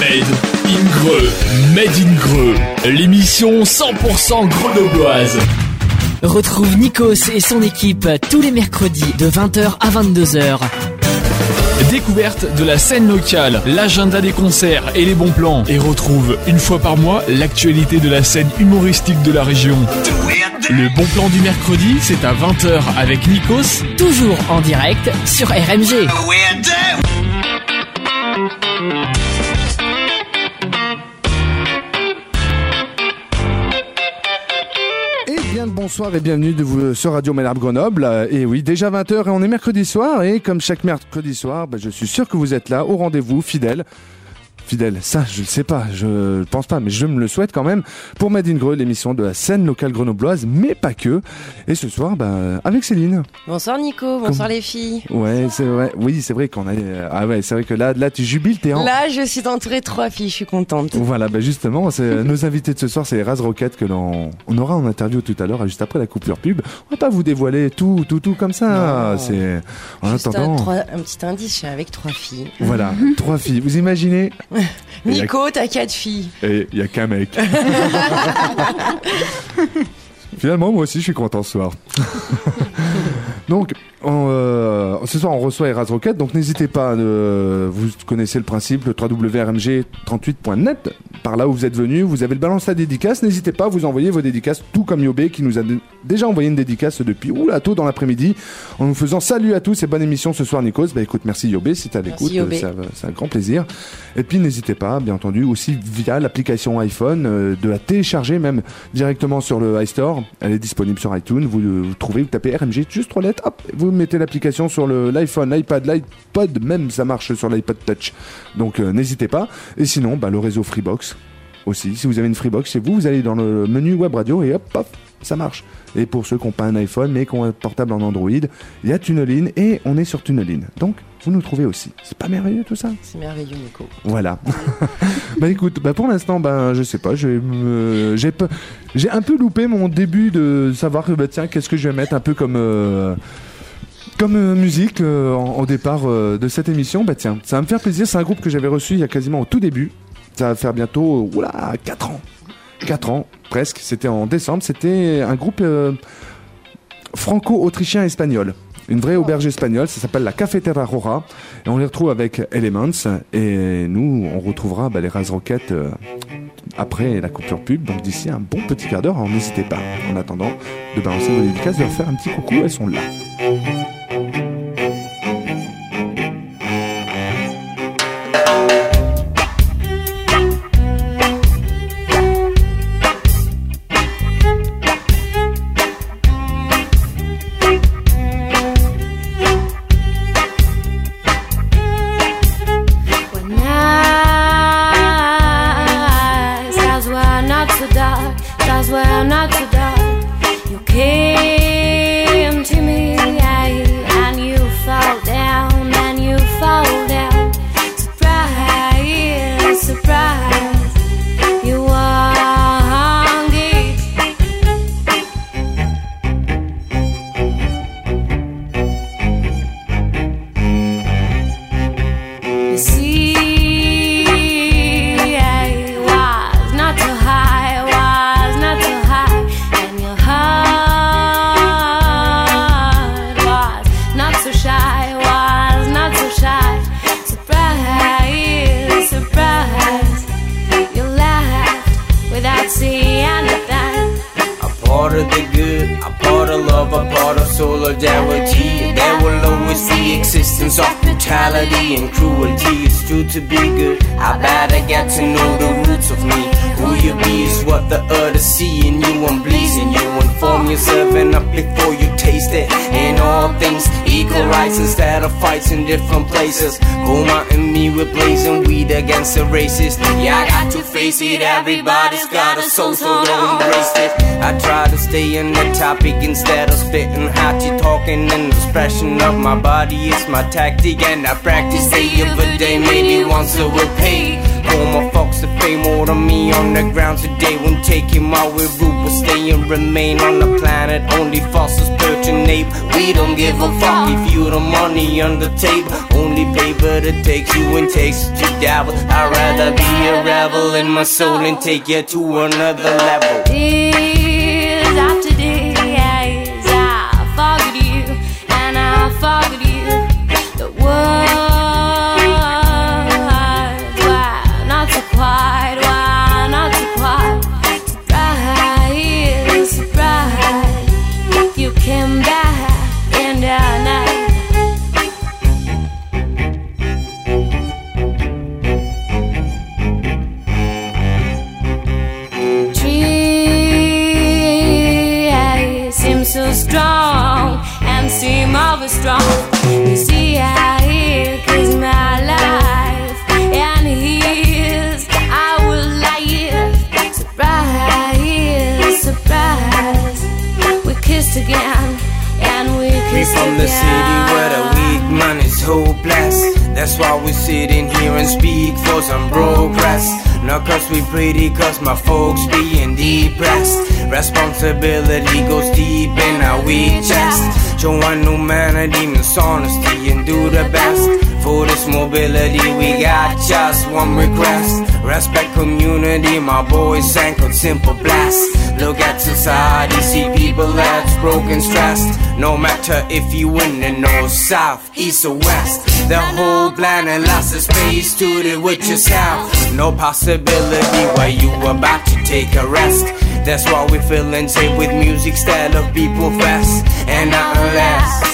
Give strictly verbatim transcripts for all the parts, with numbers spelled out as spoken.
Made in Greux, Made in Greux, l'émission cent pour cent grenobloise. Retrouve Nikos et son équipe tous les mercredis de vingt heures à vingt-deux heures. Découverte de la scène locale, l'agenda des concerts et les bons plans. Et retrouve une fois par mois l'actualité de la scène humoristique de la région. Le bon plan du mercredi, c'est à vingt heures avec Nikos. Toujours en direct sur R M G. Bonsoir et bienvenue de vous sur Radio Malherbe Grenoble. Et oui, déjà vingt heures et on est mercredi soir. Et comme chaque mercredi soir, bah, je suis sûr que vous êtes là au rendez-vous, fidèles. Fidèle, ça je le sais pas, je pense pas, mais je me le souhaite quand même pour Made in Greux, l'émission de la scène locale grenobloise, mais pas que. Et ce soir, bah, avec Céline. Bonsoir Nico, bonsoir Comme... les filles. Ouais, c'est vrai. Oui, c'est vrai qu'on a. Ah ouais, c'est vrai que là, là, tu jubiles, t'es en. Là, je suis entourée de trois filles, je suis contente. Voilà, bah justement, c'est nos invités de ce soir, c'est les Raz Rocket que l'on on aura en interview tout à l'heure, juste après la coupure pub. On va pas vous dévoiler tout, tout, tout comme ça. Non, c'est en juste attendant. Un, trois, un petit indice, je suis avec trois filles. Voilà, trois filles. Vous imaginez? Nico, t'as quatre filles. Et il y a qu'un mec. Finalement, moi aussi, je suis content ce soir. Donc, on, euh, ce soir, on reçoit les Raz Rocket. Donc, n'hésitez pas. Euh, vous connaissez le principe, le w w w point r m g trente-huit point net. Par là où vous êtes venus, vous avez le balance à dédicace. N'hésitez pas à vous envoyer vos dédicaces, tout comme Yobé, qui nous a d- déjà envoyé une dédicace depuis oula, tôt dans l'après-midi, en nous faisant salut à tous et bonne émission ce soir, Nikos. Bah, écoute, merci Yobé, si t'as l'écoute, euh, c'est, c'est un grand plaisir. Et puis, n'hésitez pas, bien entendu, aussi via l'application iPhone, euh, de la télécharger même directement sur le iStore. Elle est disponible sur iTunes. Vous, vous trouvez, vous tapez R M G, juste trois lettres, hop, vous mettez l'application sur le, l'iPhone, l'iPad, l'iPod, même ça marche sur l'iPod Touch. Donc euh, n'hésitez pas. Et sinon, bah, le réseau Freebox aussi. Si vous avez une Freebox chez vous, vous allez dans le menu Web Radio et hop, hop, ça marche. Et pour ceux qui n'ont pas un iPhone mais qui ont un portable en Android, il y a TuneIn et on est sur TuneIn. Donc vous nous trouvez aussi. C'est pas merveilleux tout ça? C'est merveilleux, Nico. Voilà. Bah écoute, bah pour l'instant, bah je sais pas, j'ai, euh, j'ai, pe- j'ai un peu loupé mon début de savoir que bah tiens, qu'est-ce que je vais mettre un peu comme euh, comme euh, musique euh, en, au départ euh, de cette émission. Bah tiens, ça va me faire plaisir. C'est un groupe que j'avais reçu il y a quasiment au tout début. Ça va faire bientôt, oula, quatre ans. quatre ans, presque. C'était en décembre. C'était un groupe euh, franco-autrichien-espagnol. Une vraie auberge espagnole, ça s'appelle la Cafetera Rora. Et on les retrouve avec Elements. Et nous, on retrouvera bah, les Raz Rocket euh, après la coupure pub. Donc d'ici un bon petit quart d'heure. Alors n'hésitez pas, en attendant, de balancer vos dédicaces, de leur faire un petit coucou. Elles sont là. To be good, I better get to know the roots of me. Who you be is what the others see in you. I'm pleasing you. Inform yourself and up before you taste it. In all things, equal rights instead of fights in different places. Go out and me with blazing weed against the racist. Yeah, I got to face it. Everybody's got a soul, so don't embrace it. I try to stay on the topic instead of spitting hot. You talking and expression of my body is my tactic, and I practice day over day, maybe once it will pay. former fox to pay more than me on the ground today. When taking my way route, but stay and remain on the planet. Only fossils perching ape. We don't give a fuck if you the money on the table. Only paper that takes you and takes you to dabble. I'd rather be a rebel in my soul and take you to another level. Days after days, I forget you and I forget you. The world, why not so quiet? Why not so quiet? Surprise, surprise, you came back in the night. So strong and seem over strong. You see, I here cause my life and his I will live. Surprise, surprise, we kissed again and we kissed We from again. the city where the weak man is hopeless. That's why we sitting here and speak for some progress. Not cause we pretty, cause my folks being depressed. Responsibility goes deep in our weak chest. Show one humanity, means honesty and do the best. For this mobility we got just one request. Respect community, my boys sank on simple blast. Look at society, see people that's broken, stressed. No matter if you in the north, south, east or west. The whole planet lost its space to the with yourself. No possibility where you about to take a rest. That's why we feeling safe with music style of people fast and nothing less.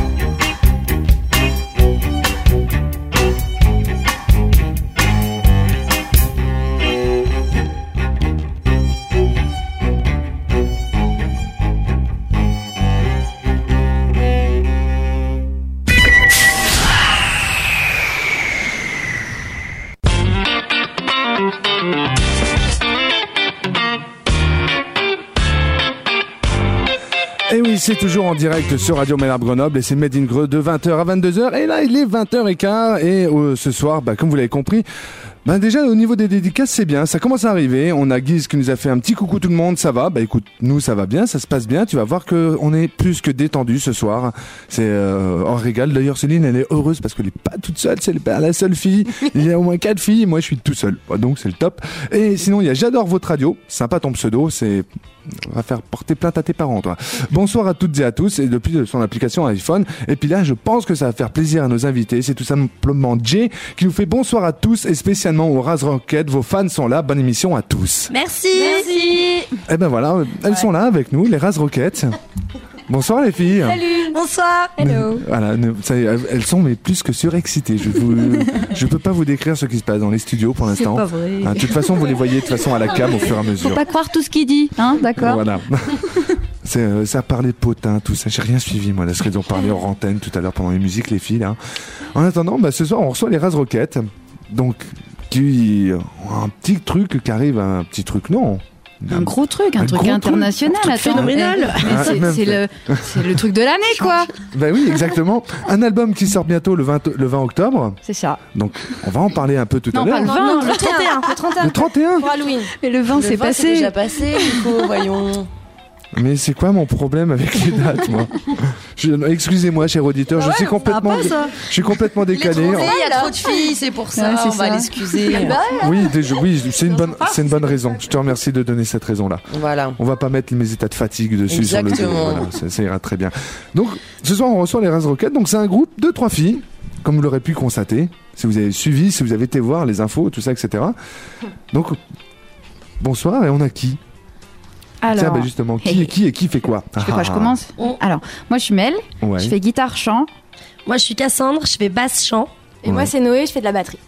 Et oui, c'est toujours en direct sur Radio Malherbe Grenoble et c'est Made in Greux de vingt heures à vingt-deux heures. Et là, il est vingt heures quinze et euh, ce soir, bah, comme vous l'avez compris, bah, déjà au niveau des dédicaces, c'est bien, ça commence à arriver. On a Guise qui nous a fait un petit coucou tout le monde, ça va. Bah écoute, nous ça va bien, ça se passe bien. Tu vas voir que on est plus que détendu ce soir. C'est euh, en régal. D'ailleurs, Céline, elle est heureuse parce qu'elle est pas toute seule, c'est pas la seule fille. Il y a au moins quatre filles, moi je suis tout seul. Bah, donc c'est le top. Et sinon, il y a J'adore votre radio, sympa ton pseudo, c'est on va faire porter plainte à tes parents, toi. Bonsoir à toutes et à tous, et depuis son application iPhone. Et puis là, je pense que ça va faire plaisir à nos invités. C'est tout simplement Jay qui nous fait bonsoir à tous, et spécialement au Raz Rocket. Vos fans sont là. Bonne émission à tous. Merci. Merci. Et ben voilà, elles ouais. sont là avec nous, les Raz Rocket. Bonsoir les filles. Salut. Bonsoir. Hello. Voilà, ça, elles sont mais plus que surexcitées. Je vous, je peux pas vous décrire ce qui se passe dans les studios pour l'instant. C'est pas vrai. Hein, de toute façon, vous les voyez de toute façon à la cam au fur et à mesure. Faut pas croire tout ce qu'il dit, hein, d'accord. Voilà. C'est, euh, ça parlait potin, tout ça. J'ai rien suivi, moi, là, ce qu'ils ont parlé hors antenne tout à l'heure pendant les musiques, les filles, là. En attendant, bah, ce soir, on reçoit les Raz Rocket. Donc, qui, un petit truc qui arrive, un petit truc, non. Un gros truc, un, un truc international, truc, un truc attends. Phénoménal. Ah, c'est, c'est, le, c'est le truc de l'année, quoi. Ben oui, exactement. Un album qui sort bientôt le vingt, le vingt octobre. C'est ça. Donc, on va en parler un peu tout non, à l'heure. Non, pas le vingt, non, le trente et un. Le trente et un. Le trente et un. Pour Halloween. Et le vingt, le c'est vingt, passé. C'est déjà passé, Nico, voyons. Mais c'est quoi mon problème avec les dates, moi je, Excusez-moi, cher auditeur, bah ouais, je suis complètement, pas, je suis complètement décalé. Il, il y a trop de filles, c'est pour ça. Ouais, c'est on ça. va l'excuser. Oui, déjà, oui, c'est une bonne, c'est une bonne raison. Je te remercie de donner cette raison-là. Voilà. On va pas mettre mes états de fatigue dessus. Exactement. Sur le dos. Voilà, ça, ça ira très bien. Donc, ce soir, on reçoit les Raz Rocket. Donc, c'est un groupe de trois filles, comme vous l'aurez pu constater, si vous avez suivi, si vous avez été voir les infos, tout ça, et cetera. Donc, bonsoir. Et on a qui? Alors, Tiens, bah justement, qui, hey. est qui et qui fait quoi? Je fais quoi, je commence oh. Alors, moi je suis Mel, ouais. je fais guitare-chant. Moi je suis Cassandre, je fais basse-chant. Et ouais. moi c'est Noé, je fais de la batterie.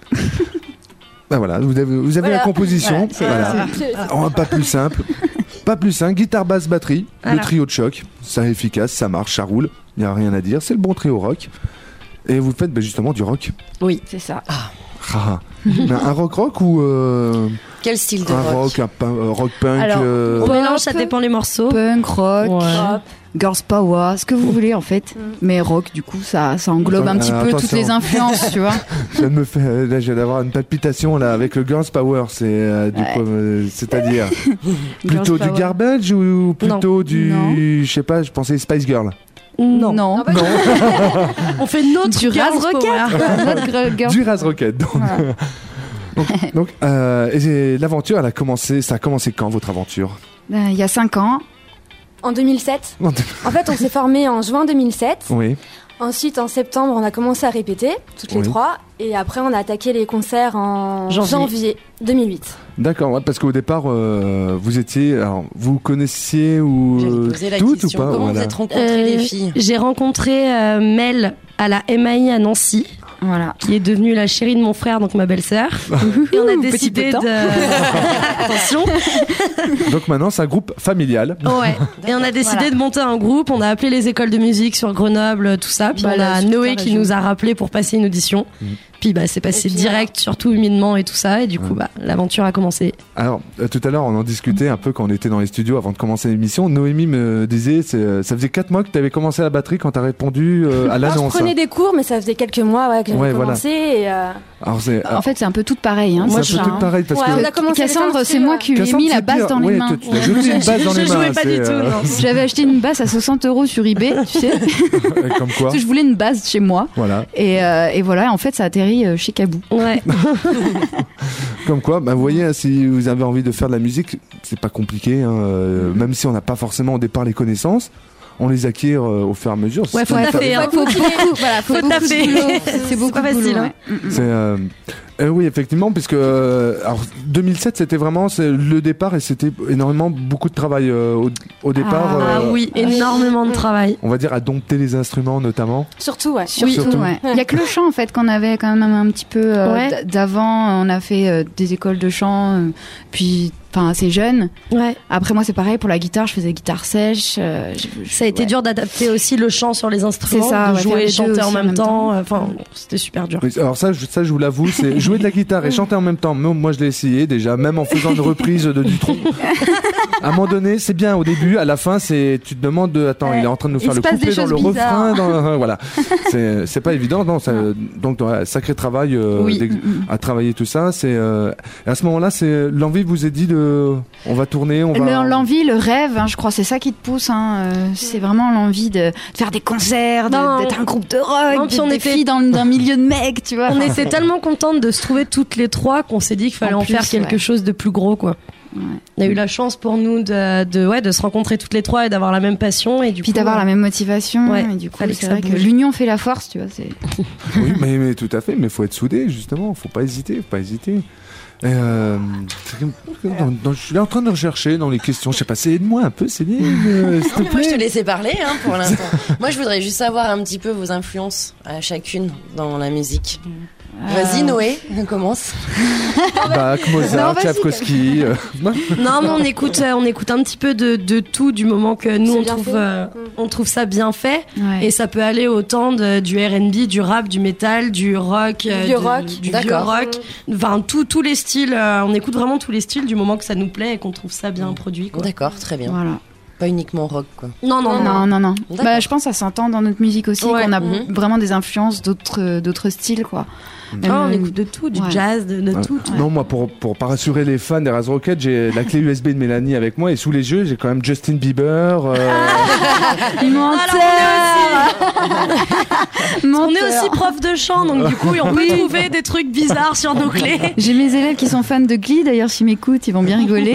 Ben voilà, vous avez, vous avez voilà. la composition, voilà. Voilà. C'est, c'est, oh, pas plus simple. Pas plus simple, guitare, basse, batterie, voilà. Le trio de choc, ça est efficace, ça marche, ça roule, il n'y a rien à dire, c'est le bon trio rock. Et vous faites ben, justement du rock. Oui, c'est ça. Ah. Ah. Un rock rock ou... Euh... Quel style de un rock, rock, un punk, euh, rock punk. Alors, euh... On mélange, ça dépend les morceaux. Punk, rock, Ouais. girls power, ce que vous voulez en fait. Mm. Mais rock, du coup, ça, ça englobe Attends, un petit euh, peu attention. toutes les influences, tu vois. Je viens de me faire, là, je viens d'avoir une palpitation là avec le Girls Power. C'est euh, du Ouais. coup, euh, c'est-à-dire Girls plutôt du power. garbage ou plutôt Non. du, je sais pas, je pensais Spice Girl. Non. Non. Non, On fait notre Du Girls Raz Rocket. Power. Notre gr- girl- du Raz Rocket. Donc, Voilà. donc, donc, euh, et l'aventure, elle a commencé. Ça a commencé quand votre aventure? Ben, Il y a cinq ans. En deux mille sept. En fait, on s'est formés en juin deux mille sept. Oui. Ensuite, en septembre, on a commencé à répéter, toutes les Oui. trois. Et après, on a attaqué les concerts en Janvier. janvier, deux mille huit. D'accord, ouais, parce qu'au départ, euh, vous étiez, alors, vous connaissiez ou J'allais euh, poser la toutes ou question. pas? Comment Voilà. vous êtes rencontrées, les Euh, filles? J'ai rencontré euh, Mel à la M A I à Nancy, Voilà. qui est devenue la chérie de mon frère, donc ma belle-sœur. Et on a Petit décidé peu de de... Attention. Donc maintenant, c'est un groupe familial. Ouais. Et on a décidé Voilà. de monter un groupe. On a appelé les écoles de musique sur Grenoble, tout ça. Puis Bah, on là, a sur toute Noé la qui région. nous a rappelé pour passer une audition. Mhm. Puis bah c'est passé Et puis, direct, surtout humidement et tout ça. Et du coup, Ouais. bah l'aventure a commencé. Alors, euh, tout à l'heure, on en discutait un peu quand on était dans les studios avant de commencer l'émission. Noémie me disait, c'est, euh, ça faisait quatre mois que tu avais commencé la batterie quand tu as répondu euh, à Alors, je l'annonce. prenais des cours, mais ça faisait quelques mois ouais, que j'avais Ouais, voilà. commencé. Et, euh, Alors, c'est, En fait, c'est un peu tout pareil. Hein, c'est moi, un je peu tout pareil parce Ouais, que on a commencé Cassandre, les c'est moi qui lui ai Cassandre, mis la c'est basse pire. dans les Ouais, mains. tu- tu as jeté une basse dans Je les mains. jouais pas c'est, du tout, euh, non. J'avais acheté une basse à soixante euros sur eBay, tu sais. Comme quoi. Parce que je voulais une basse chez moi. Voilà. Et, euh, et voilà, en fait, ça atterrit euh, chez Kabou. Ouais. Comme quoi, bah, vous voyez, hein, si vous avez envie de faire de la musique, c'est pas compliqué. Hein, euh, même si on n'a pas forcément au départ les connaissances, on les acquiert euh, au fur et à mesure. Ouais, faut C'est- taffer. Hein. Faut beaucoup, voilà, faut Faut beaucoup de taffer. boulot. C'est C'est beaucoup pas de facile, boulot, hein. ouais. Mm, mm. C'est euh, euh, oui, effectivement, puisque euh, alors deux mille sept, c'était vraiment c'est le départ et c'était énormément beaucoup de travail euh, au, au départ. Ah euh, oui, énormément de travail. On va dire à dompter les instruments notamment. surtout, ouais. Surtout, Surtout. ouais. Il y a que le chant en fait qu'on avait quand même un petit peu euh, Ouais. d- d'avant. On a fait euh, des écoles de chant, euh, puis enfin assez jeune. Ouais. Après moi c'est pareil pour la guitare, je faisais guitare sèche. euh, je- je- Ça a été ouais. dur d'adapter aussi le chant sur les instruments, C'est ça, de ouais, jouer faire et les deux chanter en aussi même temps. Enfin, c'était super dur. Oui, alors ça, je, ça, je vous l'avoue, c'est jouer de la guitare et chanter en même temps. Moi, moi, je l'ai essayé déjà, même en faisant une reprise de Dutronc. À un moment donné, c'est bien au début, à la fin, c'est tu te demandes, de, attends, Ouais. il est en train de nous Il faire se le passe couplet des dans le choses refrain, bizarres. dans, voilà. C'est c'est pas évident, non. Ça, donc, ouais, sacré travail euh, Oui. d'ex- Mm, mm. à travailler tout ça. C'est euh, et à ce moment-là, c'est l'envie vous a dit de, on va tourner, on va. Le- L'envie, le rêve, hein, je crois, c'est ça qui te pousse. Hein, euh, c'est vraiment l'envie de, de faire des concerts, de- Non. d'être un groupe de rock, Non, puis d'être on des était- filles dans, dans un milieu de mecs, tu vois. On était tellement contentes de se trouver toutes les trois qu'on s'est dit qu'il fallait En en, plus, faire quelque ouais. chose de plus gros, quoi. Ouais. On a eu la chance pour nous de, de, ouais, de se rencontrer toutes les trois et d'avoir la même passion. Et du Puis coup, d'avoir euh, la même motivation. Ouais, et du coup, fallait que c'est ça vrai que bouge. l'union fait la force, tu vois. C'est... Oui, mais, mais tout à fait. Mais faut être soudé, justement. Faut pas hésiter, faut pas hésiter. Et euh, dans- dans- je suis en train de rechercher dans les questions. Je sais pas, aide-moi un peu, Céline, euh, s'il te Non, mais moi, je te plaît. laissais parler hein, pour l'instant. Moi, je voudrais juste savoir un petit peu vos influences à chacune dans la musique. Vas-y, Noé, commence. Bach, Mozart, Non, vas-y. Tchaïkovski. euh, Non, mais on écoute, euh, on écoute un petit peu de, de tout du moment que nous C'est on bien trouve, fait. euh, on trouve ça bien fait. Ouais. Et ça peut aller autant de, du R and B, du rap, du métal, du rock, euh, vieux du, rock. du vieux D'accord. rock. Enfin, tout- tous les styles. euh, on écoute vraiment tous les styles du moment que ça nous plaît et qu'on trouve ça bien produit. Quoi. D'accord, très bien. Voilà. Pas uniquement rock, quoi. Non, non, non. Non, non, non. D'accord. Bah, je pense que ça s'entend dans notre musique aussi, Ouais. qu'on a Mhm. vraiment des influences d'autres, euh, d'autres styles, quoi. Même, Ah, on euh, écoute de tout, du ouais. jazz, de, de Ouais. tout. Non, moi, pour, pour pas rassurer les fans des Raz Rocket, j'ai la clé U S B de Mélanie avec moi et sous les yeux, j'ai quand même Justin Bieber. euh, On est aussi prof de chant, donc du coup, on peut trouver des trucs bizarres sur nos clés. J'ai mes élèves qui sont fans de Glee, d'ailleurs, s'ils m'écoutent, ils vont bien rigoler.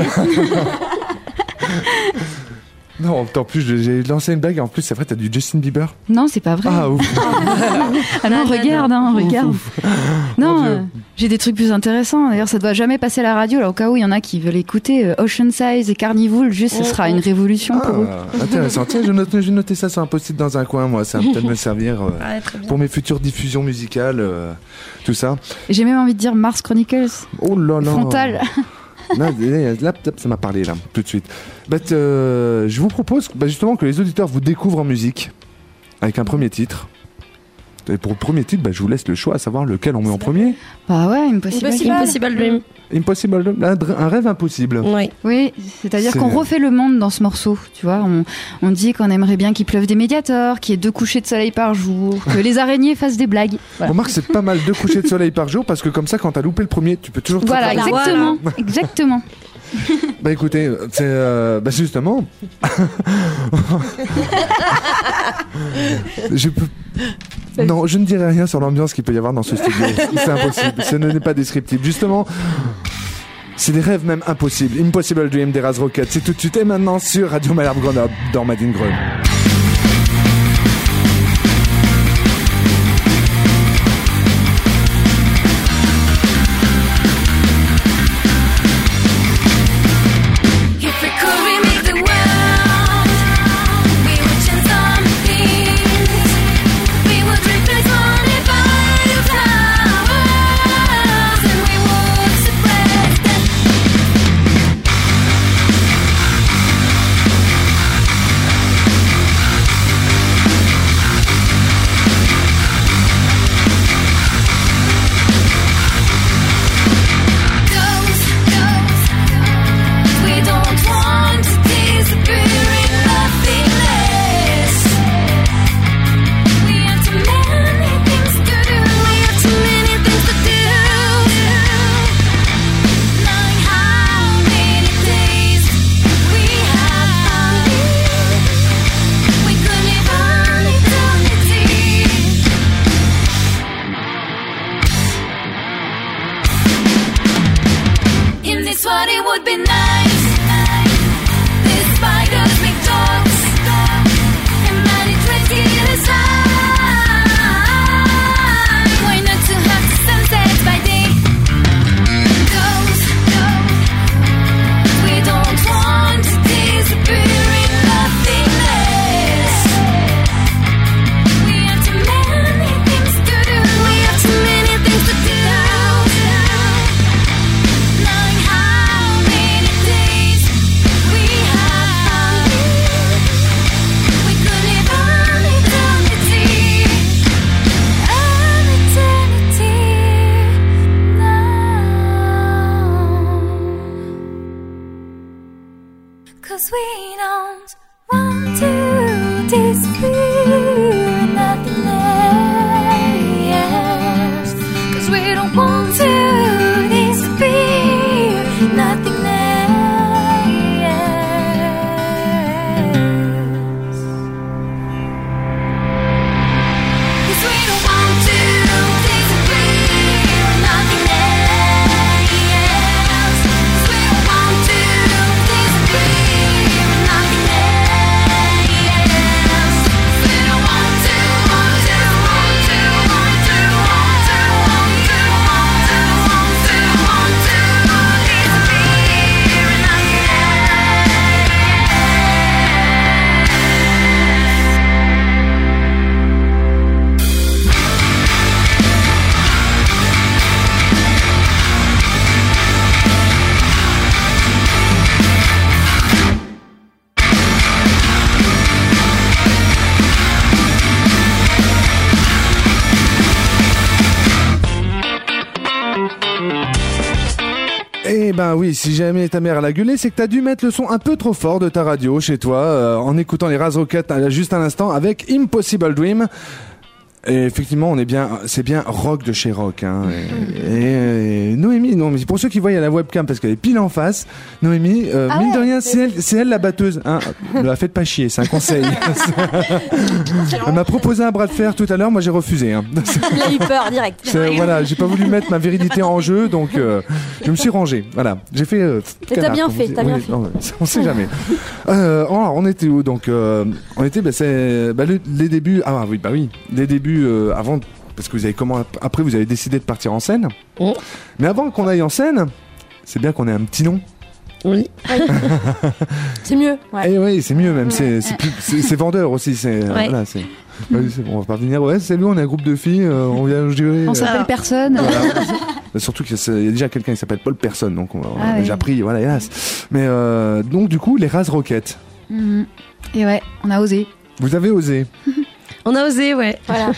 Non, en plus, j'ai lancé une blague et en plus, c'est vrai, t'as du Justin Bieber. Non, c'est pas vrai. Ah, ouf. Ah non, regarde, hein, regarde. Mon Non, Dieu. euh, j'ai des trucs plus intéressants. D'ailleurs, ça doit jamais passer à la radio. Là, au cas où il y en a qui veulent écouter euh, Ocean Size et Carnival, juste, ce sera une révolution pour eux. Ah, intéressant. Tiens, je note, je vais noter ça sur un post-it dans un coin, moi. Ça va peut-être me servir euh, Ouais, très bien. pour mes futures diffusions musicales, euh, tout ça. Et j'ai même envie de dire Mars Chronicles, Oh là là. frontal. Là, là, là, ça m'a parlé, là, tout de suite. Bah, euh, je vous propose bah, justement que les auditeurs vous découvrent en musique avec un premier titre. Et pour le premier titre, bah, je vous laisse le choix, à savoir lequel on met en premier. Bah ouais, Impossible, Impossible, Impossible Dream. Impossible Dream, un, dr- un rêve impossible. Oui. Oui, c'est-à-dire C'est- qu'on refait le monde dans ce morceau, tu vois. On, on dit qu'on aimerait bien qu'il pleuve des médiators, qu'il y ait deux couchers de soleil par jour, que les araignées fassent des blagues. Voilà, Remarque, c'est pas mal deux couchers de soleil par jour, parce que comme ça, quand t'as loupé le premier, tu peux toujours te voilà rattraper. exactement, exactement. Bah écoutez, c'est euh, bah justement. je peux... Non, je ne dirai rien sur l'ambiance qu'il peut y avoir dans ce studio. C'est impossible, ce n'est pas descriptible. Justement, c'est des rêves même impossibles. Impossible Dream des Raz Rockets. C'est tout de suite et maintenant sur Radio Malherbe Grenoble dans Madine Grenoble. If we could remake the world, we would change some things. We would replace money by the flowers, and we would suppress them. Those, those, we don't want to disappear in nothingness. We have too many things to do. We have too many things to do. Knowing how many days we have, we could live on eternity. In this world it would be nice. The spiders make jokes, and humanity aside. Why not to have the sunset by day? Those, those, we don't want to disappear in nothingness. We have too many things to do. We have too many things to do. Knowing how many days we have, we could live on eternity, an eternity now. 'Cause we don't want to disappear in nothingness. 'Cause we don't want to disappear in nothingness. 'Cause we don't want to disappear in nothingness. 'Cause we don't want to disappear in nothingness. We don't want to, want to, want to, want to, want to, want to, want to, want to, want to disappear in Eh ben oui, si jamais ta mère elle a gueulé, c'est que t'as dû mettre le son un peu trop fort de ta radio chez toi, euh, en écoutant les Raz Rockets euh, juste un instant avec Impossible Dream. Et effectivement, on est bien, c'est bien rock de chez rock. Hein. Et, et, et Noémie, non, mais pour ceux qui voient à la webcam, parce qu'elle est pile en face, Noémie, euh, Ah mine ouais, de rien, c'est- c'est elle, c'est elle la batteuse. Hein. Ne la faites pas chier, c'est un conseil. Elle m'a proposé un bras de fer tout à l'heure, moi j'ai refusé. Hein. Il a eu peur direct. C'est- voilà, j'ai pas voulu mettre ma virilité en jeu, donc euh, je me suis rangé. Voilà, j'ai fait. Euh, Mais t'as canard, bien comme fait, on dit. t'as Oui, bien fait. non, mais on sait jamais. euh, alors, on était où donc euh, On était, bah, c'est bah, le- les débuts. Ah oui, bah oui, les débuts euh, avant, parce que vous avez comment après vous avez décidé de partir en scène. Oh. Mais avant qu'on aille en scène, c'est bien qu'on ait un petit nom. Oui. C'est mieux. Ouais. Et oui, c'est mieux même. C'est c'est plus- c'est- c'est vendeur aussi. C'est euh, Ouais. voilà, c'est. bah oui, c'est bon, on va pas venir. Ouais, salut, on est un groupe de filles. euh, on vient jouer. On euh, s'appelle personne. Voilà. Surtout qu'il y a déjà quelqu'un qui s'appelle Paul Personne, donc on, on Ah a oui. déjà pris, voilà, hélas. Mais euh, donc du coup, les Raz Rockets, Mhm. Et ouais, on a osé. vous avez osé. On a osé, ouais. Voilà.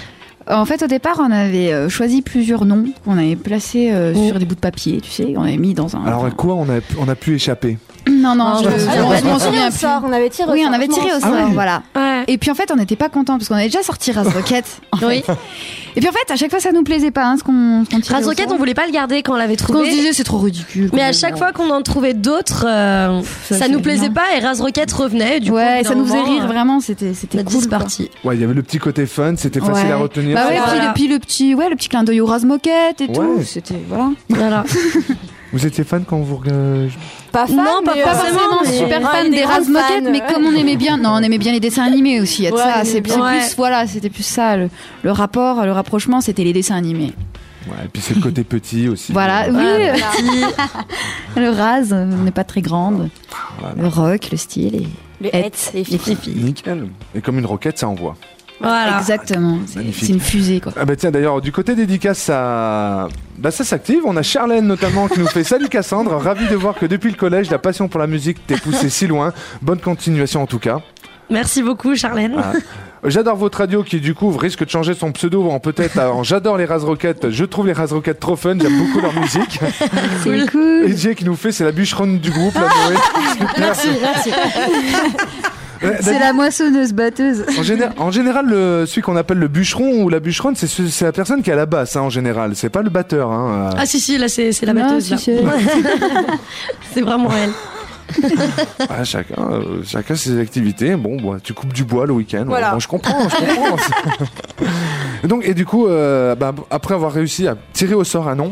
En fait, au départ, on avait euh, choisi plusieurs noms qu'on avait placés euh, Mm. sur des bouts de papier, tu sais, on avait mis dans un. Alors, à quoi on a, on a pu échapper? Non, non, Ah, je, ouais. je- Ah, je on m'en avait souviens tiré au plus. sort, on avait tiré au Oui, sort. on avait tiré au Ah sort, oui. voilà. Ouais. Et puis en fait, on n'était pas contents parce qu'on avait déjà sorti Raz Rocket. en Oui. fait. Et puis en fait, à chaque fois, ça nous plaisait pas, hein, ce qu'on ce qu'on tirait Raz au Rocket, sort. on voulait pas le garder quand on l'avait Parce qu'on se trouvé. disait, c'est trop ridicule. Mais à quand chaque même. fois qu'on en trouvait d'autres, euh, ça, ça c'est nous plaisait bien. pas et Raz Rocket revenait. Du coup, Ouais, au bout ça d'un nous faisait moment, rire euh, vraiment, c'était c'était On a cool. dit quoi. parti. Ouais, il y avait le petit côté fun, c'était facile Ouais. à retenir. Bah ouais, Voilà. puis, le, puis le petit, ouais, le petit clin d'œil au Raz Moquette et Ouais. tout. C'était voilà. Voilà. Vous étiez fan quand vous regardez... Pas fan, Non, pas mais, Pas euh, forcément mais- super Ouais, fan des des grandes Raz Moquette, fans, mais ouais. comme on aimait bien, non, on aimait bien les dessins animés aussi. Il y a de Ouais, ça, on c'est aimait c'est bien. plus, voilà, c'était plus ça, le, le rapport, le rapprochement, c'était les dessins animés. Ouais, et puis c'est le côté petit aussi. Voilà, oui, Voilà. le, le Raz, euh, on n'est pas très grande, Voilà. le rock, le style et Les et hêtes, les les filles. filles. Nickel. Et comme une roquette, ça envoie. Voilà. Exactement, c'est Magnifique. c'est une fusée quoi. Ah bah tiens, d'ailleurs, du côté dédicace, ça, bah ça s'active. On a Charlène notamment qui nous fait salut Cassandre, ravi de voir que depuis le collège, la passion pour la musique t'est poussée si loin. Bonne continuation en tout cas. Merci beaucoup, Charlène. Ah. J'adore votre radio qui du coup risque de changer son pseudo en peut-être en j'adore les Raz Rocket, je trouve les Raz Rocket trop fun, j'aime beaucoup leur musique. C'est cool. Et Jay qui nous fait c'est la bûcheronne du groupe, la Noé. Merci, merci. Ouais, C'est la moissonneuse batteuse. En, géné- en général, le, celui qu'on appelle le bûcheron ou la bûcheronne, c'est, ce- c'est la personne qui est à la basse, hein, en général. C'est pas le batteur. Hein. Ah si si, là c'est c'est la Non, batteuse si, là. c'est- C'est vraiment elle. Ah, chacun, euh, chacun ses activités. Bon, bah, tu coupes du bois le week-end. Voilà. Bon, je comprends, je comprends. et donc, et du coup, euh, bah, après avoir réussi à tirer au sort un nom,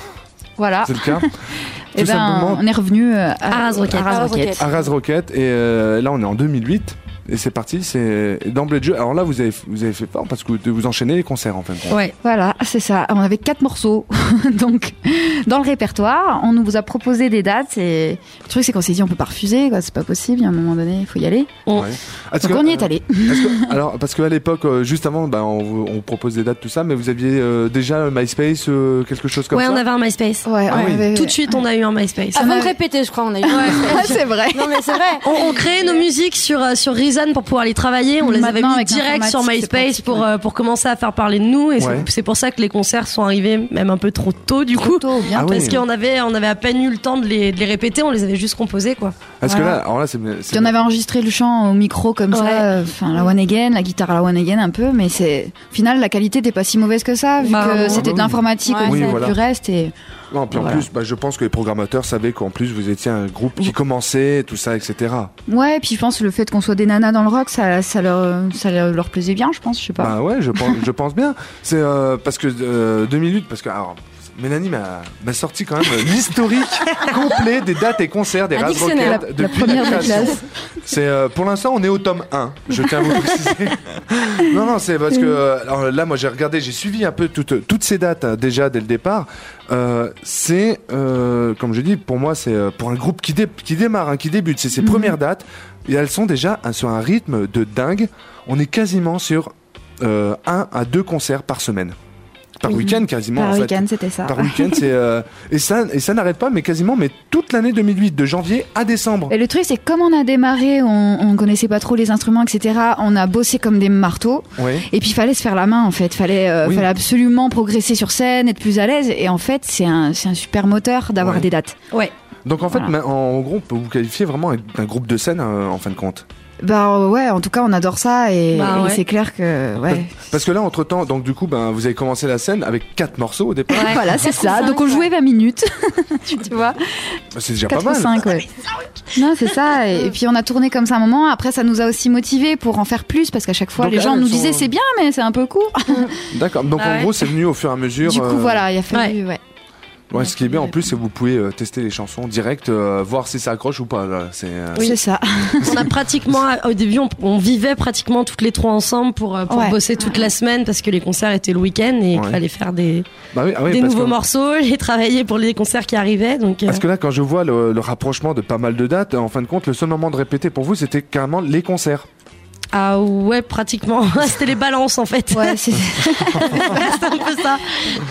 Voilà. c'est le cas, Et tout ben, simplement on est revenu euh, À Raz Rocket. à Raz À Raz Rocket. Rocket. à Raz Rocket. Et euh, là, on est en deux mille huit. Et c'est parti, c'est d'emblée de jeu. Alors là, vous avez, vous avez fait fort parce que vous enchaînez les concerts en fin de compte. Ouais. Voilà, c'est ça. On avait quatre morceaux donc dans le répertoire. On nous vous a proposé des dates et le truc c'est qu'on s'est dit on peut pas refuser, quoi. C'est pas possible. À un moment donné, il faut y aller. Ouais. Est-ce Donc que- on y est allé. Est-ce que- alors, parce qu'à l'époque, euh, juste avant, bah, on, vous- on propose des dates, tout ça, mais vous aviez euh, déjà MySpace, euh, quelque chose comme Ouais, ça on avait un MySpace. Ouais, Ah on oui. avait- Tout de suite, on a eu un MySpace. Avant On de avait- répéter, je crois, on a eu. Ah, c'est vrai. Non, mais c'est vrai. On, on créait nos musiques sur euh, sur Reason pour pouvoir les travailler. On les avait Maintenant, mis avec direct sur l'informatique, c'est MySpace pratique, pour ouais. euh, pour commencer à faire parler de nous. Et c'est- Ouais. c'est pour ça que les concerts sont arrivés même un peu trop tôt du coup. Tôt, bien Ah tôt. oui. Parce qu'on avait on avait à peine eu le temps de les, de les répéter. On les avait juste composés quoi. Parce Voilà. que là, alors là, c'est. c'est- Puis on avait enregistré le chant au micro comme Ouais. ça, euh, enfin la one again, la guitare à la one again un peu, mais c'est au final la qualité n'était pas si mauvaise que ça vu Bah, que non. c'était Ah bah de l'informatique oui. au Oui, niveau voilà. du reste et Non, puis en Voilà. plus, bah, je pense que les programmateurs savaient qu'en plus vous étiez un groupe qui commençait, tout ça, et cetera. ouais, puis je pense que le fait qu'on soit des nanas dans le rock, ça, ça leur, ça leur leur plaisait bien, je pense, je sais pas. Bah ouais, je pense, je pense bien. C'est euh, parce que euh, deux mille huit, parce que alors, Mélanie m'a, m'a sorti quand même euh, l'historique complet des dates et concerts des Un Raz dictionnaire. Rocket La depuis première la de création. classe. C'est euh, pour l'instant on est au tome un. Je tiens à vous préciser. non non, c'est parce que euh, alors là moi j'ai regardé, j'ai suivi un peu toutes toutes ces dates hein, déjà dès le départ. Euh, c'est euh, comme je dis pour moi c'est euh, pour un groupe qui dé- qui démarre, hein, qui débute, c'est ses Mhm. premières dates et elles sont déjà hein, sur un rythme de dingue. On est quasiment sur euh, un à deux concerts par semaine. Par Oui. week-end quasiment Par en fait. week-end, c'était ça. Par week-end, c'est euh, et ça et ça n'arrête pas, mais quasiment, mais toute l'année deux mille huit, de janvier à décembre. Et le truc, c'est comme on a démarré, on, on connaissait pas trop les instruments, et cetera. On a bossé comme des marteaux. Ouais. Et puis, il fallait se faire la main, en fait. Fallait, euh, Oui. fallait absolument progresser sur scène, être plus à l'aise. Et en fait, c'est un, c'est un super moteur d'avoir Ouais. des dates. Ouais. Donc en fait, Voilà. ma- en gros, on peut vous qualifier vraiment d'un groupe de scène euh, en fin de compte. Bah euh, ouais, en tout cas, on adore ça. Et, Bah et ouais. c'est clair que, ouais. Parce que là, entre temps, donc du coup, ben, vous avez commencé la scène avec quatre morceaux au départ. Ouais. Voilà, c'est ça. cinq, Donc, on ouais. jouait vingt minutes. tu vois. Bah, c'est déjà quatre pas ou mal. cinq, ouais. Non, c'est ça. Et, et puis, on a tourné comme ça un moment. Après, ça nous a aussi motivés pour en faire plus. Parce qu'à chaque fois, Donc, les gens elles nous sont- disaient c'est bien, mais c'est un peu court. D'accord. Donc Ah en ouais. gros, c'est venu au fur et à mesure. Du coup, euh, voilà, il a fallu, ouais. Ouais, ce qui est bien en plus, c'est que vous pouvez euh, tester les chansons direct, euh, voir si ça accroche ou pas. Là. C'est. euh, C'est ça. On a pratiquement, au début, on, on vivait pratiquement toutes les trois ensemble pour, euh, pour Ouais. bosser toute la semaine parce que les concerts étaient le week-end et il Ouais. fallait faire des, Bah oui, ah oui, des parce nouveaux que- morceaux, les travailler pour les concerts qui arrivaient. Donc, euh, Parce que là, quand je vois le, le rapprochement de pas mal de dates, en fin de compte, le seul moment de répéter pour vous, c'était carrément les concerts. ah ouais, pratiquement. C'était les balances en fait. Ouais, c'est C'était un peu ça.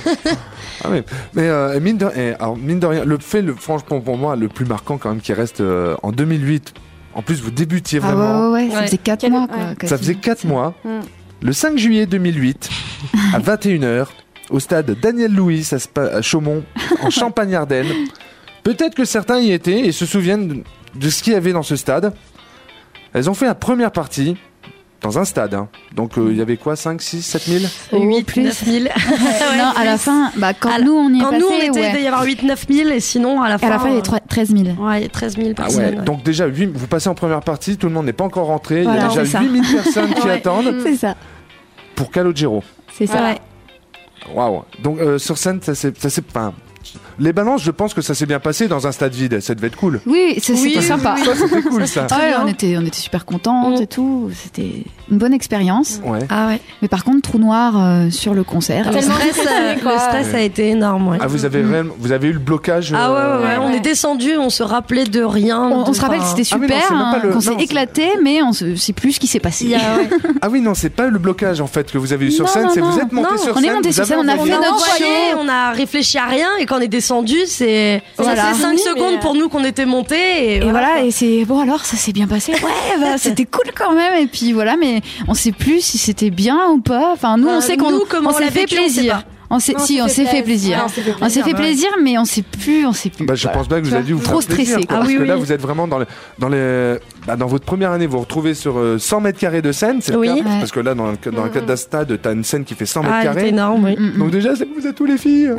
Ah oui, mais euh, mine, de, eh, alors, mine de rien, le fait, le, franchement pour moi, le plus marquant quand même qui reste euh, en deux mille huit, en plus vous débutiez Ah vraiment, ouais, ouais, ouais, ça Ouais. faisait quatre Quel- mois, quoi. ouais. ça faisait quasiment. quatre mois, Mm. Le cinq juillet deux mille huit, à vingt et une heures, au stade Daniel Louis à, Spa- à Chaumont, en Champagne-Ardenne. Peut-être que certains y étaient et se souviennent de, de ce qu'il y avait dans ce stade. Elles ont fait la première partie dans un stade. Hein. Donc il euh, y avait quoi, cinq, six, sept mille huit, neuf mille. Non, à la fin, bah, quand À la- nous on y est Quand passé, nous, on était, ouais. il devait y avoir huit neuf mille et sinon, à la fin. À la fin, il y euh, avait treize mille. Ouais, treize mille Ah personnes. ouais. ouais. Donc déjà, huit vous passez en première partie, tout le monde n'est pas encore rentré. Voilà, il y a c'est déjà ça. huit mille personnes qui Ouais. attendent C'est ça. pour Calogero. C'est ça. Ouais. Waouh. Donc euh, sur scène, ça s'est, ça s'est, enfin, les balances, je pense que ça s'est bien passé dans un stade vide. Ça devait être cool. Oui, c'est- Oui, c'était oui, sympa. Ça, c'était cool, ça. Ouais, on était, on était super contentes Mm. et tout. C'était une bonne expérience. Ouais. Ah ouais. Mais par contre, trou noir euh, sur le concert. Le Tellement stress, stressé, euh, quoi. le stress a été énorme. Ouais. Ah, vous avez réellement- vous avez eu le blocage. Ah ouais, ouais, euh, ouais, on ouais. est descendu, on se rappelait de rien. On, on de- se rappelle que enfin, c'était Ah oui, non, super, c'est même pas hein, le- qu'on s'est non, c'est- éclaté, mais on ne sait plus ce qui s'est passé. il y a- ouais. Ah oui, non, c'est pas le blocage en fait que vous avez eu sur Non, scène. non, C'est non. vous êtes monté Non, sur on est scène. monté vous sur avez scène, on a envoyé- fait On a notre envoyé, show. on a réfléchi à rien et quand on est descendu, c'est Voilà. ça fait cinq Oui, secondes mais- pour nous qu'on était montés et, Et voilà, et c'est bon alors ça s'est bien passé. Ouais, bah c'était cool quand même. Et puis voilà, mais on sait plus si c'était bien ou pas. Enfin, nous on Euh, sait qu'on nous, comment on on s'est l'a fait vécu, on sait plaisir. pas. On s'est, Non, si, on s'est fait plaisir. Ouais, on s'est fait On s'est fait ouais. plaisir, mais on sait plus, on sait plus. Bah, je Voilà. pense bien que vous Tu avez dû vous vois, trop faire plaisir, stressé. quoi, Ah parce oui, que là, oui. vous êtes vraiment dans, le, dans, les, bah, dans votre première année, vous vous retrouvez sur euh, cent mètres carrés de scène. C'est le Oui. cas, Ouais. parce que là, dans le, dans le cadre d'un stade, t'as une scène qui fait cent mètres Ah, c'était carrés. énorme, oui. Mm, mm. Donc déjà, c'est que vous êtes tous les filles.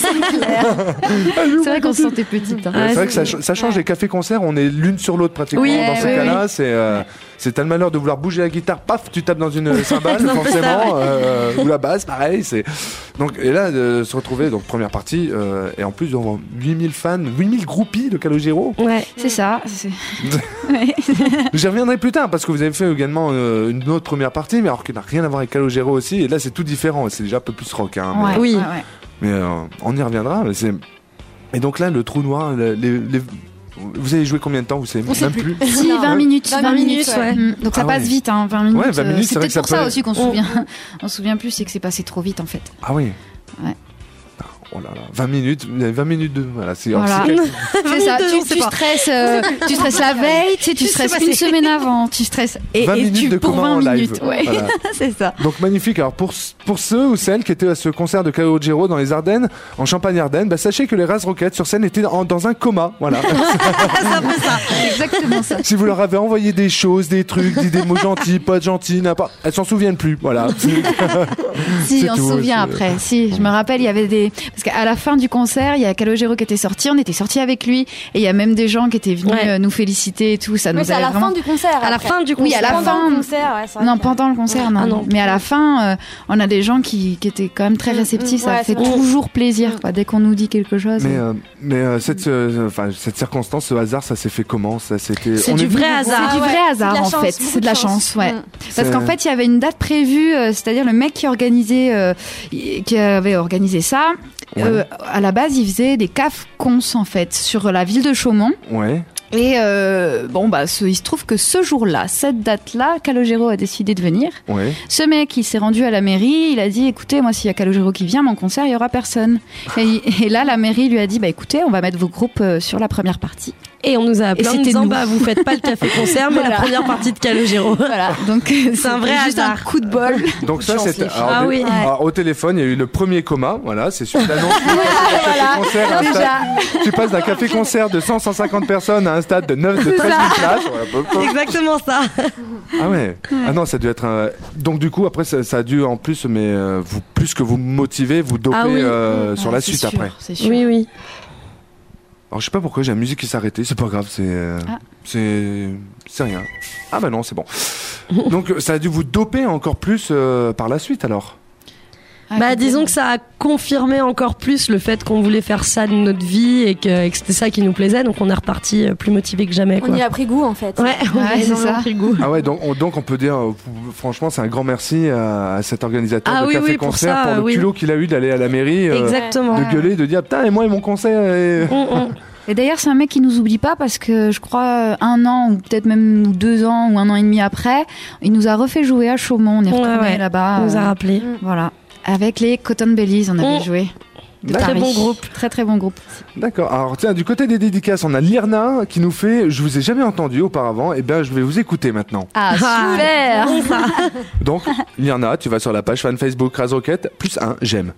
C'est vrai qu'on se sentait petite. hein. Ouais, Ouais, c'est vrai que ça, c'est- ch- ça change les cafés-concerts, on est l'une sur l'autre pratiquement Oui, dans ces oui, cas-là. C'est euh, c'est t'as le malheur de vouloir bouger la guitare, paf, tu tapes dans une cymbale C'est un peu ça, forcément, euh, ou la basse, pareil. C'est donc et là de se retrouver donc première partie euh, et en plus on voit huit mille fans, huit mille groupies de Calogero. Ouais. C'est ça. c'est- Ouais. J'y reviendrai plus tard parce que vous avez fait également euh, une autre première partie, mais alors qui n'a rien à voir avec Calogero aussi. Et là c'est tout différent, c'est déjà un peu plus rock. Hein, mais Ouais, Oui. ouais, ouais. mais, euh, on y reviendra. Mais c'est et donc là le trou noir, les, les- les- vous avez joué combien de temps, vous savez On sait même plus. plus. Si, Non. vingt minutes. vingt vingt minutes, ouais. Mm. Donc ça Ah passe ouais. vite, hein, vingt minutes. Ouais, vingt minutes, euh, c'est c'est vrai peut-être que ça pour ça peut- aussi qu'on se souvient. On se souvient plus, c'est que c'est passé trop vite en fait. Ah oui. Ouais. Oh là là, vingt minutes, vous avez vingt minutes de voilà, c'est Voilà. c'est- C'est ça, minutes, tu, on sait tu pas. stresses, euh, tu stresses la veille, tu sais, tu Qu'est-ce qui s'est stresses une passé semaine avant, tu stresses et, vingt et minutes tu de pour comment en vingt live. minutes, ouais, Voilà. c'est ça. Donc magnifique. Alors pour pour ceux ou celles qui étaient à ce concert de Calogero dans les Ardennes, en Champagne-Ardenne, bah, sachez que les Raz Rockets sur scène étaient en- dans un coma. Voilà. C'est exactement ça. Si vous leur avez envoyé des choses, des trucs, dit des mots gentils, pas gentils, n'importe, elles s'en souviennent plus. Voilà. Si, C'est on tout, se souvient c'est- après. Si, je me rappelle, il y avait des parce qu'à la fin du concert, il y a Calogero qui était sorti, on était sorti avec lui, et il y a même des gens qui étaient venus Ouais. euh, nous féliciter et tout. Ça Mais nous c'est à avait la vraiment. fin du concert. À la après. fin du Oui, à concert. la Pendant fin. le concert, ouais, c'est vrai Non, que- pendant le concert, non. Ah non. Mais à la fin, euh, on a des gens qui, qui étaient quand même très Mm, réceptifs. mm, Ça ouais, fait c'est vrai. toujours plaisir, quoi, dès qu'on nous dit quelque chose. Mais euh, mais euh, cette euh, enfin cette circonstance, ce hasard, ça s'est fait comment? Ça c'était. C'est on du est venu vrai vous voir- hasard. C'est du Ah vrai ouais, hasard c'est de la en chance, fait, beaucoup c'est de de la chance. chance, ouais. Mm. Parce C'est- qu'en fait, il y avait une date prévue, euh, c'est-à-dire le mec qui organisait, euh, y- qui avait organisé ça. euh, à la base, il faisait des cafes cons en fait sur la ville de Chaumont. Ouais. Et euh, bon bah, ce- il se trouve que ce jour-là, cette date-là, Calogero a décidé de venir. Ouais. Ce mec, il s'est rendu à la mairie, il a dit, écoutez, moi, s'il y a Calogero qui vient, mon concert, il y aura personne. Et, et là, la mairie lui a dit, bah écoutez, on va mettre vos groupes euh, sur la première partie. Et on nous a appelé en c'était disant nous. bah vous faites pas le café concert mais Voilà. la première partie de Calogero. Voilà, donc c'est un vrai juste hasard. un coup de bol. Donc ça, Chance, c'était. les filles. alors, Ah de- oui. alors, au téléphone, il y a eu le premier coma. Voilà, c'est sur l'annonce. Café-concert à un stade- Tu passes d'un café-concert de cent à cent cinquante personnes à un stade de neuf de treize mille places. Voilà, pop, pop. Exactement ça. Ah ouais. Ah non, ça a dû être un. Donc du coup, après, ça, ça a dû en plus, mais euh, vous plus que vous motiver, vous doper Ah oui. euh, sur Ouais, la c'est suite sûr, après. C'est sûr. Oui oui. Alors je sais pas pourquoi j'ai la musique qui s'est arrêtée. C'est pas grave, c'est euh, Ah. c'est c'est rien. Ah bah non, c'est bon. Donc ça a dû vous doper encore plus euh, par la suite alors. Ah, Bah complètement. disons que ça a confirmé encore plus le fait qu'on voulait faire ça de notre vie et que, et que c'était ça qui nous plaisait donc on est reparti euh, plus motivé que jamais quoi. On y a pris goût en fait. Ouais, on Ouais, a c'est énormément ça. pris le goût. Ah ouais, donc on, donc on peut dire, euh, franchement, c'est un grand merci à, à cet organisateur Ah de oui, Café oui, pour Concert ça, pour le oui. culot qu'il a eu d'aller à la mairie, euh, Exactement. de gueuler, de dire putain et moi et mon concert. et- On- on- Et d'ailleurs, c'est un mec qui nous oublie pas parce que je crois un an ou peut-être même deux ans ou un an et demi après, il nous a refait jouer à Chaumont. On est Ouais, retourné ouais. là-bas. On nous a euh, rappelé. Voilà. Avec les Cotton Bellies, on avait Mm. joué. de Très Paris. bon groupe. Très très bon groupe. D'accord. Alors tiens, du côté des dédicaces, on a Lirna qui nous fait, je vous ai jamais entendu auparavant, et bien je vais vous écouter maintenant. Ah, super. Donc Lirna, tu vas sur la page fan Facebook Raz Rocket, plus un, j'aime.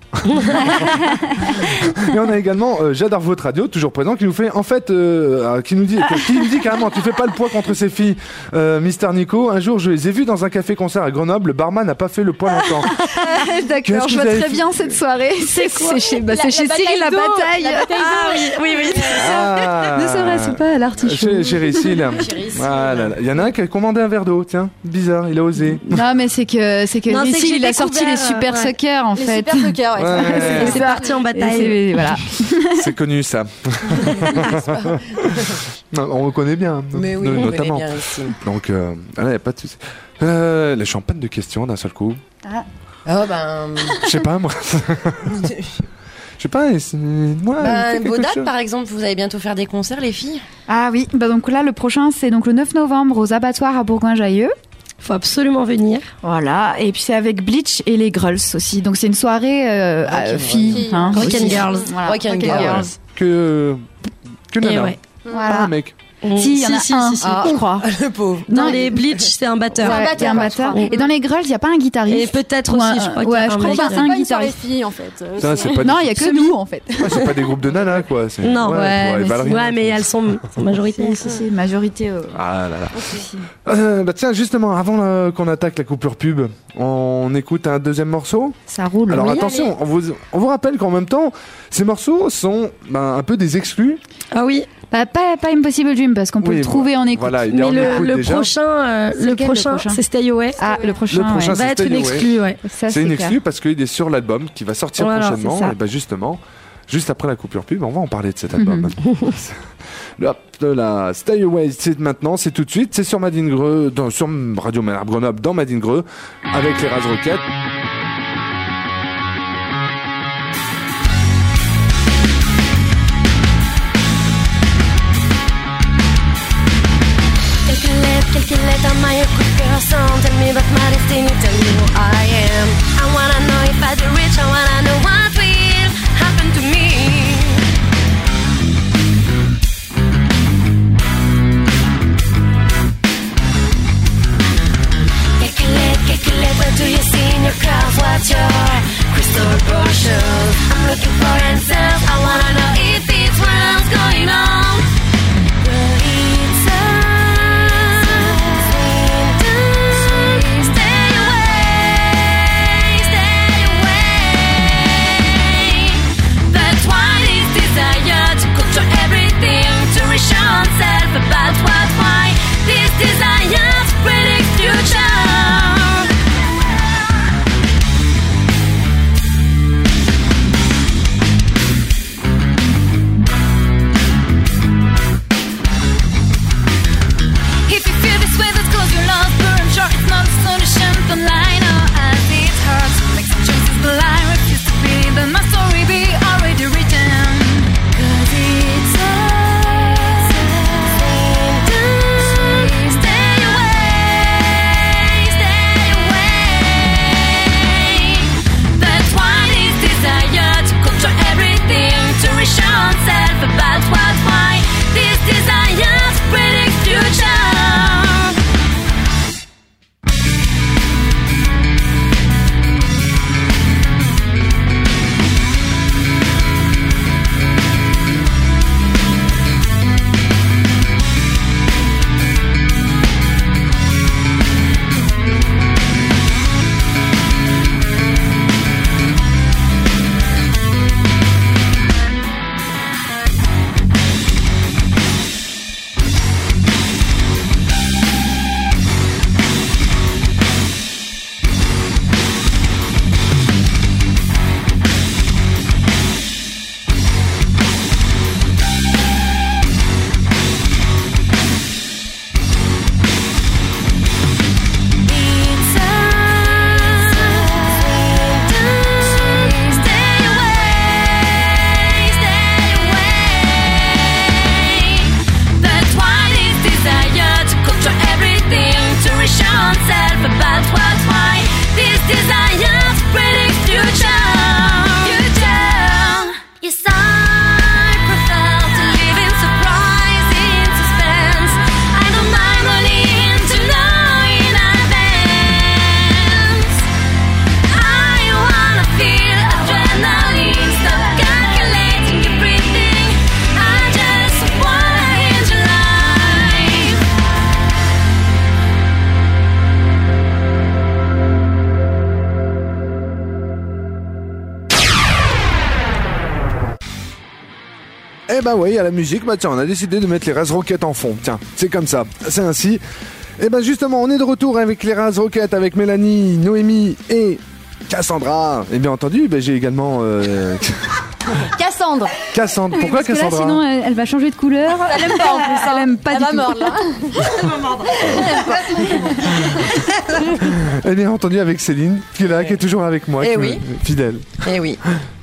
Et on a également euh, J'adore votre radio, toujours présent, qui nous fait, en fait, euh, qui nous dit, qui nous dit carrément, tu fais pas le poids contre ces filles, euh, Mister Nico. Un jour, je les ai vues dans un café-concert à Grenoble, le barman n'a pas fait le poids longtemps. D'accord, Qu'est-ce que je vois vous avez très fait bien cette soirée. C'est C'est chez, bah, La- c'est chez la Cyril la bataille d'eau. bataille. La bataille Ah d'eau. oui, oui, oui. Ah. Ne serait-ce pas à l'artichaut. Chez, chez Ricil. Chez Ricil. Ah là là. Il y en a un qui a commandé un verre d'eau, tiens, bizarre, il a osé. Non, mais c'est que c'est que Non, c'est que Ricil, j'ai il a sorti découvert, les super ouais. suckers en Les fait. super suckers, ouais. Ouais. Et c'est parti en Et bataille. c'est- voilà. C'est connu ça. Non, on reconnaît bien. Mais oui, no- on notamment. connaît bien ici. Donc, euh, ah là, y a pas de souci. Euh, les champagnes de questions d'un seul coup. Oh ben, Je sais pas moi. Je sais pas. c'est- Moi. ben fais vos quelque dates chose. par exemple, vous allez bientôt faire des concerts les filles. Ah oui, bah donc là le prochain c'est donc le neuf novembre aux abattoirs à Bourgoin-Jallieu. Faut absolument venir. Voilà, et puis c'est avec Bleach et les Grulls aussi. Donc c'est une soirée euh, Rock à and filles, roll. hein, Rock aussi. and girls. Voilà, Rock and rock and Ah ouais. girls. Que que Et nana. ouais. Pas Voilà. un mec. Si, il y en a si, un, si, si. je crois. Le pauvre. Dans Non, les Bleach, c'est un batteur. Ouais, il y a un batteur. Et dans les Grulls, il n'y a pas un Et guitariste. peut-être Ou aussi, un- je crois ouais, qu'il y a je un crois mec. pas. C'est un pas une soirée guitariste. filles en fait. Euh, Ça, c'est pas Non, des- il n'y a que nous en fait. Ouais, c'est pas des groupes de nanas quoi. c'est- Non, ouais, ouais, ouais, mais, Valérie, c'est- ouais, mais elles sont en majorité. Si, si, si, majorité. euh, Ah là là. Euh, bah tiens, justement, avant euh, qu'on attaque la coupure pub, on écoute un deuxième morceau. Ça roule. Alors Oui. attention, on vous, on vous rappelle qu'en même temps, ces morceaux sont ben, un peu des exclus. Ah oui, Bah, pas, pas Impossible Dream parce qu'on peut Oui, le trouver en écoute. Voilà, il est mais en le, écoute le déjà. prochain, euh, C'est le lequel, le prochain, prochain c'est Stay Away. Ah, le prochain. Le prochain, ouais. Va c'est être Stay une Away. exclue, ouais. Ça, C'est une clair. exclue parce qu'il est sur l'album qui va sortir Voilà, prochainement. c'est ça. Et ben justement, juste après la coupure pub, on va en parler de cet album. Le, de la Stay Away, c'est maintenant, c'est tout de suite, c'est sur Madine Greux, dans, sur Radio Malherbe Grenoble, dans Madine Greux, avec les Raz Rocket. Quelques lettres, quelques lettres à my quick girl song. Tell me about my destiny, tell me who I am. I wanna know if I do rich, I wanna know what will happen to me. Quelques lettres, quelques lettres, what do you see in your cars? What's your crystal brochure? I'm looking for answers, I wanna know if it's what's going on. But it's a stay away, stay away. Eh ben oui, à la musique, bah tiens, on a décidé de mettre les Raz Rockets en fond. Tiens, c'est comme ça, c'est ainsi. Eh ben justement, on est de retour avec les Raz Rockets, avec Mélanie, Noémie et Cassandra. Et bien entendu, ben, j'ai également... Euh... Cassandre. Cassandre, pourquoi Parce que là, Cassandra? sinon, elle, elle va changer de couleur. Elle aime pas en plus. Elle aime pas Elle du va tout. mordre là. Elle va mordre. Et bien entendu avec Céline, qui est là, qui est toujours avec moi, Eh qui oui. me- fidèle. Eh oui.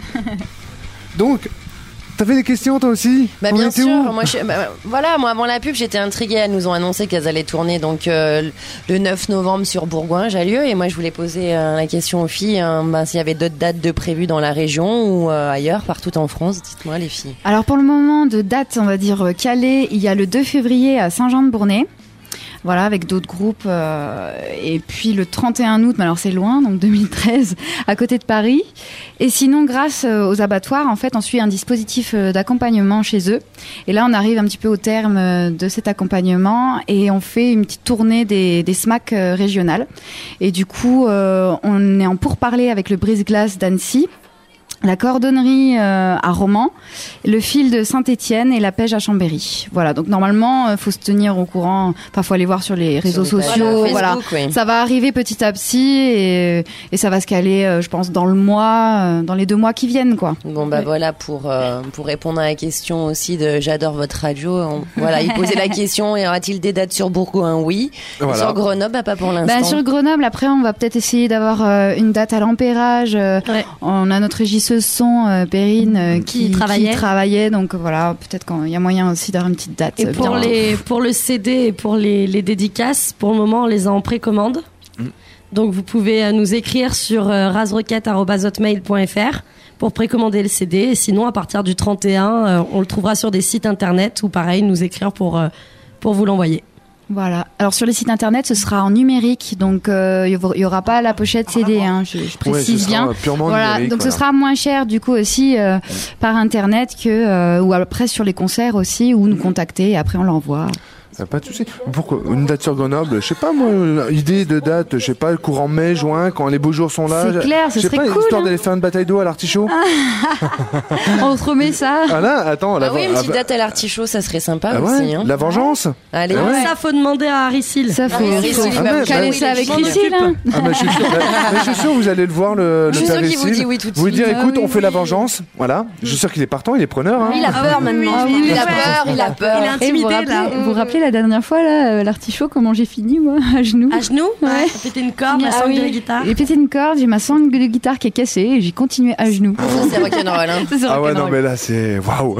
Donc, t'avais des questions toi aussi? Bah On bien était sûr, où moi je, bah, voilà, moi avant la pub j'étais intriguée, elles nous ont annoncé qu'elles allaient tourner donc euh, le neuf novembre sur Bourgoin-Jallieu et moi je voulais poser euh, la question aux filles, hein, bah, s'il y avait d'autres dates de prévues dans la région ou euh, ailleurs, partout en France, dites-moi les filles. Alors pour le moment de date, on va dire calée, il y a le deux février à Saint-Jean-de-Bournay. Voilà, avec d'autres groupes. Euh, et puis le trente et un août, mais alors c'est loin, donc deux mille treize, à côté de Paris. Et sinon, grâce euh, aux abattoirs, en fait, on suit un dispositif euh, d'accompagnement chez eux. Et là, on arrive un petit peu au terme euh, de cet accompagnement et on fait une petite tournée des, des SMAC euh, régionales. Et du coup, euh, on est en pourparlers avec le Brise-Glace d'Annecy, la cordonnerie euh, à Romans, le fil de Saint-Étienne et la pêche à Chambéry. Voilà, donc normalement, il faut se tenir au courant. Enfin, faut aller voir sur les réseaux Sur les pages sociaux. Facebook, Voilà, oui. ça va arriver petit à petit et, et ça va se caler, euh, je pense, dans le mois, euh, dans les deux mois qui viennent, quoi. Bon bah voilà pour euh, pour répondre à la question aussi de j'adore votre radio. On- voilà, il posait la question, y aura-t-il des dates sur Bourgoin? Oui. Et Voilà. sur Grenoble, bah, pas pour l'instant. Bah, sur Grenoble, après, on va peut-être essayer d'avoir euh, une date à l'Empérage. Euh, Ouais. On a notre régisseuse son, euh, Perrine, euh, qui, Qui travaillait. qui travaillait. Donc voilà, peut-être qu'il y a moyen aussi d'avoir une petite date. Et euh, pour, bien- les, pour le C D et pour les, les dédicaces, pour le moment, on les a en précommande. Donc vous pouvez euh, nous écrire sur euh, razrocket arobase hotmail point fr pour précommander le C D. Et sinon, à partir du trente et un, euh, on le trouvera sur des sites internet ou pareil, nous écrire pour, euh, pour vous l'envoyer. Voilà. Alors sur les sites internet, ce sera en numérique, donc euh, il y aura pas la pochette C D. Hein, je, je Ouais, ce précise sera, bien. euh, purement Voilà. numérique, Donc voilà. ce sera moins cher du coup aussi euh, par internet que euh, ou après sur les concerts aussi ou nous contacter et après on l'envoie. Ah, pas de souci. Pourquoi une date sur Grenoble? Je sais pas moi, une idée de date, je sais pas, courant mai, juin, quand les beaux jours sont là. C'est clair, ce Je sais serait pas, cool, histoire hein. d'aller faire une bataille d'eau à l'artichaut. On se remet ça. Ah là, attends, la Ah oui, une ah petite bah- date à l'artichaut, ça serait sympa ah ouais, aussi. Hein. la vengeance. Allez. Ah ouais. Ça, faut demander à Harry-Sil. Ça faut, Ah, faut Cécile, Ah, bah, mais- oui, caler oui, ça oui, avec je m'en Cécile. occupe. Hein. Ah bah, je suis sûr, mais je suis sûr vous allez le voir le, Je le suis père sûr qu'il vous Cécile. dit oui tout de Vous lui suite. dire Ah écoute, oui, on fait oui. la vengeance. Voilà. Je suis sûr qu'il est partant, il est preneur. Hein. Il a peur maintenant. Ah oui, oui, il a oui. peur, il a peur. Il est Et vous intimidé, vous rappelez, là. vous vous rappelez la dernière fois là, euh, l'artichaut, comment j'ai fini moi, à genoux. À genoux, Ouais. ouais. Péter une corde, la Ah sangle oui. de la guitare. J'ai pété une corde, j'ai ma sangle de guitare qui est cassée et j'ai continué à genoux. Ça, c'est rock'n'roll. Hein. Ça, c'est Ah ouais, non rock'n'roll. mais là c'est waouh.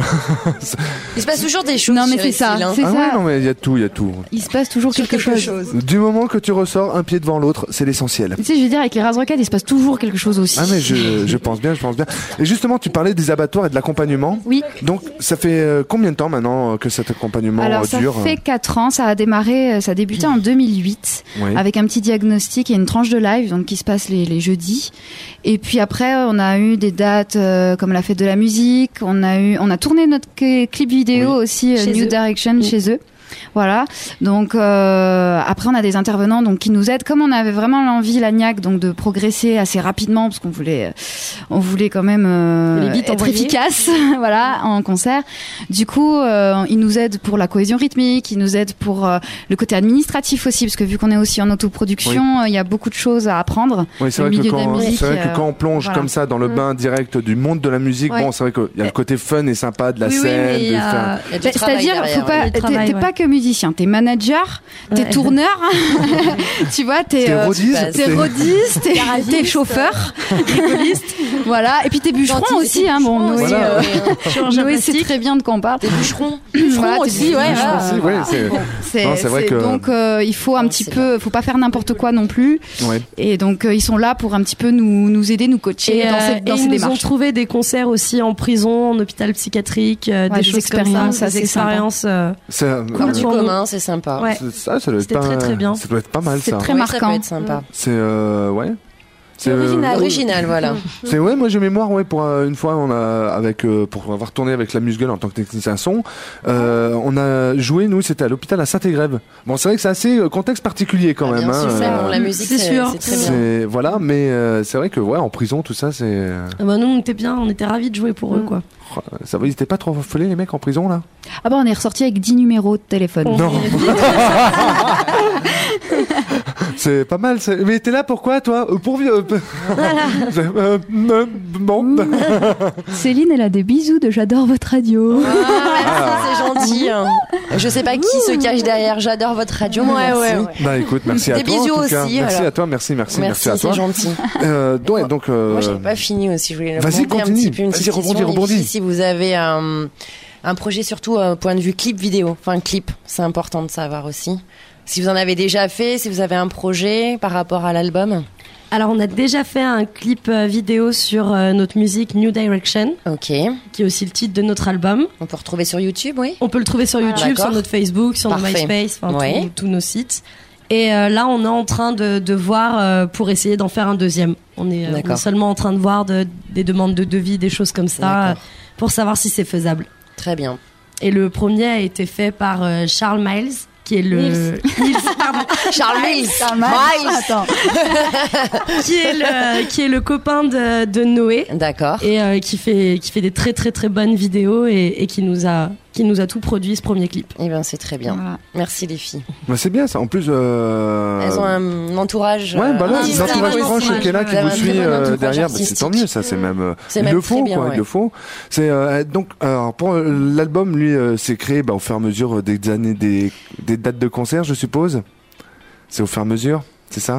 Il se passe toujours des choses. Non mais chez c'est ça, Cécile, hein. c'est Ah ça. ouais, non mais il y a tout, il y a tout. Il se passe toujours quelque, chose. Du moment que tu ressors un pied devant l'autre, c'est l'essentiel. Tu sais, je veux dire, avec les Raz Rockets, il se passe toujours quelque chose aussi. Ah mais je, je pense bien, je pense bien. Et justement, tu parlais des abattoirs et de l'accompagnement. Oui. Donc ça fait euh, combien de temps maintenant euh, que cet accompagnement Alors euh, ça dure fait quatre ans, ça a démarré, euh, ça a débuté en deux mille huit Oui. avec un petit diagnostic et une tranche de live donc qui se passe les, les jeudis. Et puis après on a eu des dates euh, comme la fête de la musique, on a eu on a tourné notre cl- clip vidéo Oui. aussi euh, Chez New eux. Direction chez eux. Voilà. Donc euh, après on a des intervenants donc qui nous aident comme on avait vraiment l'envie l'Agnac donc de progresser assez rapidement parce qu'on voulait on voulait quand même euh, Voulait vite être envoyer. efficace voilà en concert. Du coup euh, ils nous aident pour la cohésion rythmique, ils nous aident pour euh, le côté administratif aussi parce que vu qu'on est aussi en autoproduction, euh, il y a beaucoup de choses à apprendre. Oui, c'est le vrai, que milieu de la quand, musique, c'est vrai que euh, quand on plonge voilà. comme ça dans le Mm. bain direct du monde de la musique, Ouais. bon, c'est vrai qu'il y a le côté fun et sympa de la Oui, oui, scène. mais il y de a- faire- Il y a du Bah, travail C'est-à-dire, derrière, faut pas, ouais. du t'es travail, t'es ouais. pas que musicien, t'es manager, t'es Ouais. tourneur, tu vois, t'es T'es euh, rodiste, t'es t'es- rodiste, t'es t'es chauffeur, bricoliste, voilà, et puis t'es bûcheron Dentiste, aussi, t'es hein. Bon, bûcheron Noé, aussi, Voilà. euh, ouais. Chirurgien Noé sait plastique. très bien de quoi on parle. T'es bûcheron. Voilà, t'es aussi, ouais, bûcheron voilà. aussi, ouais, c'est- C'est- Non, c'est vrai c'est- que- donc euh, il faut un Non, petit c'est peu, faut pas faire n'importe quoi non plus, Ouais. et donc euh, ils sont là pour un petit peu nous nous aider, nous coacher Et, dans euh, ces dans et ces ils nous ont démarches. trouvé des concerts aussi en prison, en hôpital psychiatrique, euh, Ouais, des des choses comme expériences ça, des assez expériences. euh, C'est- Hors du pour nous. commun, c'est sympa. Ouais. c'est- ça, ça doit être C'était pas, très, très bien. Ça doit être pas mal C'est ça. très Oui, marquant. Ça peut être sympa. C'est euh, ouais. C'est euh, original, voilà. C'est ouais, moi j'ai mémoire ouais pour euh, une fois on a avec euh, pour avoir tourné avec la Musgueule en tant que technicien son, euh, on a joué nous c'était à l'hôpital à Saint-Égrève. Bon c'est vrai que c'est assez euh, contexte particulier quand Ah, même. bien sûr, hein, bon, la musique c'est, sûr. c'est très bien. c'est voilà mais euh, c'est vrai que ouais en prison tout ça c'est euh, Ah bah nous, on était bien, on était ravis de jouer pour eux, quoi. oh, ça va ils étaient pas trop affolés les mecs en prison là. Ah bah on est ressorti avec dix numéros de téléphone. Non. C'est pas mal. C'est... Mais t'es là pourquoi toi euh, Pour euh, euh, euh, bon. Céline, elle a des bisous de j'adore votre radio. Ah, merci, c'est gentil. hein. Je sais pas qui se cache derrière. J'adore votre radio. mais Ouais, merci. ouais, ouais. Bah écoute, merci à Des toi. en bisous tout cas. aussi, Merci voilà. à toi, merci, merci, merci, Merci, à toi. c'est gentil. Euh, donc, donc euh... Moi, j'avais pas fini aussi. Je voulais Vas-y, rebondir un continue. petit peu une Vas-y, petite rebondis, question, les rebondis. filles, si vous avez un, un projet surtout euh, point de vue clip vidéo, enfin clip, c'est important de savoir aussi. Si vous en avez déjà fait, si vous avez un projet par rapport à l'album. Alors, on a déjà fait un clip euh, vidéo sur euh, notre musique New Direction, Ok. qui est aussi le titre de notre album. On peut retrouver sur YouTube, oui. On peut le trouver sur YouTube, d'accord. sur notre Facebook, sur Parfait. nos MySpace, enfin Ouais. tous- tous nos sites. Et euh, là, on est en train de, de voir euh, pour essayer d'en faire un deuxième. On est, euh, on est D'accord. seulement en train de voir de- des demandes de devis, des choses comme ça, D'accord. euh, pour savoir si c'est faisable. Très bien. Et le premier a été fait par euh, Charles Miles, qui est le Nils. Nils, pardon. Charles Miles. Miles. Attends. qui est le qui est le copain de, de Noé D'accord. et euh, qui fait qui fait des très très très bonnes vidéos et, et qui nous a qui nous a tout produit ce premier clip. Eh bien, c'est très bien. Voilà. Merci les filles. Bah, c'est bien ça. En plus, euh... Elles ont un entourage. Ouais, bah là, euh, c'est l'entourage oui, proche oui, qui est là, oui, qui oui, vous oui, suit oui, euh, entourage derrière, bah, c'est artistique. tant mieux, ça, c'est même, euh, C'est il même le très faut, bien, quoi, ouais. il le faut. C'est, euh, donc, alors, pour euh, l'album, lui, euh, s'est créé, bah, au fur et à mesure des années, des, des dates de concert, je suppose. C'est au fur et à mesure, c'est ça?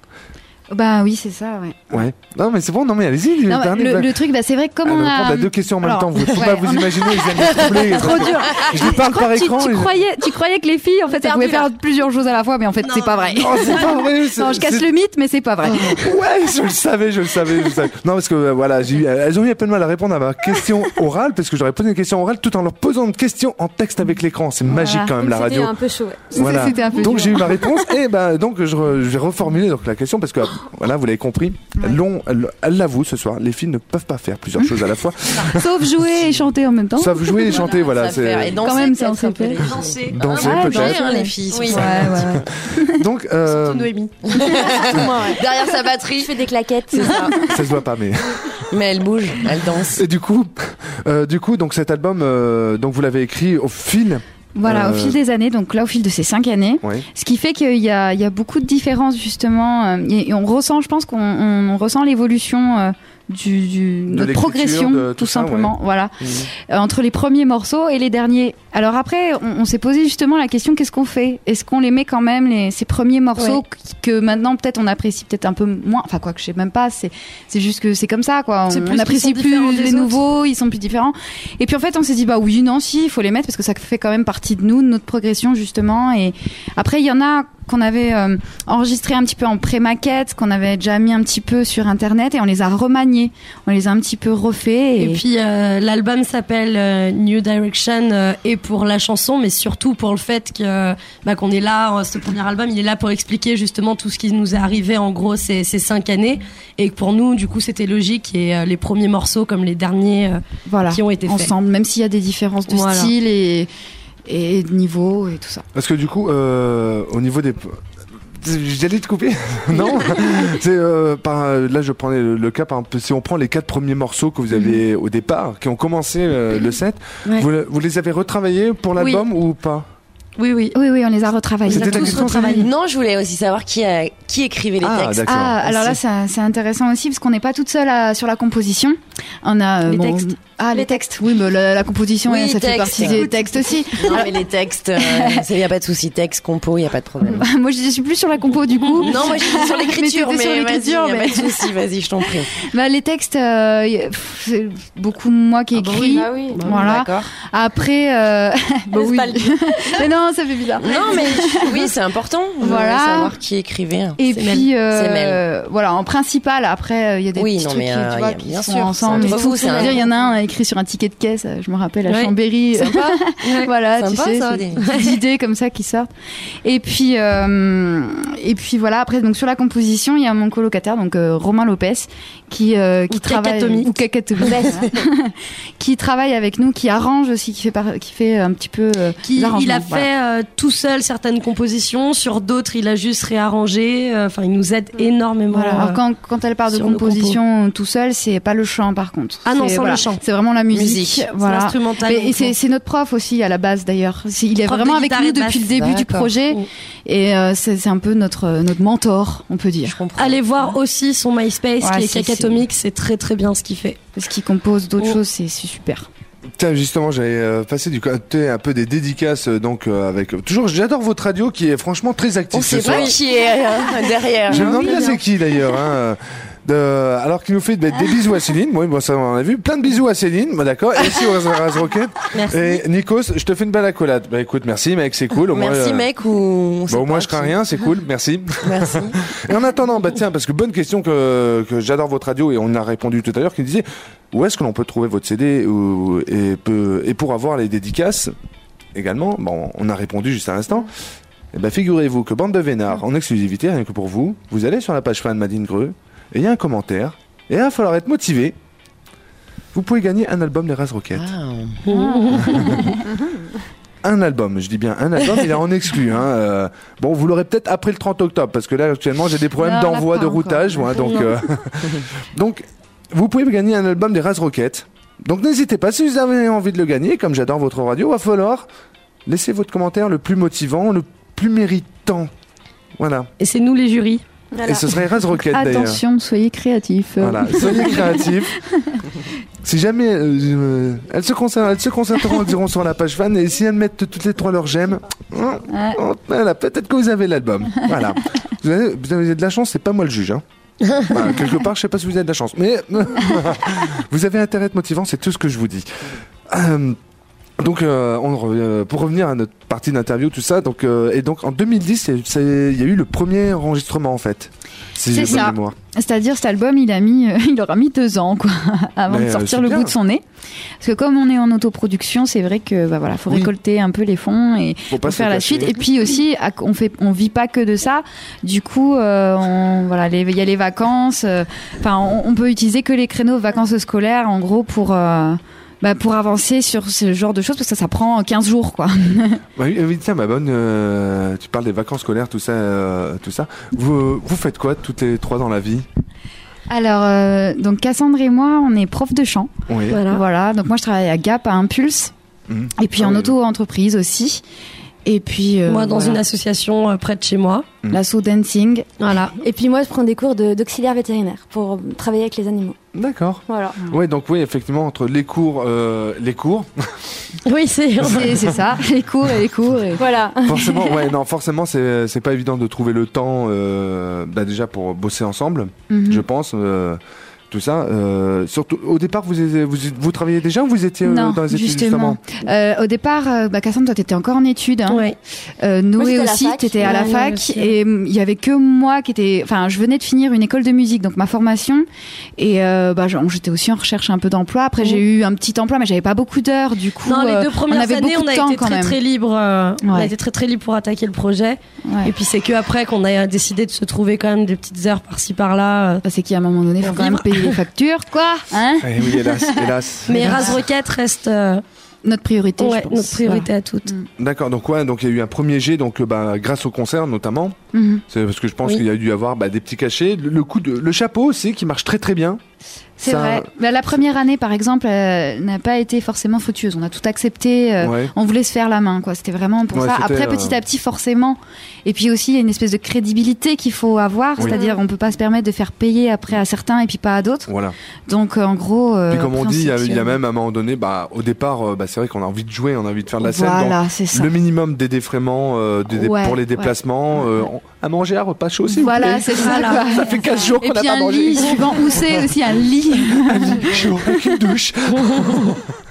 Bah oui, c'est ça, ouais. Ouais. Non, mais c'est bon, non, mais allez-y. Non, bah, dernier, le, bah. le truc, bah, c'est vrai que comme Elle on répond a. à deux questions en même Alors, temps. Vous pouvez ouais, pas vous on a- imaginer, ils viennent de troubler. Trop dur. Je lui parle Je crois par que tu, écran. tu et- croyais, tu croyais que les filles, en fait, elles pouvaient faire plusieurs choses à la fois, mais en fait, c'est pas vrai. Oh, c'est pas vrai. c'est- Non, je casse c'est- le mythe, mais c'est pas vrai. Ouais, je le savais, je le savais, je le savais. Non, parce que euh, voilà, j'ai eu, elles ont eu un peu de mal à répondre à ma question orale, parce que j'aurais posé une question orale tout en leur posant une question en texte avec l'écran. C'est Voilà. magique quand même la C'était radio. un peu chaud. ouais. Voilà. C'était un peu Donc dur. j'ai eu ma réponse et ben donc je, re- je vais reformuler donc la question parce que voilà vous l'avez compris. Elles l'ont- elles elles l'avouent ce soir. Les filles ne peuvent pas faire plusieurs choses à la fois. Sauf jouer et chanter en même temps. Savent jouer et chanter. Voilà. Ça faire. Et C'est danser, Quand même, peut-être c'est un un peu, fait. les filles. Danser. danser Ah, peut-être. Danser, hein, les filles. Oui. c'est Ouais, ça. ouais. Donc euh, Surtout Noémie. Derrière sa batterie. Je fais des claquettes. C'est ça. ça se voit pas mais. Mais elle bouge, elle danse. Et du coup, euh, du coup donc cet album euh, donc vous l'avez écrit au fil. Voilà, Euh, au fil des années, donc là, au fil de ces cinq années. Ouais. Ce qui fait qu'il y a, il y a beaucoup de différences, justement. euh, Et, et on ressent, je pense qu'on on, on ressent l'évolution euh, du, du, De notre l'écriture, progression, de tout tout ça, simplement. Voilà. Mhm. Euh, entre les premiers morceaux et les derniers. Alors après, on, on s'est posé justement la question qu'est-ce qu'on fait? Est-ce qu'on les met quand même, les, ces premiers morceaux Ouais. que, que maintenant peut-être on apprécie peut-être un peu moins? Enfin, quoi que je sais même pas, c'est c'est juste que c'est comme ça, quoi. C'est On, plus on qu'ils apprécie sont différents plus des les autres. nouveaux, ils sont plus différents. Et puis en fait, on s'est dit, bah oui, non, si, il faut les mettre parce que ça fait quand même partie de nous, de notre progression, justement. Et après, il y en a qu'on avait euh, enregistré un petit peu en pré-maquette, qu'on avait déjà mis un petit peu sur Internet et on les a remaniés. On les a un petit peu refaits. Et, Et puis euh, l'album s'appelle euh, New Direction euh, et pour la chanson, mais surtout pour le fait que bah, qu'on est là, euh, ce premier album, il est là pour expliquer justement tout ce qui nous est arrivé en gros ces, ces cinq années et que pour nous, du coup, c'était logique et euh, les premiers morceaux comme les derniers euh, voilà, qui ont été faits. ensemble, même s'il y a des différences de Voilà. style et, et de niveau et tout ça. Parce que du coup, euh, au niveau des... J'allais te couper Non c'est, euh, par, là, je prenais le, le cas, par exemple, si on prend les quatre premiers morceaux que vous avez au départ, qui ont commencé euh, le set, Ouais. vous, vous les avez retravaillés pour l'album ou pas? Oui, oui. Oui, oui, on les a retravaillés. C'était ta tous question, retravaillé. Céline Non, je voulais aussi savoir qui, a, qui écrivait les Ah, textes. d'accord. Ah, alors là, c'est c'est intéressant aussi parce qu'on n'est pas toute seule à- sur la composition. On a euh, Les bon, textes. Ah, les textes. Oui, mais la, la composition, Oui, ça fait textes. partie des textes aussi. Non, mais les textes, il n'y a pas de souci. Texte, compo, il n'y a pas de problème. Moi, je suis plus sur la compo du coup. Non, moi, j'étais sur l'écriture, Mais mais, t'étais sur vas-y, l'écriture, y a mais- pas de souci. Vas-y, je t'en prie. Bah, les textes, euh, y a- pff, c'est beaucoup moi qui écris. Ah oui. Voilà. D'accord. Après, euh... bah Laisse oui. pas le dire. Mais non, ça fait bizarre. Non, mais oui, c'est important. de Voilà. savoir qui écrivait. Et C'est puis, Mel. euh, C'est Mel. voilà, en principal, après, il y a des Oui, petits non, trucs mais, qui, euh, tu y vois, a- qui bien sont sûr, ensemble. mais entre tout, vous, c'est c'est un- dire, il y en a un écrit sur un ticket de caisse, euh, je me rappelle, à Ouais. Chambéry. Sympa. Voilà, Sympa, tu sais, ça, c'est des- des idées comme ça qui sortent. Et puis, euh, et puis voilà. Après, donc sur la composition, il y a mon colocataire, donc euh, Romain Lopez, qui euh, qui Ou travaille Cacatomique. ou Cacatomique, qui travaille avec nous, qui arrange aussi, qui fait par- qui fait un petit peu. euh, Qui, les arrangements, il a voilà. fait euh, tout seul certaines compositions, sur d'autres il a juste réarrangé. euh, Enfin, il nous aide énormément. Voilà. euh, Alors quand, quand elle parle de sur nos composition tout seul, c'est pas le chant par contre. Ah non, C'est- sans voilà. le chant. C'est vraiment la musique. Musique. Voilà. C'est l'instrumental. Mais- et c'est c'est notre prof aussi à la base d'ailleurs. C'est- Il est Prof de vraiment avec guitare nous et de depuis le basse. début du D'accord. projet Mm. et euh, c'est c'est un peu notre notre mentor, on peut dire. Allez voir aussi son MySpace Ouais, qui est c'est- Cacatomique, c'est très très bien ce qu'il fait. Parce qu'il compose d'autres Mm. choses, c'est c'est super. Tiens, justement, j'avais euh, passé du côté un peu des dédicaces, euh, donc euh, avec euh, toujours. J'adore votre radio qui est franchement très active On ce sait pas soir. qui est euh, derrière. Je me demande bien c'est qui d'ailleurs. Hein, euh, de, alors qu'il nous fait bah, des bisous à Céline. Oui, bon, ça on a vu. Plein de bisous à Céline. Bon, d'accord. Et ici au Raz Rocket. Merci. Et Nikos, je te fais une belle accolade. Bah écoute, merci mec, c'est cool. Au moins, Merci euh, mec ou. on sait Bah, au moins pas je crains qui. rien, c'est cool. Merci. Merci. Et en attendant, bah tiens, parce que bonne question que, que j'adore votre radio et on a répondu tout à l'heure qui disait où est-ce que l'on peut trouver votre C D ou, et, peut, et pour avoir les dédicaces également. Bon, on a répondu juste à l'instant. Et ben figurez-vous que Bande de Vénard, en exclusivité, rien que pour vous, vous allez sur la page fan Madine Greux et il y a un commentaire et là, il va falloir être motivé. Vous pouvez gagner un album des Raz Rocket. Ah. Un album, je dis bien un album, il est en exclu. Hein. euh, bon, vous l'aurez peut-être après le trente octobre, parce que là, actuellement, j'ai des problèmes Non, on l'a d'envoi, pas de encore. routage. Voilà, donc, Non. euh, donc, vous pouvez gagner un album des Raz Rocket. Donc, n'hésitez pas, si vous avez envie de le gagner, comme j'adore votre radio, il va falloir laisser votre commentaire le plus motivant, le plus méritant. Voilà. Et c'est nous les jurys. Voilà. Et ce serait Raz Rocket, d'ailleurs. Attention, soyez créatifs. Voilà, soyez créatifs. Si jamais euh, euh, elles se concentreront, elles se concentreront diront sur la page fan et si elles mettent toutes les trois leurs j'aime, hein, Ouais. oh, voilà, peut-être que vous avez l'album. Voilà. Vous avez, vous avez de la chance, c'est pas moi le juge. Hein. Voilà, quelque part, je sais pas si vous avez de la chance, mais vous avez intérêt à être motivant, c'est tout ce que je vous dis. Euh, donc, euh, on revient, pour revenir à notre partie d'interview, tout ça, donc, euh, et donc en deux mille dix, c'est- c'est- il y a eu le premier enregistrement en fait. Si C'est j'ai bonne ça. mémoire. C'est-à-dire cet album, il a mis, euh, il aura mis deux ans quoi, avant Mais, de euh, sortir c'est le bien. bout de son nez. Parce que comme on est en autoproduction, c'est vrai que bah voilà, faut Oui. récolter un peu les fonds et Faut pas pour se faire la cacher. suite. Et puis aussi, à- on fait, on vit pas que de ça. Du coup, euh, on, voilà, les- il y a les vacances. euh, Enfin, on, on peut utiliser que les créneaux vacances scolaires, en gros, pour euh, bah, pour avancer sur ce genre de choses, parce que ça, ça prend quinze jours, quoi. Bah oui, oui, tiens, ma bonne, euh, tu parles des vacances scolaires, tout ça, euh, tout ça. Vous, vous faites quoi toutes les trois dans la vie? Alors, euh, donc Cassandre et moi, on est prof de chant. Oui. Voilà. Voilà. Donc moi, je travaille à Gap, à Impulse, Mhm. et puis Ah en oui. auto-entreprise aussi. Et puis euh, Moi, dans voilà. une association euh, près de chez moi. l'assaut dancing. Voilà. Et puis moi, je prends des cours de- d'auxiliaire vétérinaire pour euh, travailler avec les animaux. D'accord. Voilà. Ouais, donc oui, effectivement, entre les cours, euh, les cours, Oui, c'est. C'est c'est ça, les cours et les cours. Et... Voilà. forcément, ouais, non, forcément, c'est c'est pas évident de trouver le temps, euh, bah déjà pour bosser ensemble, Mhm. je pense. euh, tout ça. Euh, surtout, au départ, vous, vous, vous travailliez déjà ou vous étiez euh, Non, dans les études justement. Euh, au départ, euh, bah, Cassandre, toi, t'étais encore en études. Hein. Ouais. Euh, Moi, Noé j'étais à la aussi, fac. t'étais à la Ouais, fac. aussi. Et hum, il y avait que moi qui était. Enfin, je venais de finir une école de musique, donc ma formation. Et euh, bah, j'en- j'étais aussi en recherche un peu d'emploi. Après, j'ai eu un petit emploi, mais j'avais pas beaucoup d'heures. Du coup, Non, les euh, deux on premières avait années, beaucoup on a de temps été quand très même. très libre. euh, On a Ouais. été très très libre pour attaquer le projet. Ouais. Et puis c'est que après qu'on a décidé de se trouver quand même des petites heures par-ci par-là. euh. Bah, c'est qu'à un moment donné, il faut Pour quand même vivre. payer les factures, quoi. Hein Eh oui, hélas, hélas. Mais Raz Rocket reste euh, Notre priorité, ouais, je pense. notre priorité à toutes. D'accord, donc ouais, donc il y a eu un premier jet, donc euh, bah, grâce au concert notamment. Voilà. Mhm. C'est parce que je pense Oui. qu'il y a dû y avoir bah, des petits cachets. Le, le coup de, le chapeau aussi qui marche très très bien. C'est Ça- vrai. Bah, la première année, par exemple, euh, n'a pas été forcément fructueuse. On a tout accepté. euh, Ouais. On voulait se faire la main, quoi. C'était vraiment pour Ouais, ça. c'était, Après, euh, petit à petit, forcément. Et puis aussi, il y a une espèce de crédibilité qu'il faut avoir. Oui. C'est-à-dire, on peut pas se permettre de faire payer après à certains et puis pas à d'autres. Voilà. Donc, euh, en gros. euh, Puis comme on après, dit, il y, a- s'est- il y a même à un moment donné, bah, au départ, euh, bah, c'est vrai qu'on a envie de jouer, on a envie de faire de la scène. Voilà, c'est ça. Donc, le minimum des défraiements euh, des dé- Ouais, pour les ouais. déplacements, euh, on- à manger, à repas chaud, s'il vous Voilà, plaît. c'est ça. Voilà. quoi. Ça fait quinze jours Et qu'on n'a puis pas un mangé. lit, suivant où c'est aussi un lit. Un lit chaud avec une douche.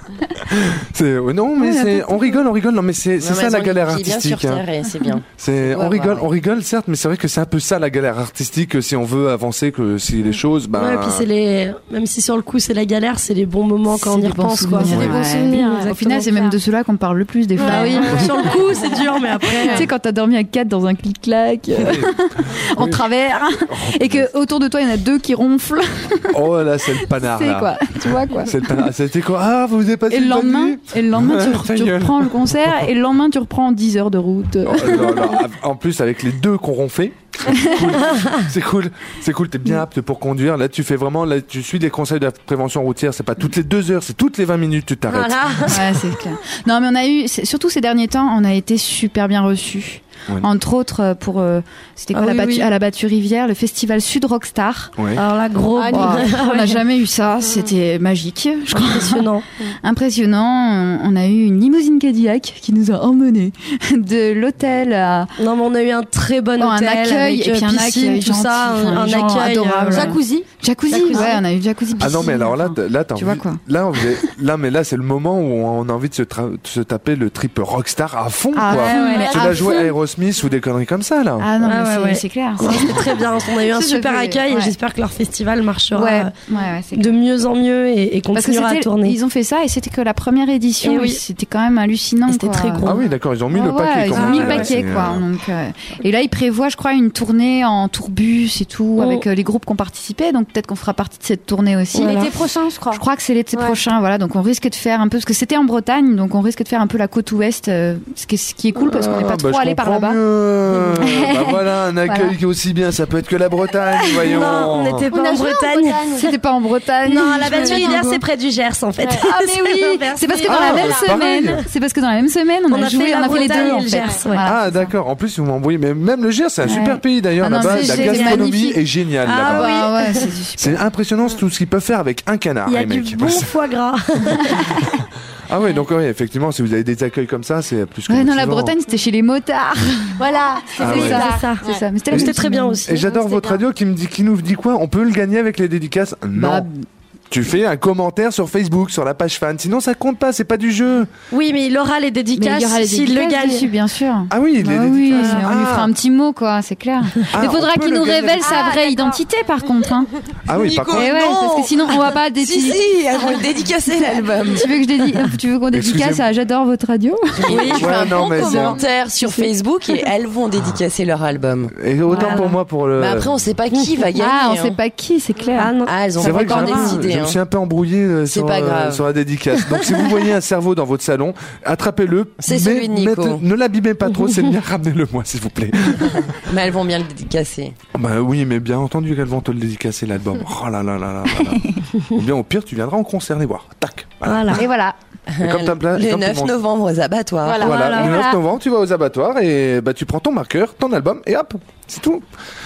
C'est ouais, non mais Ouais, c'est attends, on rigole on rigole non mais c'est c'est Non, ça mais la elles ont galère les pieds bien artistique. sur hein. terre et c'est bien. C'est Ouais, on rigole ouais, ouais. on rigole certes mais c'est vrai que c'est un peu ça la galère artistique que si on veut avancer que si les choses ben Ouais, et puis c'est les, même si sur le coup c'est la galère, c'est les bons moments quand on C'est y des bons repense, quoi. souvenirs. C'est des bons Ouais. souvenirs. Au final, c'est même de cela qu'on parle le plus des fois. Ah oui, sur le coup c'est dur, mais après. Tu sais, quand t'as dormi à quatre dans un clic-clac, euh, en Oui. travers, et que autour de toi, il y en a deux qui ronflent, oh là c'est le panard c'est là. quoi, tu vois quoi. C'est le panard. C'était quoi ah vous avez passé Et le une bonne lendemain, nuit et le lendemain, tu, Ta tu gueule. reprends le concert, et le lendemain, tu reprends dix heures de route. Oh là là. En plus avec les deux qu'on ronflait. Cool. C'est cool, c'est cool, t'es bien apte pour conduire. Là, tu fais vraiment, là, tu suis des conseils de la prévention routière. C'est pas toutes les deux heures, c'est toutes les vingt minutes, tu t'arrêtes. Voilà. Ouais, c'est clair. Non, mais on a eu, c'est- surtout ces derniers temps, on a été super bien reçus. Ouais. Entre autres, euh, pour, euh, c'était quoi, Ah la oui, Battu- oui. à la Battue Rivière, le festival Sud Rockstar. Ouais. Alors là, gros, Ah, bon, Wow, on n'a jamais eu ça, c'était magique, je crois. impressionnant. Impressionnant. On a eu une limousine Cadillac qui nous a emmenés de l'hôtel à Non, mais on a eu un très bon Oh, un hôtel accueil, avec et puis un piscine, accueil tout ça, gentil, un, enfin, un les gens accueil adorables. euh, Jacuzzi. jacuzzi. Jacuzzi. Ouais, on a eu jacuzzi. Ah non mais alors là, piscine, t- là t'as tu envie, vois quoi. là on faisait- là mais là c'est le moment où on a envie de se, tra- de se taper le trip rockstar à fond Ah quoi. ouais, ouais, Tu à vas jouer fond. Aerosmith ou des conneries comme ça là. Ah non, Ah mais ouais, c'est- ouais. c'est clair. Non, c'était très bien. On a eu un Ça, ça super fait- accueil ouais. et j'espère que leur festival marchera Ouais, euh, ouais, ouais, c'est de clair. mieux en mieux et, et Parce que continuera à c'était- tourner. ils ont fait ça et c'était que la première édition. Et et oui. C'était quand même hallucinant. Et c'était quoi. très gros. Ah oui d'accord ils ont mis Ouais, le paquet. ouais, ils comme ont on mis dit, le là, paquet c'est, quoi. euh, Donc, euh, et là ils prévoient, je crois, une tournée en tourbus et tout Oh. avec euh, les groupes qui ont participé. Donc peut-être qu'on fera partie de cette tournée aussi. C'est l'été prochain, je crois. Je crois que c'est l'été Ouais. prochain, voilà. Donc on risque de faire un peu, parce que c'était en Bretagne, donc on risque de faire un peu la côte ouest, euh, ce, qui est, ce qui est cool parce qu'on n'est Ah, pas bah, trop je allé par comprends là-bas. mieux. Bah voilà un accueil Voilà. qui est aussi bien ça peut être que la Bretagne voyons. Non, on n'était On pas a en joué Bretagne. C'était pas en Bretagne. Non, la Je Battue me Rivière, dis, c'est près du Gers en fait. Ouais. Ah mais oui, c'est parce que dans Ah, la même bah, c'est pareil. semaine, c'est parce que dans la même semaine, on, On a, a joué, fait on la a fait les Bretagne deux et en le fait. Gers, ouais. Voilà, Ah c'est ça. d'accord en plus vous m'envoyez mais même le Gers c'est un Ouais. super pays d'ailleurs Ah non, là-bas mais la c'est gastronomie magnifique. est géniale Ah là-bas. bah ouais, c'est super. C'est impressionnant tout ce qu'ils peuvent faire avec un canard Il y a les du mecs. bon foie gras. Ah ouais donc ouais effectivement si vous avez des accueils comme ça c'est plus que Ouais, non, la motivant. Bretagne, c'était chez les motards. Voilà. Ah C'est ouais. ça. C'est ça. C'est ça. Mais c'était la Et- même C'était très bien semaine. aussi. Et j'adore C'était votre bien. radio qui me dit, qui nous dit quoi? On peut le gagner avec les dédicaces? Non. Bah, Tu fais un commentaire sur Facebook, sur la page fan. Sinon, ça compte pas, c'est pas du jeu. Oui, mais il aura les mais dédicaces il y aura les s'il le dédicaces gagne. dessus, bien sûr. Ah oui, les Ah oui, dédicaces. mais on lui Ah. fera un petit mot, quoi, c'est clair. Ah, Il faudra on peut qu'il le nous gagner. révèle sa Ah, vraie d'accord. identité, par contre. Hein. Ah oui, par Nico, contre. Et ouais, non. parce que sinon, on va pas Si, décider. si, elles vont le dédicacer l'album. Tu veux que je dédie... tu veux qu'on dédicace Excusez-moi. à J'adore votre radio? Oui, je fais Ouais, un non, bon mais c'est- commentaire sur Facebook et elles vont dédicacer leur album. Et autant Voilà. pour moi pour le. Mais après, on sait pas qui va gagner. Ah, on hein. sait pas qui, c'est clair. Ah non. Ah, elles ont C'est pas vrai que j'ai encore un peu- décidé. je me hein. suis un peu embrouillé euh, C'est sur, pas euh, grave. sur la dédicace. Donc si vous voyez un cerveau dans votre salon, attrapez-le. C'est mais celui de Nico. mettez- ne l'abîmez pas trop, c'est bien, ramenez-le moi s'il vous plaît. Mais elles vont bien le dédicacer. Bah oui, mais bien entendu qu'elles vont te le dédicacer l'album. Oh là là là là là là. Ou bien au pire, tu viendras en concert les voir. Tac. Voilà. Voilà. Et voilà. Et comme t'as pla- Le comme neuf tout le monde- novembre aux abattoirs. Voilà. Voilà, Voilà. le neuf Voilà. novembre, tu vas aux abattoirs et bah, tu prends ton marqueur, ton album et hop, c'est tout.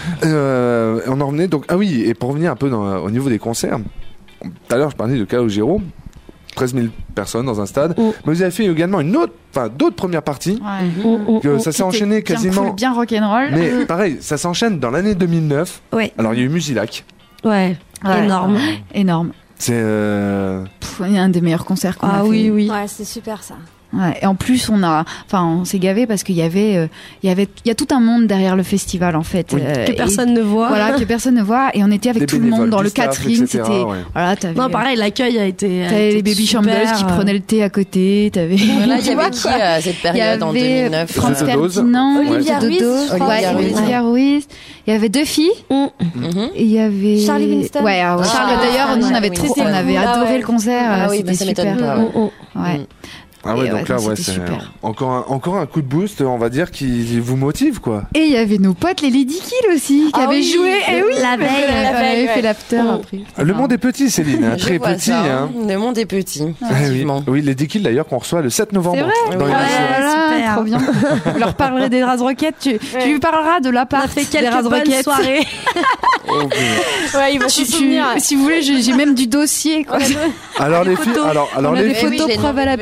Euh, on en revenait donc. Ah oui, et pour revenir un peu dans, au niveau des concerts, tout à l'heure je parlais de Calogero, treize mille personnes dans un stade, Mm. mais vous avez fait également une autre, enfin d'autres premières parties. Ouais. Mm, mm, Que mm. ça s'est C'était enchaîné bien quasiment. cool, bien rock'n'roll. Mais pareil, ça s'enchaîne dans l'année deux mille neuf. Ouais, Alors il y a eu Musilac. ouais, Ouais. énorme. Énorme. C'est euh, Pff, il y a un des meilleurs concerts qu'on a Ah fait. oui, oui. Ouais, c'est super ça. Ouais, et en plus, on a, enfin, on s'est gavé parce qu'il y avait, euh, il y avait, il y a tout un monde derrière le festival en fait, Oui. euh, Que et- personne ne voit. voilà, que personne ne voit, et on était avec des tout le bénévoles monde dans du le staff, catering, et cetera, c'était, ouais. voilà, t'avais, Non, pareil, l'accueil a été. a t'avais été les baby super, shambles qui euh, prenaient le thé à côté, t'avais, Voilà, il y tu vois, avait qui quoi. à cette Il y période en deux avait mille neuf France Zeta Dose. Ferdinand, Olivia Zeta Ruiz, Dose, je crois. ouais, Olivia Ruiz. Olivia Ruiz. Il y avait deux filles, mm. Mhm. et il y avait Charlie Winston. Ouais, alors, Ah, Charles, d'ailleurs, nous on avait Charlie trop, Winston. on avait Ah adoré ouais. le concert, Ah euh, oui, bah, c'était ça m'étonne super. pas. Mm, mm. Ouais. Mm. ah ouais, Et donc ouais, là non, ouais, c'était c'est super. encore un, encore un coup de boost, on va dire, qui vous motive quoi. Et il y avait nos potes les Lady Kill aussi, qui Ah avaient oui, joué. Et oui, la mais veille, on la avait veille, fait ouais. l'after Mm. après. Le monde est petit, Céline, hein, Je très vois petit. ça, Hein. Le monde est petit, Ah oui, effectivement. oui, les Kills d'ailleurs qu'on reçoit le sept novembre C'est vrai dans Oui. l'émission. Ouais. Voilà, super. trop bien. Je leur parlerai des Raz Rockets. Tu, tu lui parleras de On a l'appart fait des quelques Raz bonnes Rockets. soirées. Oh, putain. Ouais, il va Tu- se tu- souvenir. si vous voulez, j'ai j'ai même du dossier. Quoi. Alors les filles, photos. alors alors On a les des filles, photos je l'ai preuves à demandé l'appui. de venir, hein,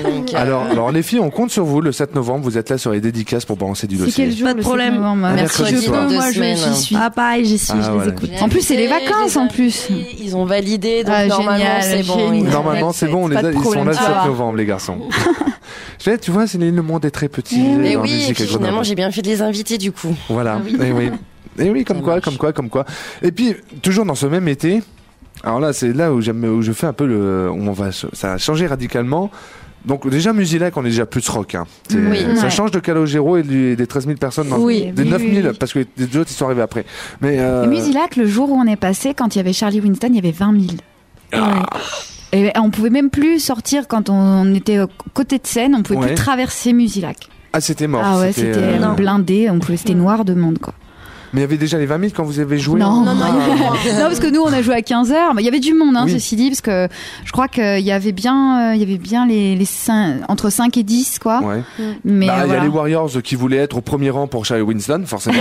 Donc, euh, Alors, alors les filles, on compte sur vous. Le sept novembre, vous êtes là sur les dédicaces pour balancer du C'est dossier. quel jour Pas de le problème. sept novembre? Mercredi Je peux, dans deux moi, je- semaines. j'y suis. Ah, pareil, j'y suis, Ah, je les voilà. écoute. En plus, c'est les vacances, en plus. Ils ont validé, donc Ah, normalement génial, c'est bon. génial. Ils- Normalement, c'est bon, on les Pas de a- ils sont problème, là le tu vas sept voir. novembre, les garçons. Je fais, tu vois, c'est le monde est très petit. Mais dans la oui, et musique puis à Grenoble. finalement j'ai bien fait de les inviter du coup. Voilà. Ah oui. Et oui. Et oui, comme Ça quoi, marche. comme quoi, comme quoi. Et puis, toujours dans ce même été, alors là, c'est là où, j'aime, où je fais un peu le. Où on va, ça a changé radicalement. Donc, déjà, Musilac, on est déjà plus rock. Hein. C'est- Oui. ça Ouais. change de Calogero et du- des treize mille personnes. Dans, Oui. Des Oui, neuf oui, mille, oui. parce que les autres, ils sont arrivés après. Mais. Euh, Et Musilac, le jour où on est passé, quand il y avait Charlie Winston, il y avait vingt mille. Et on pouvait même plus sortir quand on était au côté de scène, on pouvait Ouais. plus traverser Musilac. Ah, c'était mort. Ah ouais, c'était euh, Non. blindé, on pouvait, c'était noir de monde, quoi. Mais il y avait déjà les vingt mille quand vous avez joué. Non, hein non, non, parce que nous on a joué à quinze heures. Il y avait du monde, hein, Oui. ceci dit, parce que je crois qu'il y avait bien, euh, il y avait bien les, les cinq, entre cinq et dix, quoi. Ouais. Mais Bah, il euh, y a voilà. les Warriors qui voulaient être au premier rang pour Charlie Winston, forcément.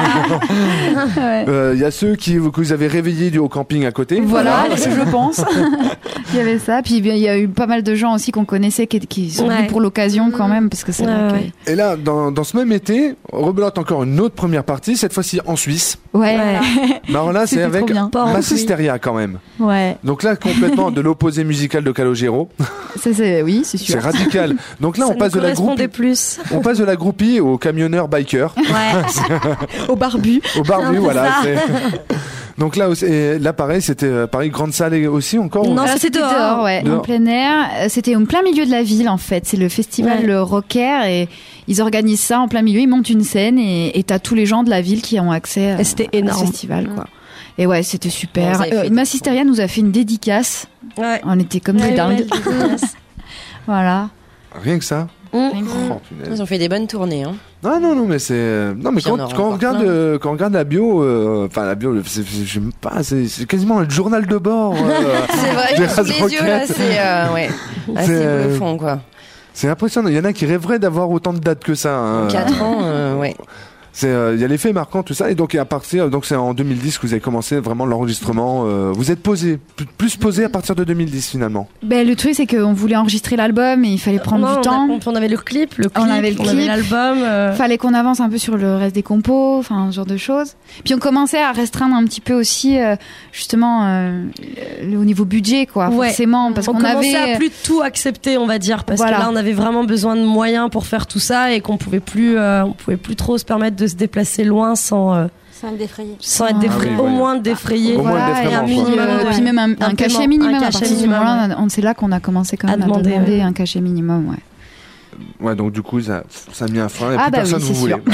Ouais. Euh, Il y a ceux qui, que vous avez réveillés du haut camping à côté. Voilà, je pense. Il y avait ça. Puis bien, il y a eu pas mal de gens aussi qu'on connaissait qui, qui sont Ouais. venus pour l'occasion quand même, parce que c'est Ouais, vrai que- ouais. Et là, dans, dans ce même été, rebelote encore une autre première partie, cette fois-ci en Suisse. Ouais, Ouais. Mais alors là, c'est C'était avec trop bien. Pas en Massisteria quand même. ouais. Donc là, complètement de l'opposé musical de Calogero. Ça, c'est, oui, c'est sûr. C'est radical. Donc là, Ça on passe nous de la correspondait groupie, plus. on passe de la groupie au camionneur biker, Ouais. Au barbu. au barbu, Un peu voilà. ça. c'est- Donc là, aussi- et là, pareil, c'était euh, pareil, grande salle et aussi encore. Non, Alors, c'était c'était dehors. dehors, ouais, Dehors. en plein air. Euh, C'était en plein milieu de la ville, en fait. C'est le festival Ouais. le Rocker et ils organisent ça en plein milieu. Ils montent une scène et et t'as tous les gens de la ville qui ont accès à, Et c'était au énorme. festival, quoi. Et ouais, c'était super. Bon, vous avez Euh, fait- Massisteria nous a fait une dédicace. Ouais. On était comme des Ouais, dingues. ouais, dédicace. Voilà. Rien que ça. Mm. Oh, punaise. Ils ont fait des bonnes tournées. Hein. Non, non, non, mais c'est. Non, mais Puis on quand, aura quand, on encore regarde, plein. euh, quand on regarde la bio, euh, enfin la bio, le- c'est, c'est- je sais pas, c'est, c'est quasiment un journal de bord. euh, C'est vrai, des sous les Raz yeux là, Rockets. c'est euh, ouais, assez C'est, euh, bluffant quoi. C'est impressionnant. Il y en a qui rêveraient d'avoir autant de dates que ça. Hein. quatre ans, euh, ouais. C'est, euh, il y a l'effet marquant, tout ça. Et donc, à partir, donc c'est en deux mille dix que vous avez commencé vraiment l'enregistrement. euh, vous êtes posé, plus, plus posé à partir de deux mille dix finalement. Ben, le truc, c'est qu'on voulait enregistrer l'album et il fallait prendre Non, du on a- temps. on, on avait le clip, le clip, On avait le clip. l'album. euh, Fallait qu'on avance un peu sur le reste des compos, enfin ce genre de choses. Puis on commençait à restreindre un petit peu aussi, euh, justement, euh, le- au niveau budget, quoi, Ouais. forcément, parce on qu'on commençait avait. à plus tout accepter, on va dire, parce Voilà. que là, on avait vraiment besoin de moyens pour faire tout ça et qu'on pouvait plus, euh, on pouvait plus trop se permettre de se déplacer loin sans, euh, C'est un défrayé. sans être Ah défrayé, oui, au ouais. moins défrayer. Au moins Voilà, le et, un défraiement, quoi. minimum, Ouais. puis même un, un Un cachet paiement, minimum. un à cachet partir de ce minimum, moment-là, on- c'est là qu'on a commencé quand À même à demander, demander ouais. un cachet minimum, ouais. Ouais, donc du coup, ça, ça a mis un frein et Ah plus bah personne oui, vous c'est voulait. sûr.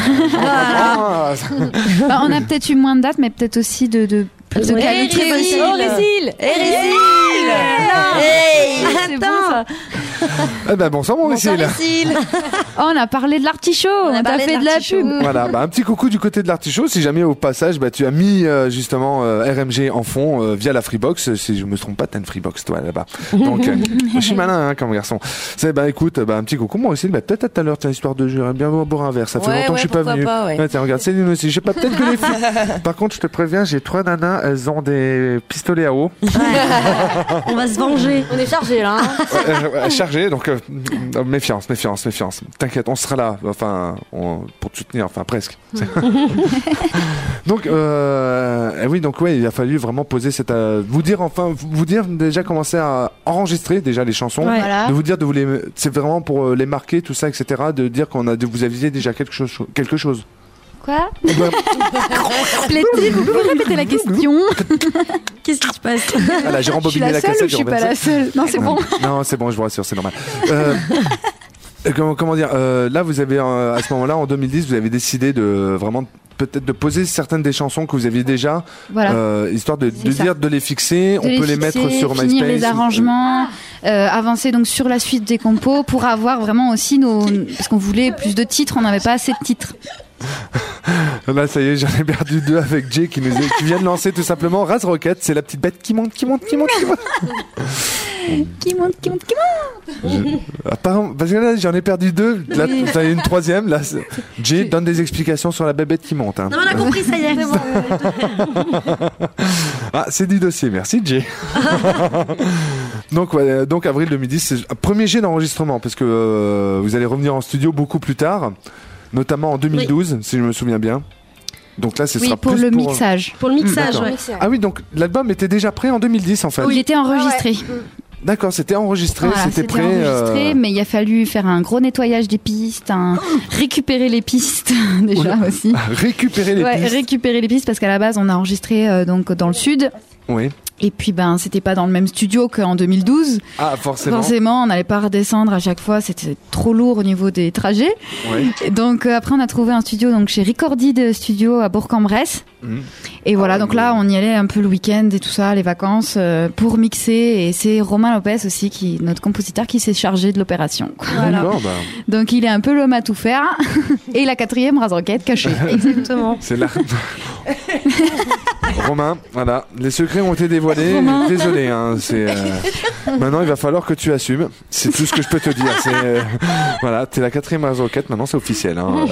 Ah, Bah, on a peut-être eu moins de dates, mais peut-être aussi de, de, de Ouais. qualité. Très bonne Résil, scène. Résil, Résil. C'est bon, ça. eh ben bonsoir mon Bonsoir Résil. Résil. Oh, on a parlé de l'artichaut, on, a t'a parlé fait de de la l'artichaut. pub. Voilà, bah, un petit coucou du côté de l'artichaut. Si jamais au passage, bah, tu as mis euh, justement euh, R M G en fond euh, via la Freebox. Si je me trompe pas, t'as une Freebox toi là-bas. Donc, euh, je suis malin hein, comme garçon. C'est bah écoute, bah, un petit coucou moi aussi. Bah, peut-être à tout à l'heure, tiens, histoire de j'aimerais bien boire un verre. Ça fait Ouais, longtemps que ouais, je suis pas pourquoi venu. pas, ouais. tiens, regarde, Céline aussi. Je sais pas, peut-être que les filles. Par contre, je te préviens, j'ai trois nanas. Elles ont des pistolets à eau On va se venger. On est chargé là. Hein. euh, chargés. Donc euh, euh, méfiance, méfiance, méfiance. T'inquiète, on sera là. Enfin, on- pour te soutenir. Enfin, presque. Donc, euh, eh oui, donc ouais, il a fallu vraiment poser cette, euh, vous dire enfin, vous dire déjà commencer à enregistrer déjà les chansons, Ouais. Voilà. de vous dire de vous les, c'est vraiment pour euh, les marquer tout ça, et cetera. De dire qu'on a, de vous aviez déjà quelque chose, quelque chose. Quoi Eh ben, Plaît-il, vous pouvez répéter la question? Qu'est-ce qui se passe? voilà, j'ai Je suis rembobiné la la, seule ou cassette. je suis j'ai pas la remis seule? Non, c'est ça. bon. Non, c'est bon, je vous rassure, c'est normal. Euh, euh, comment, comment dire, euh, là, vous avez euh, à ce moment-là, en deux mille dix, vous avez décidé de vraiment peut-être de poser certaines des chansons que vous aviez déjà, Voilà. euh, histoire de, C'est de ça. dire de les fixer. De on peut les fixer, mettre sur MySpace. finir les arrangements, euh, avancer donc sur la suite des compos pour avoir vraiment aussi nos, parce qu'on voulait plus de titres, on n'avait pas assez de titres. Là, ça y est, j'en ai perdu deux avec Jay qui nous est- qui vient de lancer tout simplement Raz Rocket. C'est la petite bête qui monte, qui monte, qui monte, qui monte. Qui monte, qui monte, qui monte. Apparemment, parce que là, j'en ai perdu deux. Là, t'as une troisième. Là, c'est- Jay donne des explications sur la bébête qui monte. hein. Non, on a compris, ça y est. Ah, c'est du dossier. Merci, Jay. Donc, ouais, donc avril deux mille dix, c'est un premier jet d'enregistrement parce que euh, vous allez revenir en studio beaucoup plus tard, notamment en deux mille douze, oui. si je me souviens bien. Donc là, ce oui, sera pour plus le pour mixage. Pour le mixage, mmh, ouais. Ah oui, donc l'album était déjà prêt en deux mille dix en fait. Oui, il était enregistré. Ah ouais. D'accord, c'était enregistré, Voilà, c'était, c'était prêt. enregistré, euh... mais il a fallu faire un gros nettoyage des pistes, un... récupérer les pistes déjà Oula. aussi. Récupérer les ouais, pistes. récupérer les pistes parce qu'à la base on a enregistré euh, donc dans le sud. Oui. Et puis ben c'était pas dans le même studio qu'en deux mille douze. Ah forcément. Forcément, on n'allait pas redescendre à chaque fois, c'était trop lourd au niveau des trajets. Oui. Et donc euh, après on a trouvé un studio donc chez Recorded Studio à Bourg-en-Bresse. Mmh. Et voilà, ah, donc oui. là on y allait un peu le week-end et tout ça, les vacances euh, pour mixer. Et c'est Romain Lopez aussi, qui notre compositeur, qui s'est chargé de l'opération. Voilà. Bah. Donc il est un peu l'homme à tout faire. Et la quatrième Raz Rocket cachée. Exactement. C'est là. Romain, voilà, les secrets ont été dévoilés. Romain. Désolé, hein, c'est. Euh... Maintenant, il va falloir que tu assumes. C'est tout ce que je peux te dire. C'est euh... voilà, t'es la quatrième Raz Rocket. Maintenant, c'est officiel. Hein.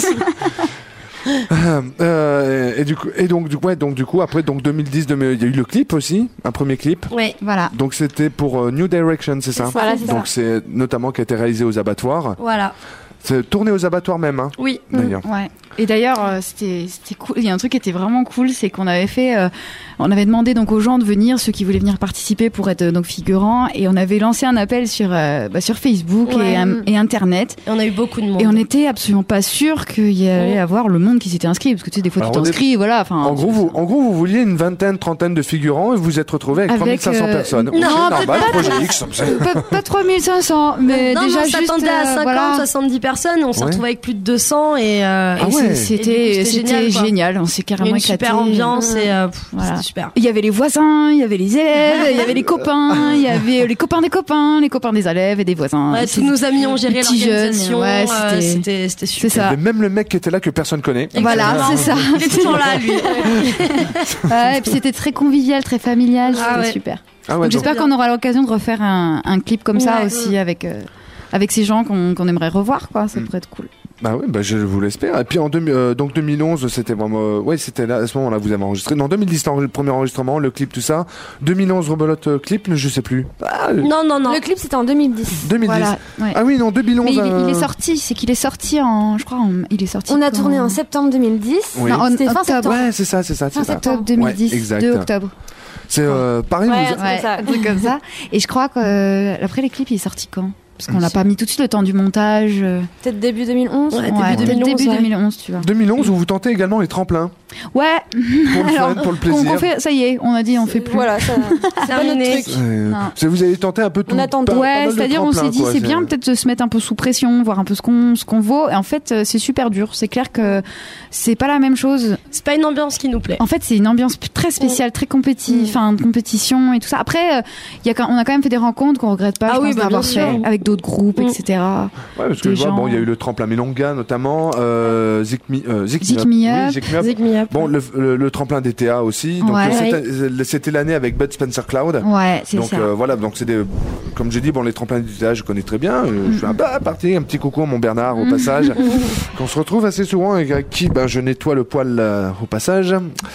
Euh, euh, et du coup, et donc du coup, ouais, donc du coup, après donc deux mille dix, deux mille, il y a eu le clip aussi, un premier clip. Oui, voilà. Donc c'était pour euh, New Direction, c'est, c'est ça. Voilà, c'est donc ça. c'est notamment qui a été réalisé aux abattoirs. Voilà. C'est tourné aux abattoirs même, hein. Oui. D'ailleurs. Mmh, ouais. Et d'ailleurs, euh, c'était c'était cool. Il y a un truc qui était vraiment cool, c'est qu'on avait fait, euh, on avait demandé donc aux gens de venir, ceux qui voulaient venir participer pour être euh, donc figurants, et on avait lancé un appel sur euh, bah, sur Facebook ouais. et, euh, et Internet. Et on a eu beaucoup de monde. Et on était absolument pas sûr qu'il y allait avoir le monde qui s'était inscrit, parce que tu sais des fois Alors tu t'inscris, est... voilà. Enfin. En gros, vous, en gros, vous vouliez une vingtaine, trentaine de figurants et vous vous êtes retrouvé avec, avec trois mille cinq cents euh... personnes. Non, okay, pas, normal, pas, projet X. pas, pas trois mille cinq cents, mais non, déjà on juste. On s'attendait à cinquante, voilà. soixante-dix personnes, on s'est ouais. retrouvé avec plus de deux cents et, euh, ah et ouais. c'était, et c'était génial, génial, on s'est carrément une éclaté. Super ambiance et euh, pff, voilà. C'était super. Il y avait les voisins, il y avait les élèves, il y avait les copains, il y avait les copains des copains, les copains des élèves et des voisins. Ouais, tous nos amis ont géré l'organisation. Ouais, c'était, euh, c'était, c'était super. C'est ça. Il y avait même le mec qui était là que personne connaît. Voilà, c'est ça. Il est toujours là, lui. Ouais, et puis c'était très convivial, très familial, ah, c'était ouais. super. Ah ouais, donc, donc j'espère qu'on aura l'occasion de refaire un, un clip comme ça ouais, aussi ouais. avec euh, avec ces gens qu'on, qu'on aimerait revoir, quoi. Ça mm. pourrait être cool. Bah oui, bah je vous l'espère. Et puis en deux, euh, donc deux mille onze, c'était vraiment, euh, ouais, c'était là à ce moment-là vous avez enregistré. Non, deux mille dix, le premier enregistrement, le clip, tout ça. deux mille onze, rebelote euh, clip, je sais plus. Ah, non, non, non. Le clip c'était en deux mille dix. deux mille dix. Voilà, ouais. Ah oui, non, deux mille onze. Mais il, euh... il est sorti, c'est qu'il est sorti en, je crois, en, il est sorti. On a quand... tourné en septembre deux mille dix. Oui. Non, c'était fin septembre. Ouais, c'est ça, c'est ça, c'est fin ça. septembre deux mille dix, ouais, exact. deux octobre. C'est euh, pareil. Ouais, vous... ouais, un truc comme ça. Et je crois que euh, après les clips, il est sorti quand? Parce qu'on l'a pas mis tout de suite le temps du montage. Peut-être début deux mille onze. Ouais, ouais, début, deux mille onze, début ouais. deux mille onze, tu vois. deux mille onze, où vous tentez également les tremplins. Ouais. Pour le Alors, fun, pour le plaisir. On, on fait, ça y est, on a dit on fait plus. Voilà, ça, c'est pas notre truc. Euh, vous avez tenté un peu tout. On attend. Pas, ouais, pas c'est-à-dire on s'est dit quoi, c'est, c'est bien peut-être de se mettre un peu sous pression, voir un peu ce qu'on ce qu'on vaut. Et en fait, c'est super dur. C'est clair que c'est pas la même chose. C'est pas une ambiance qui nous plaît. En fait, c'est une ambiance très spéciale, très compétitive, enfin de compétition et tout ça. Après, il y a on a quand même fait des rencontres qu'on regrette pas, ah je oui, pense, bah, d'avoir fait avec d'autres groupes, mm. et cetera. Ouais, parce que je vois, bon, il y a eu le tremplin Milonga notamment, euh, Zik Me euh, Zik Zik Me Up, oui, Zik Me Up. Zik Me Up. Bon, le, le, le tremplin D T A aussi. Donc ouais. c'était, c'était l'année avec Bud Spencer Cloud. Ouais, c'est donc, ça. Euh, voilà, donc c'est des, comme j'ai dit, bon, les tremplins D T A, je connais très bien. Euh, mm. Je fais un bah, parti, un petit coucou à mon Bernard au passage. Qu'on se retrouve assez souvent avec qui, ben, je nettoie le poil euh, au passage.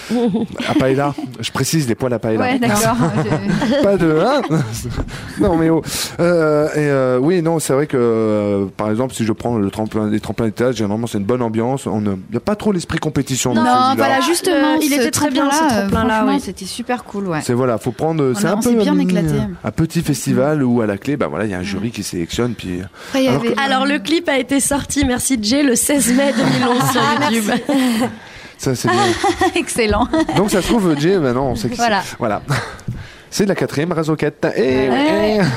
À paella. Je précise les poils à paella. Ouais, d'accord. Pas de, hein non, mais oh. Euh, et euh, oui, non, c'est vrai que, euh, par exemple, si je prends le tremplin, les tremplins D T A, généralement, c'est une bonne ambiance. On ne, y a pas trop l'esprit compétition. Non, dans voilà, justement, euh, il était très bien ce tremplin-là. Oui. Oui. C'était super cool, ouais. C'est voilà, faut prendre. C'est on un on peu bien un, éclaté. un petit festival mmh. où à la clé, bah voilà, il y a un jury qui sélectionne. Puis. Après, alors, avait... que... alors le clip a été sorti, merci Jay, le seize mai deux mille onze sur YouTube. Ça c'est bien. Excellent. Donc ça se trouve Jay, maintenant on sait que voilà. c'est. Voilà. C'est la quatrième Razoquette. Et, ouais. et...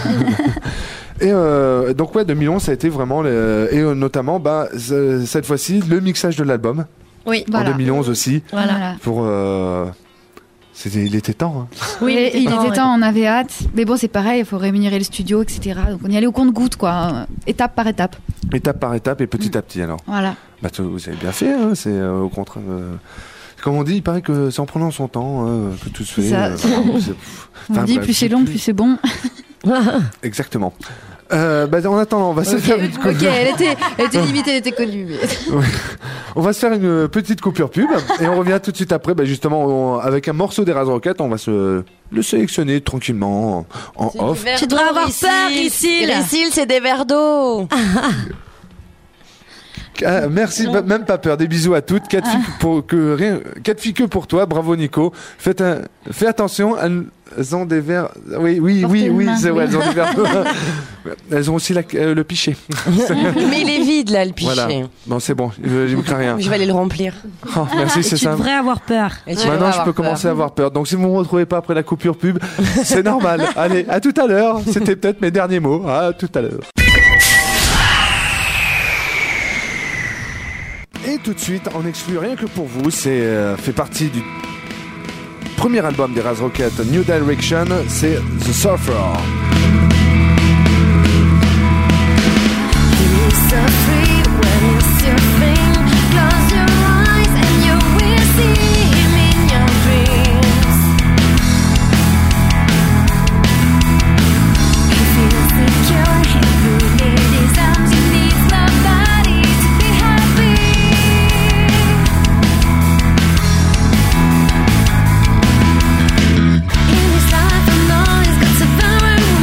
Et euh, donc ouais, deux mille onze ça a été vraiment le... et euh, notamment bah c- cette fois-ci le mixage de l'album. Oui. En voilà. deux mille onze aussi. Voilà. Pour euh... c'était il était temps. Hein. Oui, il était, il était temps, on avait hâte. Mais bon, c'est pareil, il faut rémunérer le studio, et cetera. Donc on y allait au compte-gouttes, quoi, étape par étape. Étape par étape et petit mmh. à petit alors. Voilà. Bah vous avez bien fait, hein, c'est euh, au contraire. Euh... Comme on dit, il paraît que c'est en prenant son temps hein, que tout se fait. C'est ça. Euh, enfin, c'est... On enfin, dit bref, plus c'est long, plus c'est bon. Exactement. Euh, bah, en attendant, on va se okay, faire une Ok, elle était, elle était limite, elle était connue. Mais... Oui. On va se faire une petite coupure pub et on revient tout de suite après. Bah justement, on- avec un morceau des Raz Rockets, on va se le sélectionner tranquillement en, en off. Tu devrais avoir peur, Ricil. Ricil, c'est des verres d'eau. Ah, merci, bah, même pas peur. Des bisous à toutes. Quatre filles pour que rien, quatre filles que pour toi. Bravo Nico. Faites un, fais attention. Elles ont des verres. Oui, oui, Portez oui, une oui, main, c'est vrai. oui. Elles ont des verres. Elles ont aussi la- euh, le pichet. Mais il est vide là, le pichet. Voilà. Non, c'est bon. Je, je me crains rien. Je vais aller le remplir. Oh, merci, Et c'est tu ça. devrais avoir peur. Et tu vas Maintenant, je avoir peux peur. commencer à avoir peur. Donc, si vous ne me retrouvez pas après la coupure pub, c'est normal. Allez, à tout à l'heure. C'était peut-être mes derniers mots. À tout à l'heure. Et tout de suite, en exclu rien que pour vous, c'est euh, fait partie du premier album des Raz Rockets, New Direction, c'est The Surfer. In this life, I know it's got to burn.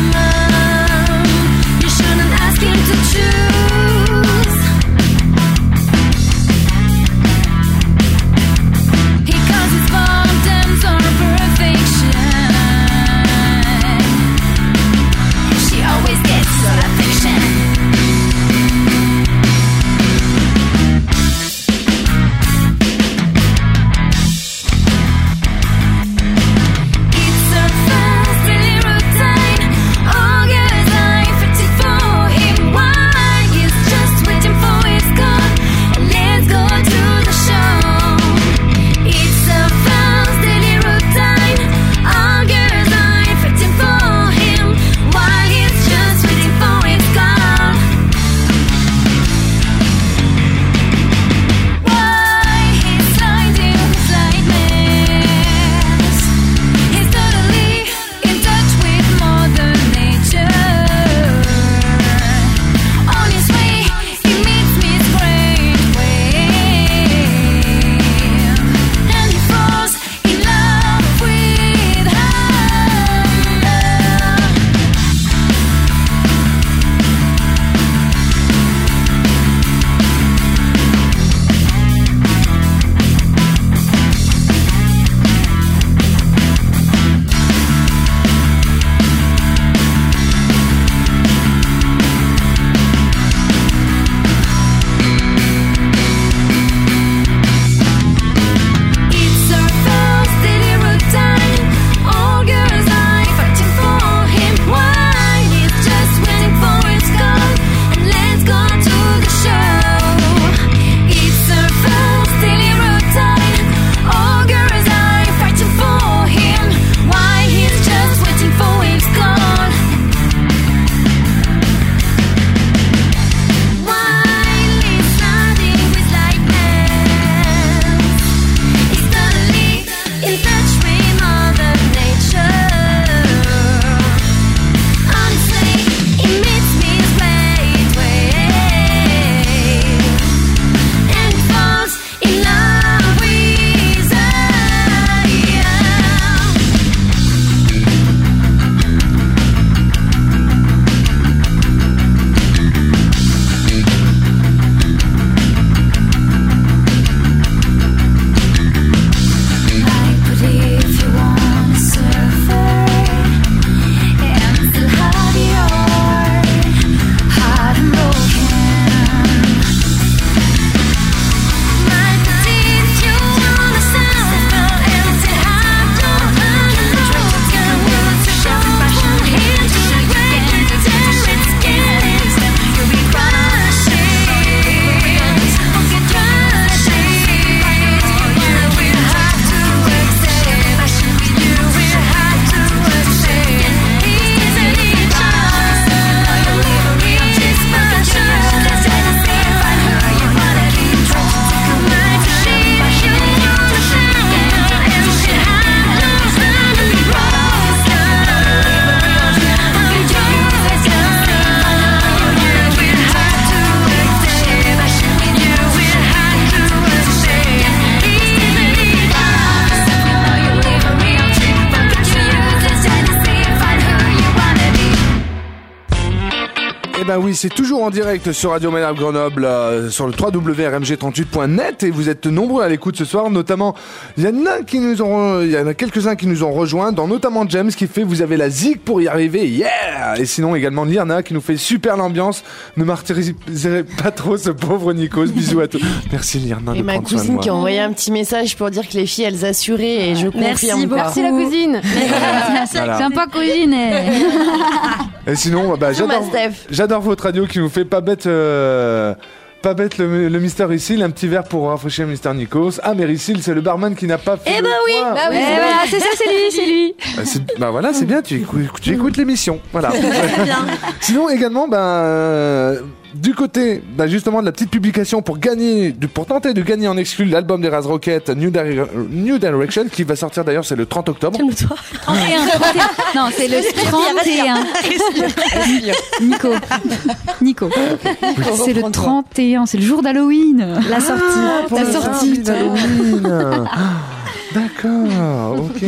ben oui, c'est toujours en direct sur Radio Malherbe Grenoble, euh, sur le w w w point r m g trente-huit point net, et vous êtes nombreux à l'écoute ce soir, notamment, il y en a qui nous ont, il y en a quelques-uns qui nous ont rejoints, dans notamment James qui fait vous avez la zig pour y arriver, yeah! Et sinon également Lirna qui nous fait super l'ambiance, ne martyrisez pas trop ce pauvre Nikos, bisous à tous. Merci Lirna Et de ma prendre soin de cousine moi. qui a envoyé un petit message pour dire que les filles elles assuraient et je Merci confirme beaucoup. quoi. Merci la cousine. Voilà. Sympa cousine. Et sinon, bah, Bisous, j'adore, ma Steph. j'adore votre radio qui nous fait pas bête, euh, pas bête le, le Mister Rissil, un petit verre pour rafraîchir Mister Nikos. Ah, mais Rissil, c'est le barman qui n'a pas fait. Eh le ben oui, point. Bah oui, Eh c'est voilà, vrai. c'est ça, c'est lui, c'est lui. Bah, c'est- bah voilà, c'est bien, tu écoutes, tu écoutes l'émission. Voilà. bien. Sinon, également, ben, euh, du côté, bah, justement, de la petite publication pour gagner, du- pour tenter de gagner en exclu l'album des Raz Rocket, New, Dire- New Direction, qui va sortir d'ailleurs, c'est le trente octobre. Calme-toi. trente et un, trente et un. Non, c'est le trente et un. Nico. Nico. C'est le trente et un, c'est le jour d'Halloween. La sortie. Pour la le sortie. sortie d'Halloween. D'accord, ok.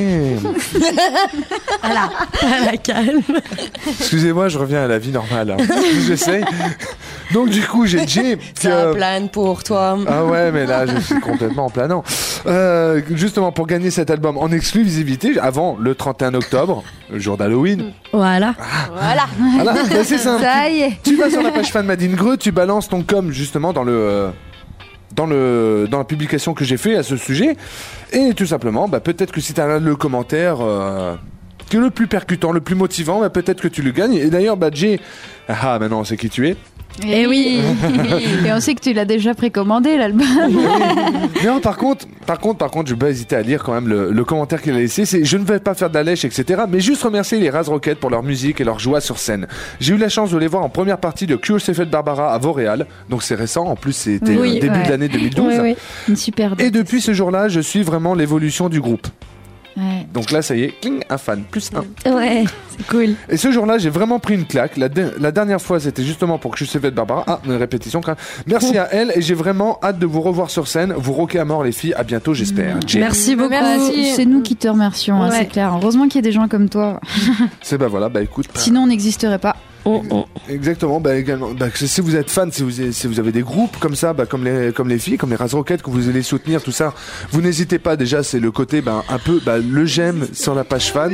Voilà. À la calme. Excusez-moi, je reviens à la vie normale. hein. J'essaye. Donc du coup, j'ai Jay. qui, Ça euh, plane pour toi. Ah ouais, mais là, je suis complètement en planant. Euh, justement, pour gagner cet album en exclusivité, avant le trente et un octobre, le jour d'Halloween. Voilà. Voilà. Voilà, bah, c'est simple. Ça y est. Tu vas sur la page fan Madine Greux, tu balances ton com justement dans le euh, dans le dans la publication que j'ai fait à ce sujet, et tout simplement, bah, peut-être que si tu as le commentaire euh, qui est le plus percutant, le plus motivant, bah, peut-être que tu le gagnes. Et d'ailleurs, bah, Jay, ah maintenant on sait qui tu es. Et oui. Et on sait que tu l'as déjà précommandé l'album. Non, par contre, par contre, par contre, je vais pas hésiter à lire quand même le, le commentaire qu'il a laissé. C'est, je ne vais pas faire de la lèche, et cetera. Mais juste remercier les Raz Rocket pour leur musique et leur joie sur scène. J'ai eu la chance de les voir en première partie de Cure Sefet Barbara à Vauréal. Donc c'est récent. En plus, c'était Oui, euh, début ouais. de l'année deux mille douze. Oui, oui. Une super Et depuis ce jour-là, je suis vraiment l'évolution du groupe. Ouais. Donc là, ça y est, cling, un fan, plus un. Ouais, c'est cool. Et ce jour-là, j'ai vraiment pris une claque. La, de- la dernière fois, c'était justement pour que je sais de Barbara. Ah, une répétition quand même. Merci à elle, et j'ai vraiment hâte de vous revoir sur scène. Vous rockez à mort, les filles. À bientôt, j'espère. Jay. Merci beaucoup. Merci. C'est nous qui te remercions, hein, Ouais. c'est clair. Heureusement qu'il y a des gens comme toi. C'est bah voilà, bah écoute. bah, Sinon, on n'existerait pas. On- on- Exactement, bah également, bah, que si vous êtes fan, si vous, si vous avez des groupes comme ça, bah, comme les comme les filles, comme les Raz Rocket, que vous allez soutenir, tout ça, vous n'hésitez pas. Déjà, c'est le côté, bah, un peu, bah, le j'aime sur la page fan.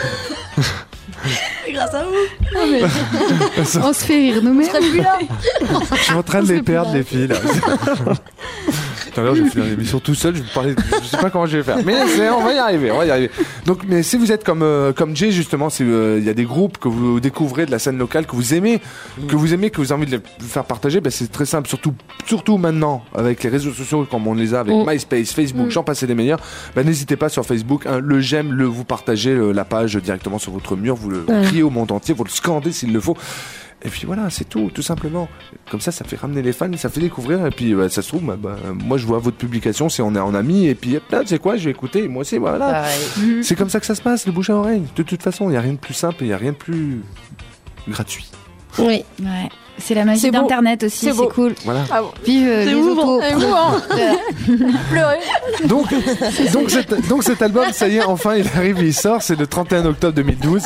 Grâce à vous. On se fait rire nous-mêmes. Je suis en train de les perdre, les filles là. Tout à l'heure, je vais finir l'émission tout seul. Je vais parler. Je sais pas comment je vais faire, mais c'est, on va y arriver, on va y arriver. Donc, mais si vous êtes comme euh, comme Jay justement, si euh, il y a des groupes que vous découvrez de la scène locale, que vous aimez, que vous aimez, que vous avez envie de les faire partager, bah, c'est très simple. Surtout surtout maintenant avec les réseaux sociaux comme on les a avec Mm. MySpace, Facebook, j'en passe des meilleurs. Bah, n'hésitez pas sur Facebook, hein, le j'aime, le vous partagez le- la page directement sur votre mur, vous le Voilà. criez au monde entier, vous le scandez s'il le faut. Et puis voilà, c'est tout, tout simplement. Comme ça, ça fait ramener les fans, ça fait découvrir. Et puis, bah, ça se trouve, bah, bah, moi, je vois votre publication, c'est on est en ami. Et puis, hop là, tu sais quoi, je vais écouter. Moi aussi, voilà. Pareil. C'est comme ça que ça se passe, le bouche à oreille. De toute façon, il n'y a rien de plus simple, il n'y a rien de plus gratuit. Oui. Ouais. C'est la magie C'est beau. d'Internet aussi, C'est c'est beau. cool. Voilà. Ah bon. Vive euh, C'est les émouvant. autos. C'est émouvant. Pleurer. Donc, donc, cet, donc, cet album, ça y est, enfin, il arrive, il sort. C'est le trente et un octobre deux mille douze.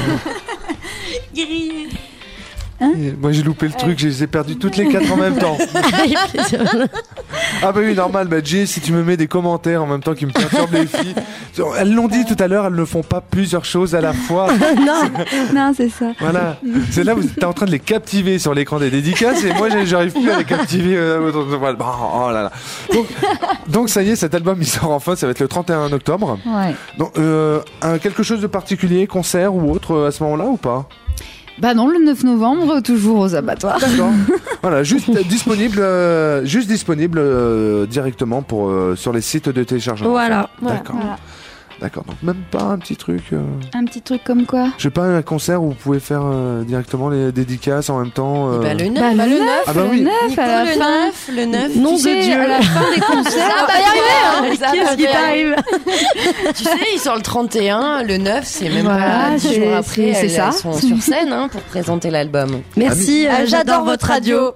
Et moi, j'ai loupé le truc, je les ai perdus toutes les quatre en même temps. Ah bah oui, normal, bah Jay, si tu me mets des commentaires en même temps qui me perturbent les filles. Elles l'ont dit tout à l'heure, elles ne font pas plusieurs choses à la fois. Non, c'est ça. Voilà. C'est là où t'es en train de les captiver sur l'écran des dédicaces, et moi j'ai- j'arrive plus à les captiver. euh, voilà. Oh là là. Donc, donc ça y est, cet album il sort enfin, ça va être le trente et un octobre. Ouais. Donc, euh, un, quelque chose de particulier, concert ou autre euh, à ce moment-là ou pas? Bah non, le neuf novembre, toujours aux abattoirs. D'accord. Voilà, juste euh, disponible, euh, juste disponible euh, directement pour euh, sur les sites de téléchargement. Voilà. D'accord. Voilà. D'accord. Donc même pas un petit truc. euh, Un petit truc comme quoi? Je sais pas, un concert où vous pouvez faire euh, directement les dédicaces en même temps. euh, Et bah, le neuf, Bah, le bah, le neuf, neuf. Ah bah le oui. neuf, Nico, à la le fin. neuf, le neuf. Nom Tu de sais, Dieu. à la fin des concerts. Ça va y arriver, hein. Ça va Qu'est-ce qui y arriver. t'arrive? Tu sais, il sort le trente et un, le neuf, c'est même Voilà, pas dix c'est- jours après, c'est- c'est elles, ça. elles sont sur scène hein, pour présenter l'album. Merci, Ah, euh, j'adore votre radio.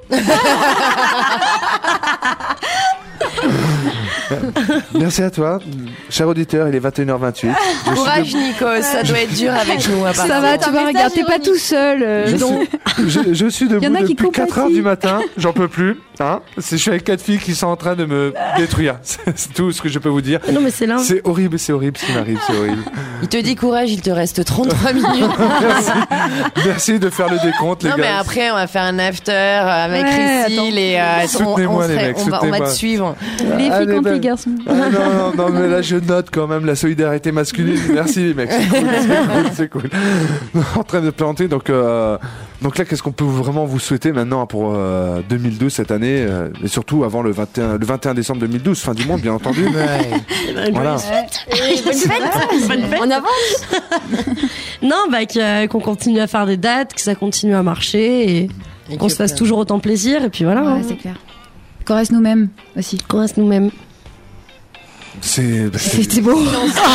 Merci à toi, cher auditeur. Il est vingt et une heures vingt-huit. Je suis Courage Nico, ça doit être dur avec nous à part Ça va, tu un vois, message regarde, t'es pas ironique. tout seul. euh, Je donc- suis, je, je suis Il y debout en a qui depuis quatre heures compatissent. du matin, j'en peux plus. Hein c'est, je suis avec quatre filles qui sont en train de me détruire. C'est, c'est tout ce que je peux vous dire. Non, mais c'est là. C'est horrible, c'est horrible ce qui m'arrive, c'est horrible. Il te dit courage, il te reste trente-trois minutes. Merci. Merci de faire le décompte, les Non, gars. mais après, on va faire un after avec Ouais, Cécile et euh, on, Soutenez-moi, on, les serait- mecs, on, va, on va soutenez-moi. te suivre. Les filles Allez, contre ben. les garçons. Ah, non, non, non, mais là je note quand même la solidarité masculine. Merci les mecs, c'est cool, c'est cool, c'est cool. En train de planter, donc euh, donc là qu'est-ce qu'on peut vraiment vous souhaiter maintenant pour euh, deux mille douze cette année, euh, et surtout avant le vingt et un, le vingt et un décembre deux mille douze, fin du monde bien entendu. Voilà. Bonne fête. En avant. Non, bah, que- qu'on continue à faire des dates, que ça continue à marcher et, Et qu'on que- se fasse toujours autant plaisir. Et puis voilà, Ouais, hein. c'est clair. Qu'on reste nous-mêmes aussi. qu'on reste nous-mêmes. C'est, bah, c'est- C'est c'est beau.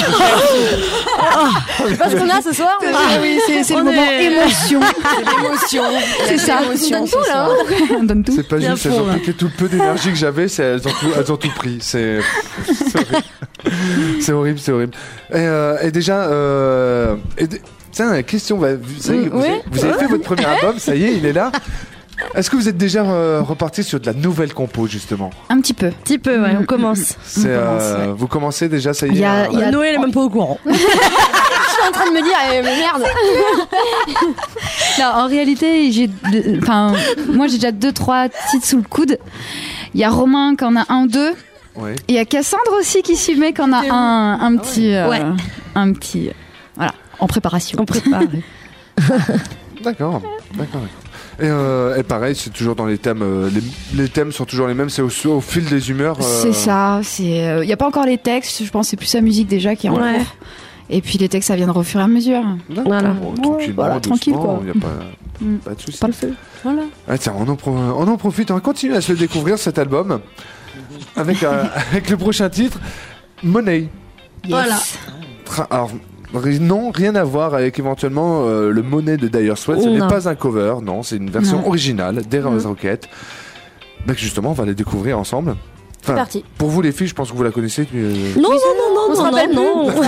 C'est pas ce qu'on a ce soir. mais- Ah oui, c'est c'est le On moment est- émotion. L'émotion. C'est ça. L'émotion, tout, ce là. soir. On donne tout. c'est pas Bien juste, elles fond, ont là. piqué tout le peu d'énergie que j'avais, c'est, elles, ont tout, elles ont tout pris. C'est, c'est horrible. C'est horrible, c'est horrible. Et, euh, et déjà, euh, et d- tiens, question, bah, vous, ça y est, vous, Oui. avez, vous avez fait votre premier album, ça y est, il est là. Est-ce que vous êtes déjà euh, reparti sur de la nouvelle compo justement? Un petit peu. Petit peu, ouais, on commence. C'est, euh, vous commencez déjà, ça y est. Il y a- euh, il y a- Noël est même pas au courant. Je suis en train de me dire, eh, mais merde. Non, en réalité, j'ai, de- enfin, moi j'ai déjà deux trois titres sous le coude. Il y a Romain qui en a un ou deux. ouais. Et il y a Cassandre aussi qui suit, mais qui en a un, un petit, euh, Ouais. un petit, euh, voilà, en préparation. On prépare. D'accord, d'accord. Et, euh, et pareil, c'est toujours dans les thèmes. euh, les, les thèmes sont toujours les mêmes. C'est au, au fil des humeurs. euh, C'est ça. C'est, il y a pas encore les textes. Je pense que c'est plus sa musique déjà qui est en Ouais. cours. Et puis les textes, ça viendra au fur et à mesure. D'accord. Voilà. Bon, tranquillement, Voilà, tranquille, doucement, quoi. y a pas, Mm. pas de souci. Pas le feu. Voilà. Ah, tiens, on en, pro- on en profite, on va continuer à se le découvrir cet album avec, euh, avec le prochain titre, Money. Voilà. Tra- Alors, ri- non, rien à voir avec éventuellement euh, le Money de Dire Straits. Ce n'est Non. pas un cover, non, c'est une version Non. originale des Rose Rockets. Bah, que justement, on va les découvrir ensemble. C'est Enfin, parti. pour vous les filles, je pense que vous la connaissez. euh, Non, non, non, on non, se non, rappelle non, non.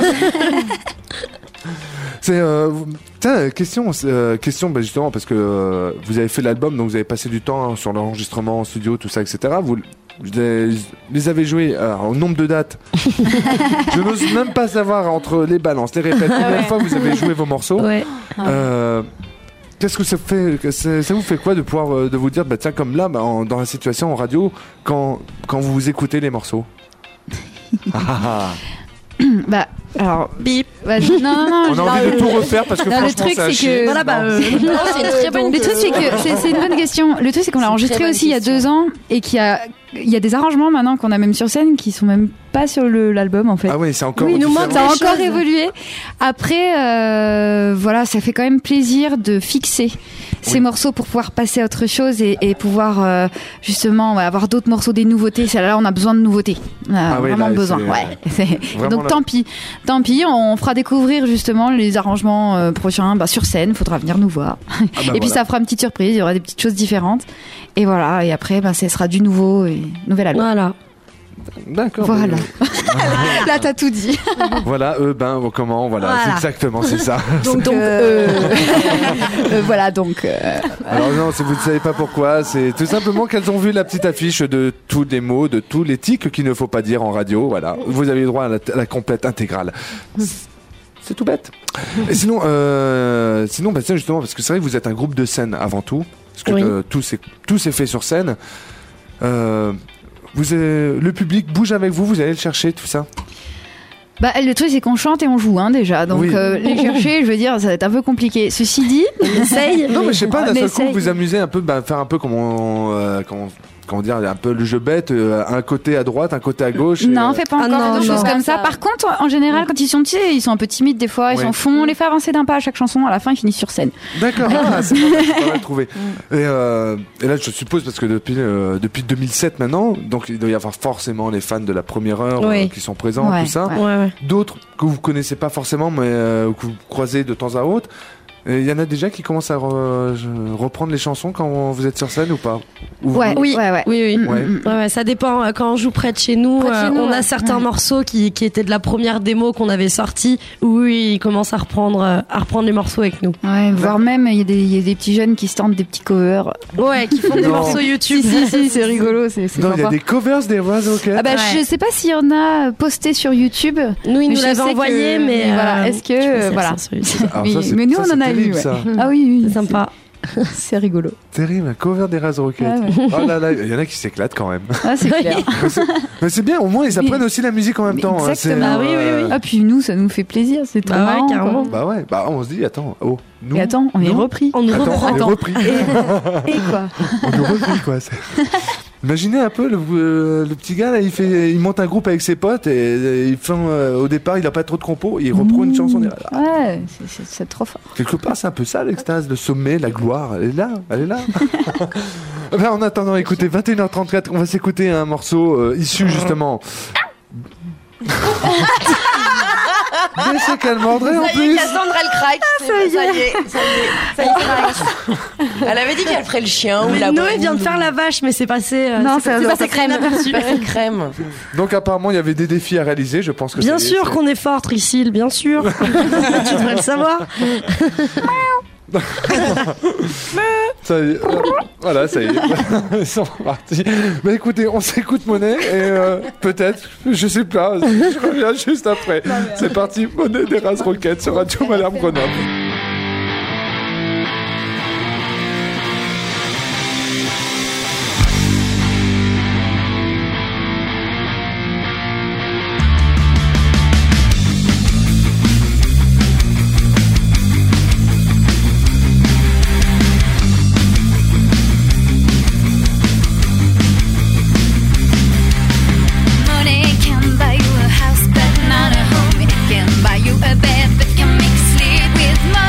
C'est euh, vous- tiens, question, c'est, euh, question, bah, justement parce que euh, vous avez fait l'album, donc vous avez passé du temps hein, sur l'enregistrement en studio, tout ça, et cetera. Vous les, les avez joués alors, au nombre de dates. Je n'ose même pas savoir entre les balances, les répètes, combien de fois vous avez joué vos morceaux. Ouais. Euh, Qu'est-ce que ça fait que c'est- Ça vous fait quoi de pouvoir euh, de vous dire, bah tiens, comme là, bah, en- dans la situation en radio, quand quand vous écoutez les morceaux. Ah, ah, ah. Bah, alors, Bip. bah, non, non, non. On je- a envie de tout refaire parce que Non, le franchement, truc, ça a c'est chié. que- Voilà, bah, euh, C'est une très bonne Le truc, c'est que c'est c'est une bonne question. Le truc, c'est qu'on l'a C'est une enregistré très bonne aussi il y a question. deux ans et qu'il y a, il y a des arrangements maintenant qu'on a même sur scène qui sont même pas sur le- l'album en fait. Ah oui, c'est encore. Oui, il nous différent. manque, ça a des encore choses. évolué. Après, euh, voilà, ça fait quand même plaisir de fixer ces Oui. morceaux pour pouvoir passer à autre chose et, et pouvoir euh, justement ouais, avoir d'autres morceaux, des nouveautés. C'est là, on a besoin de nouveautés. On a Ah oui, vraiment là, besoin. c'est- Ouais. C'est- Vraiment, Donc là- tant pis, tant pis. On fera découvrir justement les arrangements euh, prochains bah, sur scène. Faudra venir nous voir. Ah bah et puis voilà. ça fera une petite surprise. Il y aura des petites choses différentes. Et voilà. Et après, bah, ce sera du nouveau et nouvel album. Voilà. D'accord. Voilà. bah, Là, t'as tout dit. Voilà, eux, ben, comment, voilà, Voilà. c'est exactement, c'est ça. Donc, euh, euh, voilà. Donc. euh, Alors non, si vous ne savez pas pourquoi, c'est tout simplement qu'elles ont vu la petite affiche de tous les mots, de tous les tics qu'il ne faut pas dire en radio, voilà. Vous avez le droit à la, à la complète intégrale. C'est tout bête. Et sinon, euh, sinon, bah, tiens, justement, parce que c'est vrai que vous êtes un groupe de scène avant tout, parce que Oui. euh, tout s'est tout s'est fait sur scène. Euh, vous avez- le public bouge avec vous, vous allez le chercher, tout ça. Bah, le truc, c'est qu'on chante et on joue, hein, déjà. Donc, Oui. euh, les chercher, je veux dire, ça va être un peu compliqué. Ceci dit, On essaye. Non, mais je sais pas, On d'un seul coup, essaye. vous amusez un peu, bah, faire un peu comme on, euh, comment, comment dire, un peu le jeu bête, euh, un côté à droite, un côté à gauche. et, non, euh, on fait pas Ah encore non, de choses non. comme ça. Ça. Par contre, en général, quand ils sont petits, ils sont un peu timides des fois. Ils Oui. s'en font. On les fait avancer d'un pas à chaque chanson. À la fin, ils finissent sur scène. D'accord, ah, c'est pas mal, c'est pas mal trouvé. Et, euh, et là, je suppose, parce que depuis, euh, depuis deux mille sept maintenant, donc il doit y avoir forcément les fans de la première heure euh, Oui. qui sont présents, Ouais, tout ça. ouais. Ouais, ouais. D'autres que vous connaissez pas forcément, mais euh, que vous croisez de temps à autre. Il y en a déjà qui commencent à re- reprendre les chansons quand vous êtes sur scène ou pas? Ou Ouais, vous- Oui, ouais, ouais. oui, oui. Ouais. Ouais, ouais, ça dépend. euh, Quand on joue près de chez nous, Près de chez euh, nous, on a ouais. certains Ouais. morceaux qui, qui étaient de la première démo qu'on avait sortie, où oui, ils commencent à reprendre, euh, à reprendre les morceaux avec nous. Ouais, voire même, il y, a des- il y a des petits jeunes qui se tentent des petits covers. Ouais, qui font des Non. morceaux YouTube. Si, si, si, c'est rigolo, c'est c'est Non, il y a sympa. des covers des Razorcats. Ah bah, Ouais. je sais pas s'il y en a posté sur YouTube. Nous, ils Mais nous je l'avaient sais envoyé, que- mais voilà, euh, est-ce que, je sais pas si euh, elles voilà. sont sur YouTube. Alors mais, ça, c'est- mais nous, ça, on c'est en a terrible, eu. Ouais. ça. Ah oui, oui. C'est sympa. C'est rigolo. Terrible, un cover des Razorcats. Ah ouais. Oh là là, il y en a qui s'éclatent quand même. Ah, c'est clair. Mais c'est- Mais c'est bien, au moins ils apprennent Mais- aussi la musique en même mais temps. hein, c'est, exactement. Ah oui, oui, oui. Ah, puis nous, ça nous fait plaisir. C'est trop Bah ouais, marrant, carrément. quoi. Bah ouais, bah on se dit, attends, oh, nous. Et attends, on est nous, repris. On nous Attends, reprend. on est repris. Et quoi On nous repris quoi. c'est- Imaginez un peu le, euh, le petit gars là, il fait, il monte un groupe avec ses potes et, et il fait, euh, au départ il a pas trop de compos, il reprend une chanson. il est là. Ouais, c'est- c'est c'est trop fort. Quelque part c'est un peu ça l'extase, le sommet, la gloire, elle est là, elle est là. Ben, en attendant, écoutez, vingt et une heures trente-quatre, on va s'écouter un morceau euh, issu justement. Mais c'est qu'elle mordrait en Ça y est, plus. Cassandre, elle craque. ça y est, ça y est, ça y est, ça y est, craque. Elle avait dit qu'elle ferait le chien ou Mais la Noé boule. vient de faire la vache, mais c'est passé. euh, Non, c'est ça c'est doit passé passer inaperçu. Pas de crème. Donc apparemment il y avait des défis à réaliser, je pense que Bien ça y est, sûr c'est- qu'on est fort, Trissil, bien sûr. Tu devrais le savoir. Ça y est, euh, voilà, ça y est. Ils sont partis. Bah écoutez, on s'écoute Monet et euh, peut-être, je sais pas, je reviens juste après. C'est parti, Monet des Razorcats sur Radio Malherbe Grenoble. Money can buy you a house, but not a home. It can buy you a bed, but can make you sleep with money.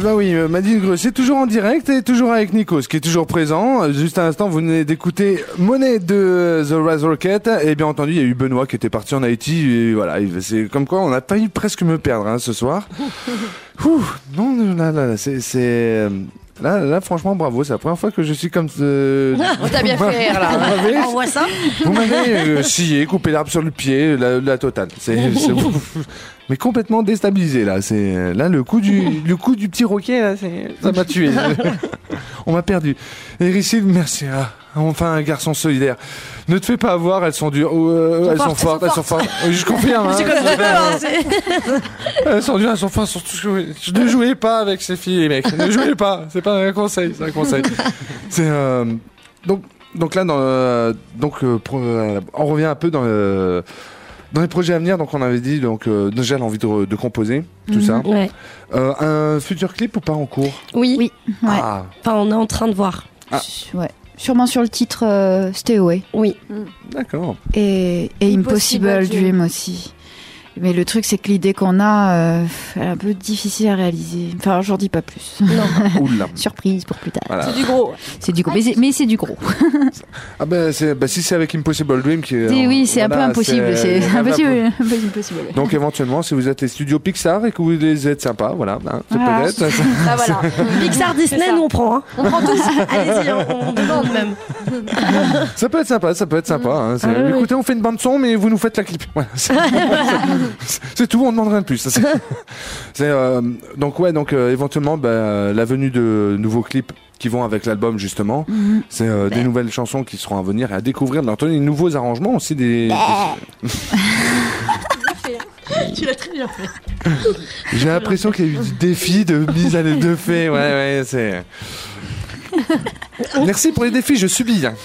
ben oui, euh, Madine Greux, c'est toujours en direct et toujours avec Nikos, qui est toujours présent. Euh, Juste à l'instant, vous venez d'écouter Money de The Rise Rocket. Et bien entendu, il y a eu Benoît qui était parti en Haïti. Et voilà, il- c'est comme quoi on a failli presque me perdre hein, ce soir. Ouh, non, non, là, là, là, c'est... c'est, euh, Là, là, franchement, bravo. C'est la première fois que je suis comme... Euh... On t'a bien fait rire, là. Vous m'avez- On voit ça. Vous m'avez euh, scié, coupé l'arbre sur le pied, la, la totale. C'est, c'est- mais complètement déstabilisé là. C'est là le coup du le coup du petit roquet là, c'est, ça m'a tué. On m'a perdu. Hérissile, merci. Ah, enfin un garçon solidaire. Ne te fais pas avoir, elles sont dures. Oh, euh, elles sont fortes, elles sont fortes. Oui, je confirme. Hein. C'est comme ça, hein, c'est- Elles sont dures, elles sont fortes. Surtout, ne jouez pas avec ces filles, les mecs. Ne jouez pas. C'est pas un conseil, c'est un conseil. C'est euh, donc. Donc là, dans le- donc euh, pro- euh, on revient un peu dans le- dans les projets à venir. Donc on avait dit donc euh, déjà l'envie de, de composer tout Mhm. ça. Ouais. Euh, un futur clip ou pas en cours? Oui. Oui, ouais. Ah, Enfin, on est en train de voir. Ah. Ouais. Sûrement sur le titre euh, Stay Away. Oui. d'accord. Et, et Impossible Impossible Dream. Dream aussi. Mais le truc, c'est que l'idée qu'on a, euh, elle est un peu difficile à réaliser. Enfin, j'en dis pas plus. Oula. Surprise pour plus tard. Voilà. C'est du gros. C'est du gros. Mais c'est, mais c'est du gros. Ah ben c'est bah, si c'est avec Impossible Dream qui. est- C'est- oui, c'est un peu voilà, impossible. C'est, ah, bah, impossible. Un peu impossible. Donc éventuellement, si vous êtes les studios Pixar et que vous les êtes sympas, voilà, hein, c'est Voilà. peut-être. Ah voilà. Pixar, Disney, nous on prend. Hein. On prend tous. Allez-y, on, on demande même. Ça peut être sympa, ça peut être sympa. Hein, c'est- Ah oui, écoutez, on fait une bande son, mais vous nous faites la clip. Voilà, c'est, c'est tout, on demande rien de plus. Ça, c'est, c'est, euh, donc ouais, donc euh, éventuellement, bah, la venue de nouveaux clips qui vont avec l'album justement. Mhm. C'est euh, des nouvelles chansons qui seront à venir et à découvrir. Bien entendu, des nouveaux arrangements aussi des. des- Tu l'as très bien fait. J'ai l'impression qu'il y a eu du défi de mise à de fait. Ouais, ouais, c'est. Merci pour les défis, je subis. hein.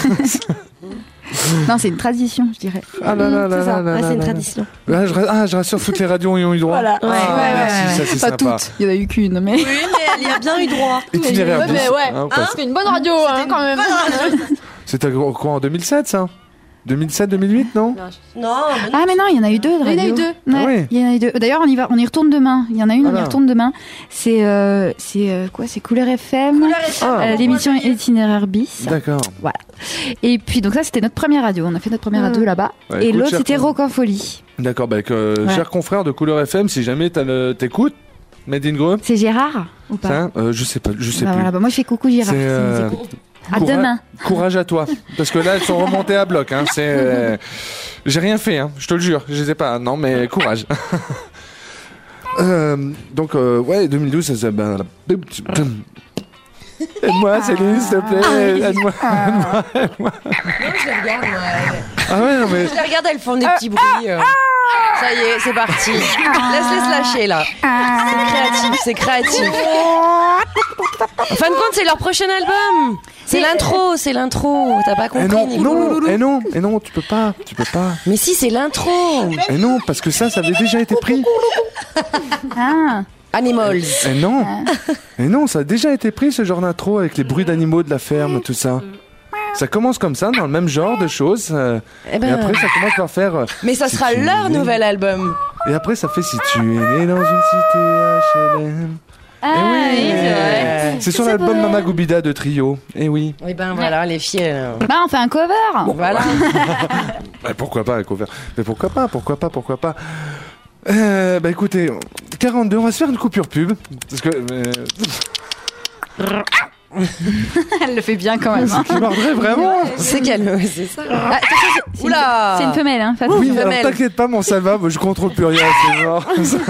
Non, c'est une tradition, je dirais. Ah là là là C'est ça. là là Ah, là c'est une là. tradition. Ah, je, ah, je rassure, toutes les radios y ont eu droit. Voilà. Ah, Ouais, ouais, merci, ouais, ça ouais. c'est Pas sympa. toutes. Il y en a eu qu'une, mais. Oui, mais elle y a bien eu droit. Itinéraire Ouais, dix, mais ouais. hein, Hein, parce- c'était une bonne radio, hein, quand même. C'était quoi en deux mille sept ça deux mille sept deux mille huit non? Non, mais Ah, mais non, il y en a eu deux de Il y en a eu radio. deux. Ouais, Ah oui. il y en a eu deux. D'ailleurs, on y va, on y retourne demain. Il y en a une, on y Voilà. retourne demain. C'est, euh, c'est euh, quoi? C'est Couleur F M. Ah. euh, l'émission Itinéraire bis. D'accord. Et puis, donc ça, c'était notre première radio. On a fait notre première Mm. radio là-bas. Ouais, Et écoute, l'autre, cher c'était con- Rock en folie. D'accord, bah, que, Ouais. cher confrère de Couleur F M, si jamais t'as le- t'écoutes, Made in Greux, C'est Gérard ou pas? ça, euh, je sais pas, je sais Bah plus. voilà, bah moi, je fais coucou Gérard. C'est, s'il nous euh, écoute. À courage- demain. Courage à toi, parce que là elles sont remontées à bloc. Hein. C'est, euh, j'ai rien fait, hein, je te le jure, je sais pas. Non, mais courage. Euh, donc euh, ouais, deux mille douze, ça, ça ben, aide-moi, Céline, s'il te plaît, aide-moi, aide-moi, aide-moi. Je les regarde, moi. Ah ouais, non mais Je les regarde, elles font des petits bruits. euh. Ça y est, c'est parti. Laisse-les se lâcher, là. C'est créatif, c'est créatif. En fin de compte, c'est leur prochain album. C'est l'intro, c'est l'intro. T'as pas eh compris, non, Nico. non, eh non, eh non, tu peux pas, tu peux pas. Mais si, c'est l'intro. Eh non, parce que ça, ça avait déjà été pris. Ah, Animals. Eh non, eh non, ça a déjà été pris ce genre d'intro avec les bruits d'animaux de la ferme, tout ça. Ça commence comme ça, dans le même genre de choses. euh, Eh ben, Et après, ça commence par faire. euh, mais ça si sera tu leur es né- nouvel album. Et après, ça fait si tu es né dans une cité H L M. ah Eh oui, oui, c'est vrai. c'est sur l'album Mama Goubida de Trio. Eh oui. Et ben voilà, les filles. elles, euh, Bah, on fait un cover. Voilà. Bah, pourquoi pas, cover. Mais pourquoi pas, pourquoi pas, pourquoi pas. Euh, bah écoutez, quarante-deux, on va se faire une coupure pub. Parce que. euh, Elle le fait bien quand même. hein. qui mordrait vraiment. C'est calme, ouais, c'est ça. Ah, attention, c'est- c'est Oula. une- C'est une femelle, hein. Faites Oui, attention. alors femelle. t'inquiète pas, mon ça va, moi, je contrôle plus rien, c'est mort.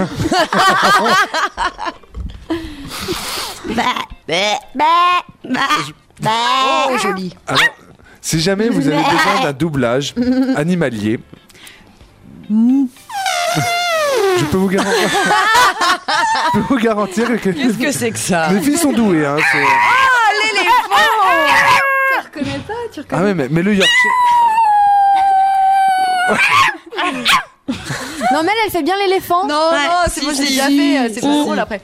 Oh, joli. Alors, si jamais vous avez besoin d'un doublage animalier, je peux vous garantir, je peux vous garantir que Qu'est-ce que c'est que ça? les filles sont douées. Hein, c'est- Tu reconnais pas, tu reconnais Ah ouais, mais, mais le Yorkshire. Non, mais elle, elle fait bien l'éléphant. Non, Ouais, non, c'est si, moi, j'ai si, déjà si. fait. euh, C'est pas Si. drôle après.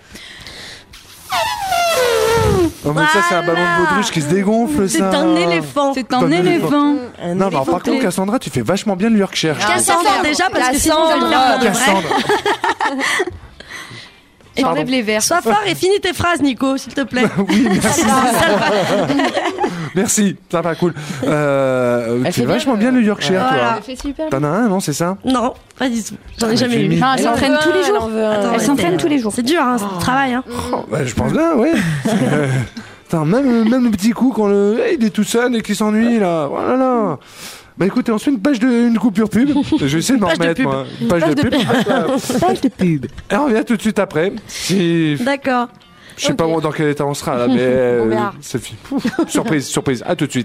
Oh, mais ça, c'est un ballon de baudruche qui se dégonfle, C'est ça. un éléphant. C'est Un un éléphant. éléphant. Un Non, mais alors, par éléphant. contre, Cassandra, tu fais vachement bien le Yorkshire. Ah, Cassandre Cassandre. déjà parce que sinon Cassandre. je vais le faire pour de vrai. Cassandre. J'enlève les verres. Sois fort et finis tes phrases, Nico, s'il te plaît. Oui, merci. Merci, ça va cool. Euh, Elle tu fais fait bien vachement le- bien le Yorkshire, Voilà. toi. Elle fait super T'en as un, non, c'est ça? Non, pas du tout. J'en ai Ah, jamais j'ai eu. mis- Non, elle Elle en s'entraîne veut tous un, les elle jours. en veut un. Attends, Elle s'entraîne tous les jours. C'est dur, hein, c'est du travail. Hein. Oh, bah, je pense bien, oui. Euh, Putain, même, même le petit coup quand le, hey, il est tout seul et qu'il s'ennuie, là. Voilà, là. Bah écoutez, on se fait une page de une coupure pub. Je vais essayer de m'en Page de remettre, pub. moi. Une page, de, pub. Page de pub. Et on revient tout de suite après. Si... D'accord. Je sais pas Ok. dans quel état on sera là, mais euh, On verra. c'est fini. Surprise, surprise. À tout de suite.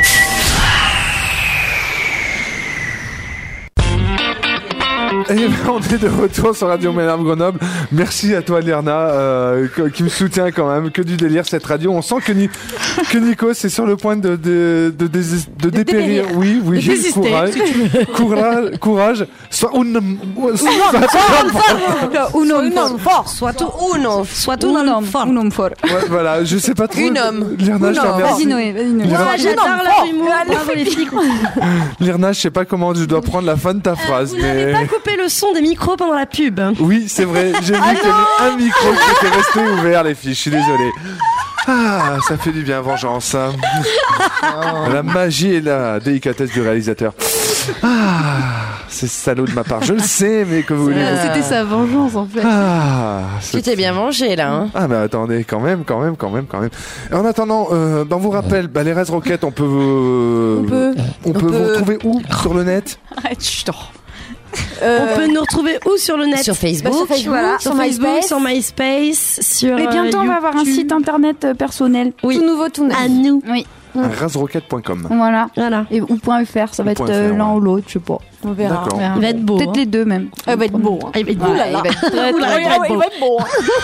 Et bien, on est de retour sur Radio Ménard Grenoble. Merci à toi, Lierna, euh, que- qui me soutient quand même. Que du délire, cette radio. On sent que, Ni- que Nico, c'est sur le point de, de, de, dés- de dépérir. dépérir. Oui, oui, De j'ai le désister, courage. Courage, courage. Soit un, soit Uno, uno, fort. Soit tout, Uno. soit tout Un un homme, fort. un homme fort. Ouais, voilà, je sais pas trop. Une homme. Lierna, je te Une homme. remercie. Vas-y Noé, vas-y Noé. Lierna, Ouais, j'adore leur humour. Bravo les filles. Lierna, je sais pas comment je dois prendre la fin de ta phrase, Vous n'avez mais. pas coupé le son des micros pendant la pub. Oui, c'est vrai. J'ai vu qu'il y avait un micro qui était resté ouvert, les filles. Je suis désolé. Ah, ça fait du bien, vengeance. hein. La magie et la délicatesse du réalisateur. Ah, c'est salaud de ma part. Je le sais, mais que vous voulez. Euh, C'était sa vengeance en fait. Ah, Tu t'es bien mangé là, hein. ah mais attendez, quand même, quand même, quand même, quand même. Et en attendant, euh, ben, on vous rappelle, bah, les Raz Rocket, on peut vous, On peut. on peut vous retrouver où sur le net? Arrête, chut. On peut nous retrouver où sur le net? Sur Facebook. Bah, sur Facebook, Voilà, sur sur Facebook, MySpace. sur MySpace, sur. Et bientôt euh, on va avoir un YouTube. site internet euh, personnel. Oui. Tout nouveau, tout neuf. À nous. Oui, razrocket point com. voilà. Voilà. Et ou .fr, ça va Ou être point euh, fr, l'un ouais. ou l'autre, je sais pas. On verra. D'accord. On verra. Il va être beau. Peut-être hein. les deux même. Il va être beau. hein. Ah, il va être beau. Ouh là là. Il va être très, Ouh là là, très, il va être Il beau. va être beau.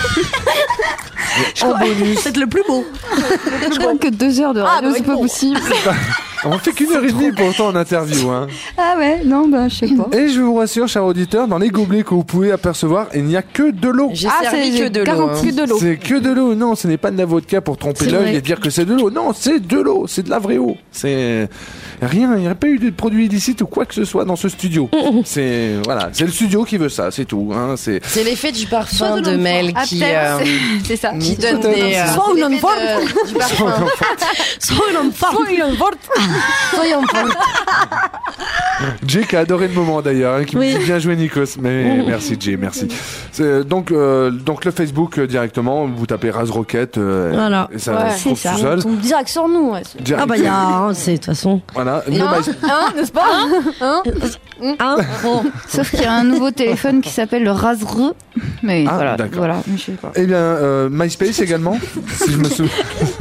En bonus. C'est le plus beau. Je crois que deux heures de Ah, radio, bah, c'est pas bon. possible. On fait qu'une heure et demie pourtant en interview, hein. Ah ouais, non, bah je sais pas. Et je vous rassure, chers auditeurs, dans les gobelets que vous pouvez apercevoir, il n'y a que de l'eau. J'ai Ah, servi c'est que de l'eau. quarante hein. que de l'eau. C'est que de l'eau. Non, ce n'est pas de la vodka pour tromper C'est l'œil vrai. et dire que c'est de l'eau. Non, c'est de l'eau. C'est de la vraie eau. C'est rien. Il n'y a pas eu de produits illicites ou quoi que ce soit dans ce studio. C'est voilà, c'est le studio qui veut ça. C'est tout. Hein. C'est C'est l'effet du parfum Soit de de l'enfant. Mel À qui, terme, euh, c'est- c'est ça. qui donne Peut-être. des. euh, Soit c'est un homme l'effet fort. de- du parfum. Sois un homme fort. Soyons fortes. Soyons fortes. Jay qui a adoré le moment d'ailleurs, hein, qui Oui. me dit bien joué Nikos. Mais merci Jay, merci. C'est, donc euh, donc le Facebook euh, directement, vous tapez Raz Rocket euh, Voilà. et ça Ouais, se trouve c'est ça. tout seul. On tombe direct sur nous. Ouais. Direct. Ah bah il y a, hein, c'est de toute façon. Voilà. Le Hein, My- hein, n'est-ce pas Hein Hein bon. Sauf qu'il y a un nouveau téléphone qui s'appelle le Razre. Mais Ah, voilà, d'accord. voilà, je sais pas. Eh bien, euh, MySpace également, si je me souviens.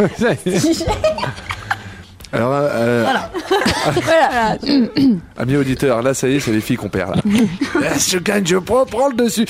Alors, euh, Voilà. amis auditeurs, là, ça y est, c'est les filles qu'on perd, là. Là, je gagne, je prends, prends le dessus.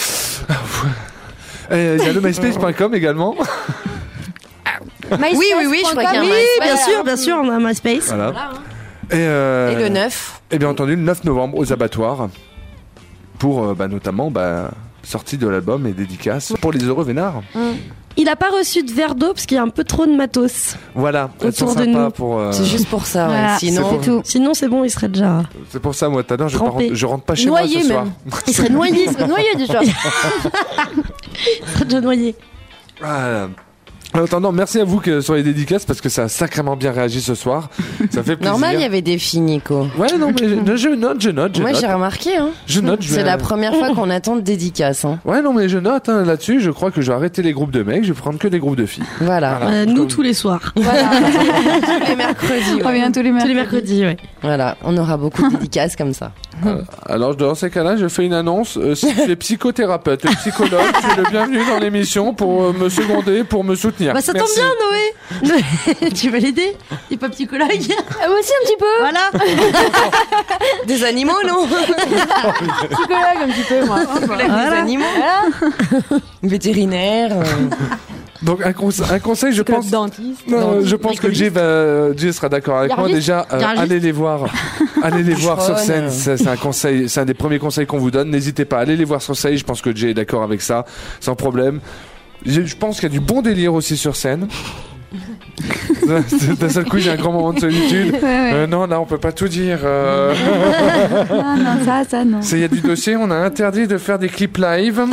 Et il y a le myspace point com également. MySpace Oui, oui, oui, je crois qu'il y a un Oui, MySpace. bien sûr, bien sûr, on a MySpace. Voilà. Et, euh, Et le neuf. Et bien entendu, le neuf novembre, aux abattoirs, pour euh, bah, notamment bah, sortie de l'album et dédicace pour les heureux vénards. Il a pas reçu de verre d'eau parce qu'il y a un peu trop de matos. Voilà, elles sont Autour de sympas nous. pour. euh, C'est juste pour ça, ouais. Voilà, Sinon, c'est tout. Sinon, c'est bon, il serait déjà. C'est pour ça, moi, tout à l'heure, je, Trempé. pas rentre- je rentre pas chez Noyé moi ce soir. même. Il serait noyé, il serait noyé déjà. Il serait déjà noyé. Voilà. En attendant, merci à vous que sur les dédicaces parce que ça a sacrément bien réagi ce soir. Ça fait plaisir. normal, il y avait des filles, Nico. Ouais, non, mais je, je note, je note, je Moi, note. j'ai remarqué, hein. Je note, je C'est vais- la première fois qu'on attend de dédicaces, hein. Ouais, non, mais je note hein, là-dessus. Je crois que je vais arrêter les groupes de mecs. Je vais prendre que des groupes de filles. Voilà. Voilà. Euh, nous, Comme- tous les soirs. Voilà. Tous les mercredis. On ouais. revient tous les Tous mercredis. les mercredis, ouais. Voilà, on aura beaucoup de dédicaces comme ça. Euh, alors, dans ces cas-là, je fais une annonce. Euh, si tu es psychothérapeute et psychologue, tu es le bienvenu dans l'émission pour euh, me seconder, pour me soutenir. Bah, ça tombe Merci. bien, Noé. Tu veux l'aider? Il est pas psychologue. Ah, moi aussi un petit peu. Voilà. Des animaux, non? Psychologue un petit peu, moi. Des Voilà. animaux? Vétérinaire. euh, Donc, un, conse- un conseil, je pense. Dentiste. Non, je pense que Jay, va, Jay sera d'accord avec moi. Garagiste. Déjà, euh, Garagiste. allez les voir. Allez les voir sur scène. Boucheronne. C'est c'est un conseil, c'est un des premiers conseils qu'on vous donne. N'hésitez pas, allez les voir sur scène. Je pense que Jay est d'accord avec ça, sans problème. Je, je pense qu'il y a du bon délire aussi sur scène. D'un seul coup, il y a un grand moment de solitude. Ouais, ouais. Euh, non, là, on peut pas tout dire. Euh... Non, non, ça, ça, non. Il y a du dossier, on a interdit de faire des clips live.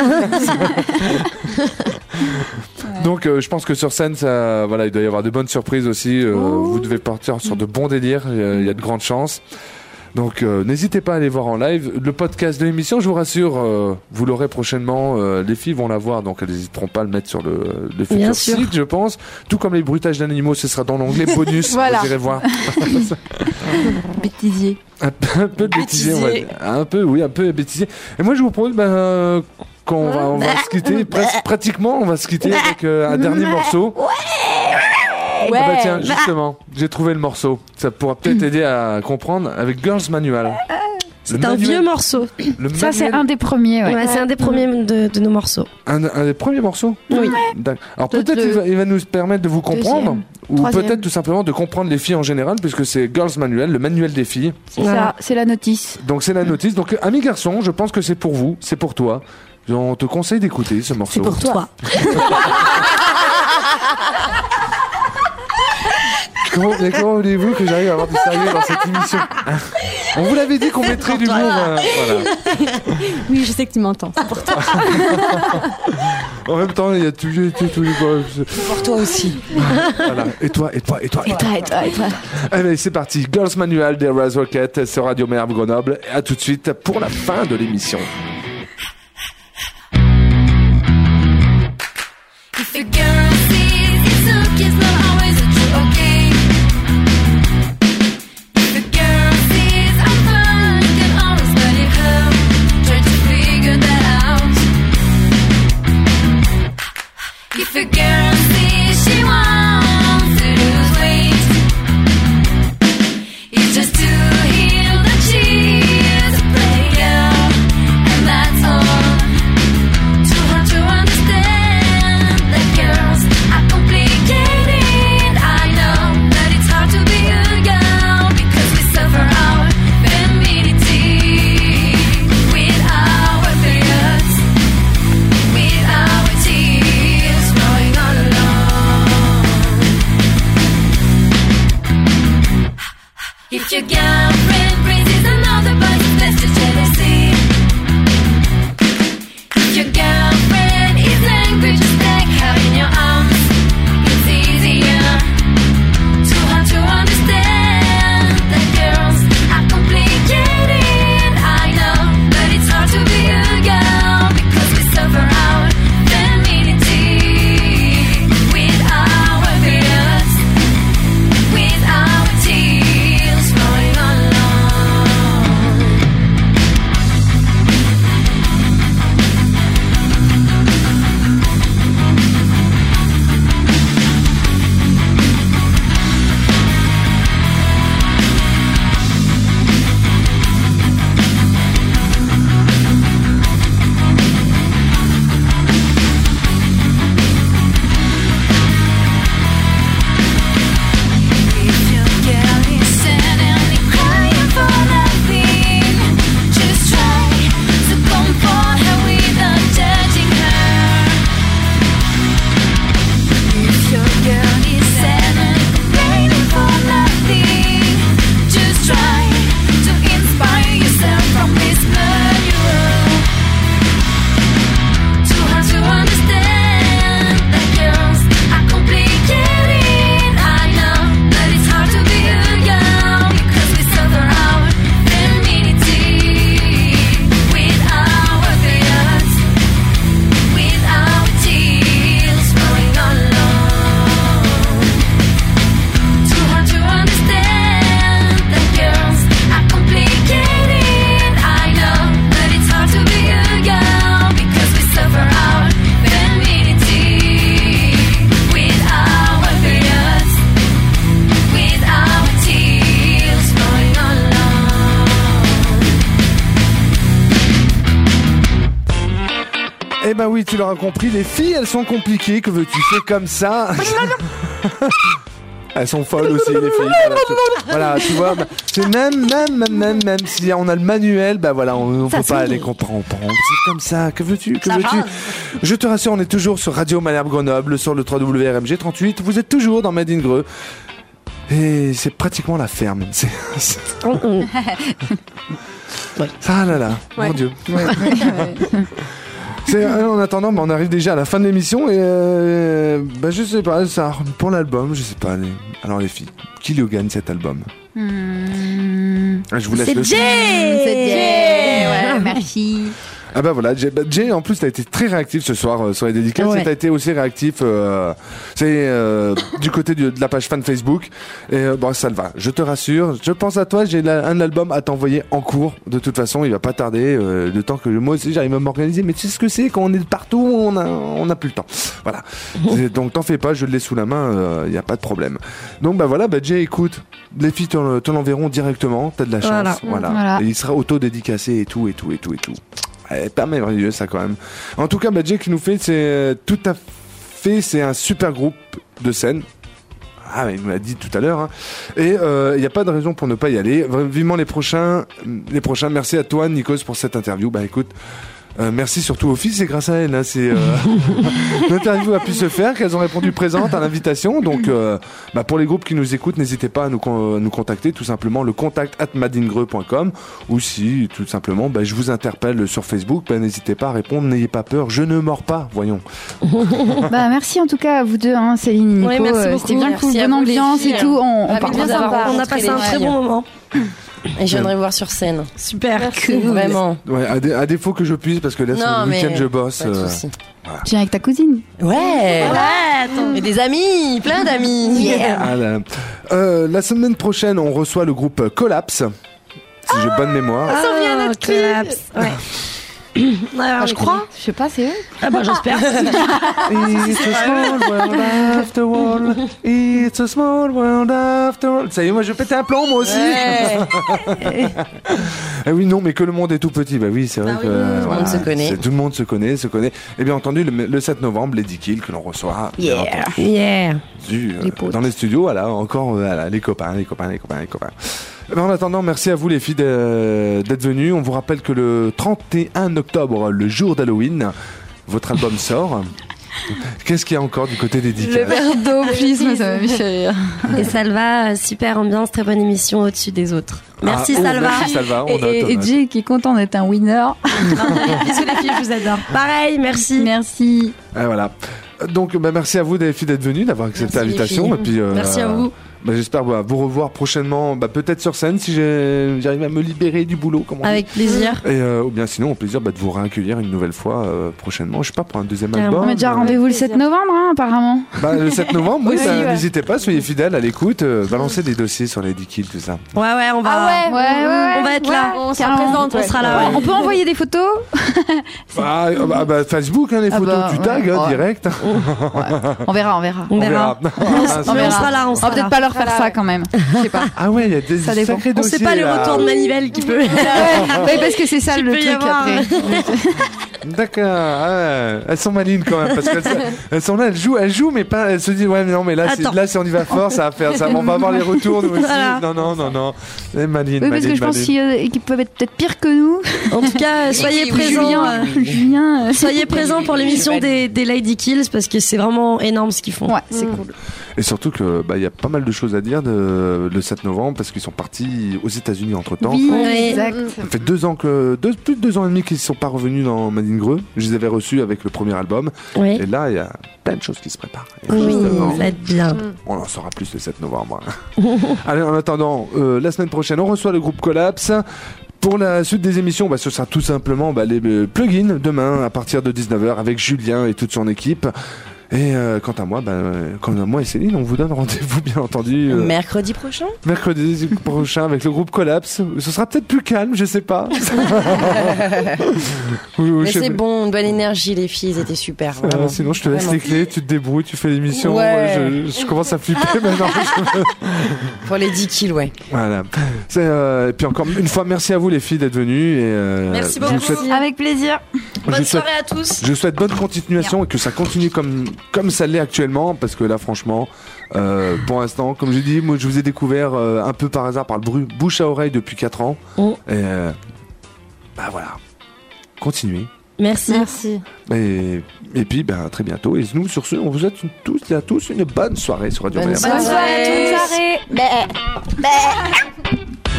Donc, euh, je pense que sur scène, ça, voilà, il doit y avoir de bonnes surprises aussi. Euh, Oh. Vous devez partir sur de bons délires. Il y a, il y a de grandes chances. Donc, euh, n'hésitez pas à aller voir en live. Le podcast de l'émission, je vous rassure, euh, vous l'aurez prochainement. Euh, les filles vont la voir, donc elles n'hésiteront pas à le mettre sur le, le Bien futur sûr. site, je pense. Tout comme les bruitages d'animaux, ce sera dans l'onglet bonus. Voilà. Vous irez voir. Bêtisier. Un peu, un peu de bêtisier, on va Bêtisier. dire. Un peu, oui, un peu bêtisier. Et moi, je vous propose, ben, qu'on va, on va se quitter, pres- pratiquement, on va se quitter avec euh, un dernier morceau. Ouais. Ah bah tiens, justement, j'ai trouvé le morceau. Ça pourra peut-être aider à comprendre avec Girls Manual. C'est un vieux morceau. Le Ça, c'est manuel- un des premiers, ouais. Ouais, c'est un des premiers de, de nos morceaux. un, un des premiers morceaux. Oui. D'accord. Alors Peut-être peut-être il, le va, il va nous permettre de vous comprendre, deuxième, ou troisième. peut-être tout simplement de comprendre les filles en général, puisque c'est Girls Manual, le manuel des filles. C'est Voilà. ça, c'est la notice. Donc c'est la notice. Donc amis garçons, je pense que c'est pour vous, c'est pour toi. On te conseille d'écouter ce morceau. C'est pour toi. Comment, mais comment voulez-vous que j'arrive à avoir du sérieux dans cette émission? On vous l'avait dit qu'on mettrait du l'humour. euh, voilà. Oui, je sais que tu m'entends. C'est pour toi. En même temps, il y a tous les tous les Pour toi aussi. Voilà. Et toi, et toi, et toi, et toi. Et toi, et toi. Allez, c'est parti. Girls Manual des Raz Rocket sur Radio Merve Grenoble. Et à tout de suite pour la fin de l'émission. If a girl sees it's okay, it's not always a true okay. If a girl sees I'm fine, you can always let it come. Try to figure that out. If a girl sees she wants to lose weight, it's just to heal that she is a player, and that's all. Too hard to understand that girls are complicated. I know that it's hard to be a girl because we suffer our femininity with our fears, with our tears flowing all along. If your girlfriend praises another but it's best to jealousy. If your girlfriend is angry, just take her in your arms. It's easier. Too hard to understand that girls are complicated. I know that it's hard to be a girl because we suffer our femininity with our fears, with our tears flowing all along. If your girl is suddenly crying for nothing, just try to comfort her without judging her. If your girl is suddenly complaining for nothing, just try to inspire yourself from this manual. Too hard to understand that girls are complicated. I know that it's hard to be a girl because we suffer our femininity with our fears, with our tears flowing all along. Too hard to understand that girls are complicated. I know that it's hard to be a girl because we suffer our femininity with our fears, with our tears flowing all along. Eh ben oui, tu l'auras compris, les filles, elles sont compliquées. Que veux-tu? C'est comme ça. Elles sont folles aussi, les filles. Voilà, tu, voilà, tu vois, bah, c'est même, même, même, même, même si on a le manuel, bah voilà, on ne peut pas les comprendre. C'est comme ça. Que veux-tu, que Ça veux-tu va. Je te rassure, on est toujours sur Radio Malherbe Grenoble, sur le w w w point r m g trente-huit. Vous êtes toujours dans Made in Greux. Et c'est pratiquement la ferme. C'est, c'est... Ah là là, Ouais. mon Dieu. C'est, euh, en attendant, bah, on arrive déjà à la fin de l'émission et euh, bah, je sais pas, ça, pour l'album, je sais pas. Les... Alors les filles, qui le gagne cet album? Hmm. Ah, je vous laisse C'est le Jay. C'est Jay. Ouais, merci. Ah bah voilà, Jay, bah, Jay, en plus t'as été très réactif ce soir euh, sur les dédicaces Ouais. et t'as été aussi réactif euh, c'est euh, du côté du- de la page fan Facebook et euh, bon ça le va, je te rassure, je pense à toi, j'ai la- un album à t'envoyer en cours, de toute façon il va pas tarder, euh, le temps que moi aussi j'arrive à m'organiser, mais tu sais ce que c'est quand on est partout, on a, on a plus le temps, voilà. Et donc t'en fais pas, je l'ai sous la main, il y a pas de problème. Donc bah voilà, bah Jay écoute, les filles te, te l'enverront directement, t'as de la chance, Voilà. voilà. Voilà. Et il sera auto-dédicacé et tout et tout et tout et tout. Eh, pas merveilleux ça quand même. En tout cas, bah, Jay qui nous fait, c'est euh, tout à fait, c'est un super groupe de scène. Ah, il me l'a dit tout à l'heure. Hein. Et il euh, n'y a pas de raison pour ne pas y aller. Vivement les prochains, les prochains. Merci à toi, Nikos, pour cette interview. Bah écoute. Euh, merci surtout aux filles, c'est grâce à elles. Hein, c'est, euh... l'interview a pu se faire, qu'elles ont répondu présentes à l'invitation. Donc, euh, bah, pour les groupes qui nous écoutent, n'hésitez pas à nous, con- à nous contacter, tout simplement le contact at madingreux point com ou si, tout simplement, bah, je vous interpelle sur Facebook, bah, n'hésitez pas à répondre, n'ayez pas peur, je ne mords pas, voyons. Bah, merci en tout cas à vous deux, hein, Céline et Nico. Ouais, merci Euh, beaucoup. C'était bien Merci cool, à bonne vous, les ambiance filles. et tout. On, on Ravi part de bien vous avoir sympa. On a rencontré passé les un très filles. bon moment. Et je viendrai vous voir sur scène. Super. Vraiment. Ouais, à, dé- à défaut que je puisse, parce que là, Non, sur le mais week-end, je bosse. pas de euh, souci. Tu viens avec ta cousine. Ouais. Ouais, attends. Et des amis, plein d'amis. ah là. Euh, la semaine prochaine, on reçoit le groupe Collapse, si j'ai bonne mémoire. Ah, collapse. Ouais. Ah, je crois. Je sais pas, c'est eux. Ah bah j'espère. It's a small world after all. It's a small world after all. Ça y est, moi je pétais un plomb, moi aussi. Ah oui, non, mais que le monde est tout petit. Bah oui, c'est vrai Ah que oui, euh, tout le monde se connaît. c'est- Tout le monde se connaît, se connaît. Et bien entendu, le, le sept novembre, Lady Kill que l'on reçoit. bien Yeah. entendu, Yeah. euh, Les potes. dans les studios, voilà, encore euh, voilà, les copains, les copains, les copains, les copains. Eh ben, en attendant, merci à vous les filles de- d'être venues. On vous rappelle que le trente et un octobre, le jour d'Halloween, votre album sort. Qu'est-ce qu'il y a encore du côté des Le dédicaces? verre d'eau, please, moi, ça m'a fait rire. Et Salva, euh, super ambiance, très bonne émission au-dessus des autres. Merci Ah, oh, Salva. Merci Salva, on Et, note, on et, et note. Jay qui est content d'être un winner. Bisous les filles, je vous adore. Pareil, merci. Merci. Ah, voilà. Donc, bah, merci à vous les filles d'être venues, d'avoir accepté Merci, les l'invitation. filles. Et puis, euh, Merci à vous. bah, j'espère bah, vous revoir prochainement, bah, peut-être sur scène si j'ai- j'arrive à me libérer du boulot, comme on dit. Avec plaisir. Et euh, ou bien sinon, au plaisir bah, de vous réaccueillir une nouvelle fois euh, prochainement. Je sais pas, pour un deuxième Carrément. album. On a déjà euh, rendez-vous le sept novembre, hein, apparemment. Bah, le sept novembre, oui, Aussi, bah, ouais. n'hésitez pas, soyez fidèles à l'écoute, euh, balancez des dossiers sur les dix kills, tout ça. Ouais, ouais, on va. Ah ouais, Ouais, ouais, ouais. On va être là. On sera Carrément. présente. On ouais. sera là. ouais. On peut envoyer des photos. Ah, euh, bah, bah, Facebook, hein, les Ah photos, bah, tu ouais. tags hein, Ouais. direct. On verra, on verra. On verra. Ah, Mais ça- on verra. sera là, on On sera va là. peut-être pas leur faire Voilà, ça ouais. quand même. Je sais pas. Ah ouais, il y a des Ça dépend. sacrés On dossiers. sait pas le là. retour de manivelle qui peut. Oui, parce que c'est ça Qu'il le peut y truc avoir. après. D'accord. Ah ouais. Elles sont malines quand même parce qu'elles elles sont là, elles jouent, elles jouent, mais pas. Elles se disent ouais, mais non, mais là, c'est- Attends. là, si on y va fort, ça va faire ça. On va avoir les retours nous aussi. Voilà. Non, non, non, non. C'est malines. Oui, parce que malines, je pense malines. qu'ils euh, qu'ils peuvent être peut-être pires que nous. En tout cas, soyez oui, présents. Julien, euh, Julien. euh, Soyez présents pour l'émission des, des Lady Kills parce que c'est vraiment énorme ce qu'ils font. Ouais, c'est cool. Et surtout que bah il y a pas mal de choses à dire de, le sept novembre parce qu'ils sont partis aux États-Unis entre temps. Oui, Ouais. exact. Ça fait deux ans que deux, plus de deux ans et demi qu'ils ne sont pas revenus dans Madingreux. Je les avais reçus avec le premier album. Oui. Et là, il y a plein de choses qui se préparent. Et Oui, justement, ça va être bien. on en saura plus le sept novembre. Allez, en attendant, euh, la semaine prochaine, on reçoit le groupe Collapse. Pour la suite des émissions, bah, ce sera tout simplement bah, les euh, plugins demain à partir de dix-neuf heures avec Julien et toute son équipe. Et euh, quant à moi, bah, euh, quant à moi et Céline, on vous donne rendez-vous bien entendu euh, Mercredi prochain. mercredi prochain avec le groupe Collapse. Ce sera peut-être plus calme, je sais pas. Ou- ou Mais je sais c'est pas. bon, une bonne énergie, les filles, ils étaient super. Euh, Vraiment. sinon, je te laisse Vraiment. les clés, tu te débrouilles, tu fais l'émission. Ouais. Je, je commence à flipper maintenant. Pour les dix kills, ouais. Voilà. C'est, euh, et puis encore une fois, merci à vous les filles d'être venues. Et, euh, Merci je vous beaucoup. souhaite- Avec plaisir. je Bonne souhaite- soirée à tous. Je souhaite bonne continuation et que ça continue comme, comme ça l'est actuellement, parce que là, franchement, euh, pour l'instant, comme je dis, moi, je vous ai découvert euh, un peu par hasard, par le bruit, bouche à oreille depuis quatre ans. Oh. Et euh, bah voilà, continuez. Merci. Merci. Et, et puis, ben, très bientôt. Et nous, sur ce, on vous souhaite une- tous et à tous une bonne soirée sur Radio Bonne Mère. soirée. Bonne soirée, bonne soirée. Bé, bé.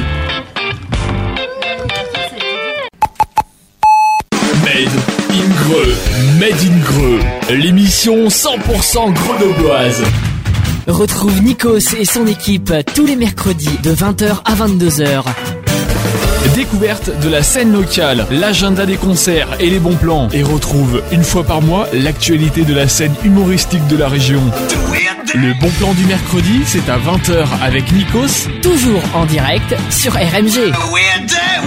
Made in Greux, Made in Greux, l'émission cent pour cent grenobloise. Retrouve Nikos et son équipe tous les mercredis de vingt heures à vingt-deux heures. Découverte de la scène locale, l'agenda des concerts et les bons plans. Et retrouve une fois par mois l'actualité de la scène humoristique de la région. Le bon plan du mercredi, c'est à vingt heures avec Nikos. Toujours en direct sur R M G. We're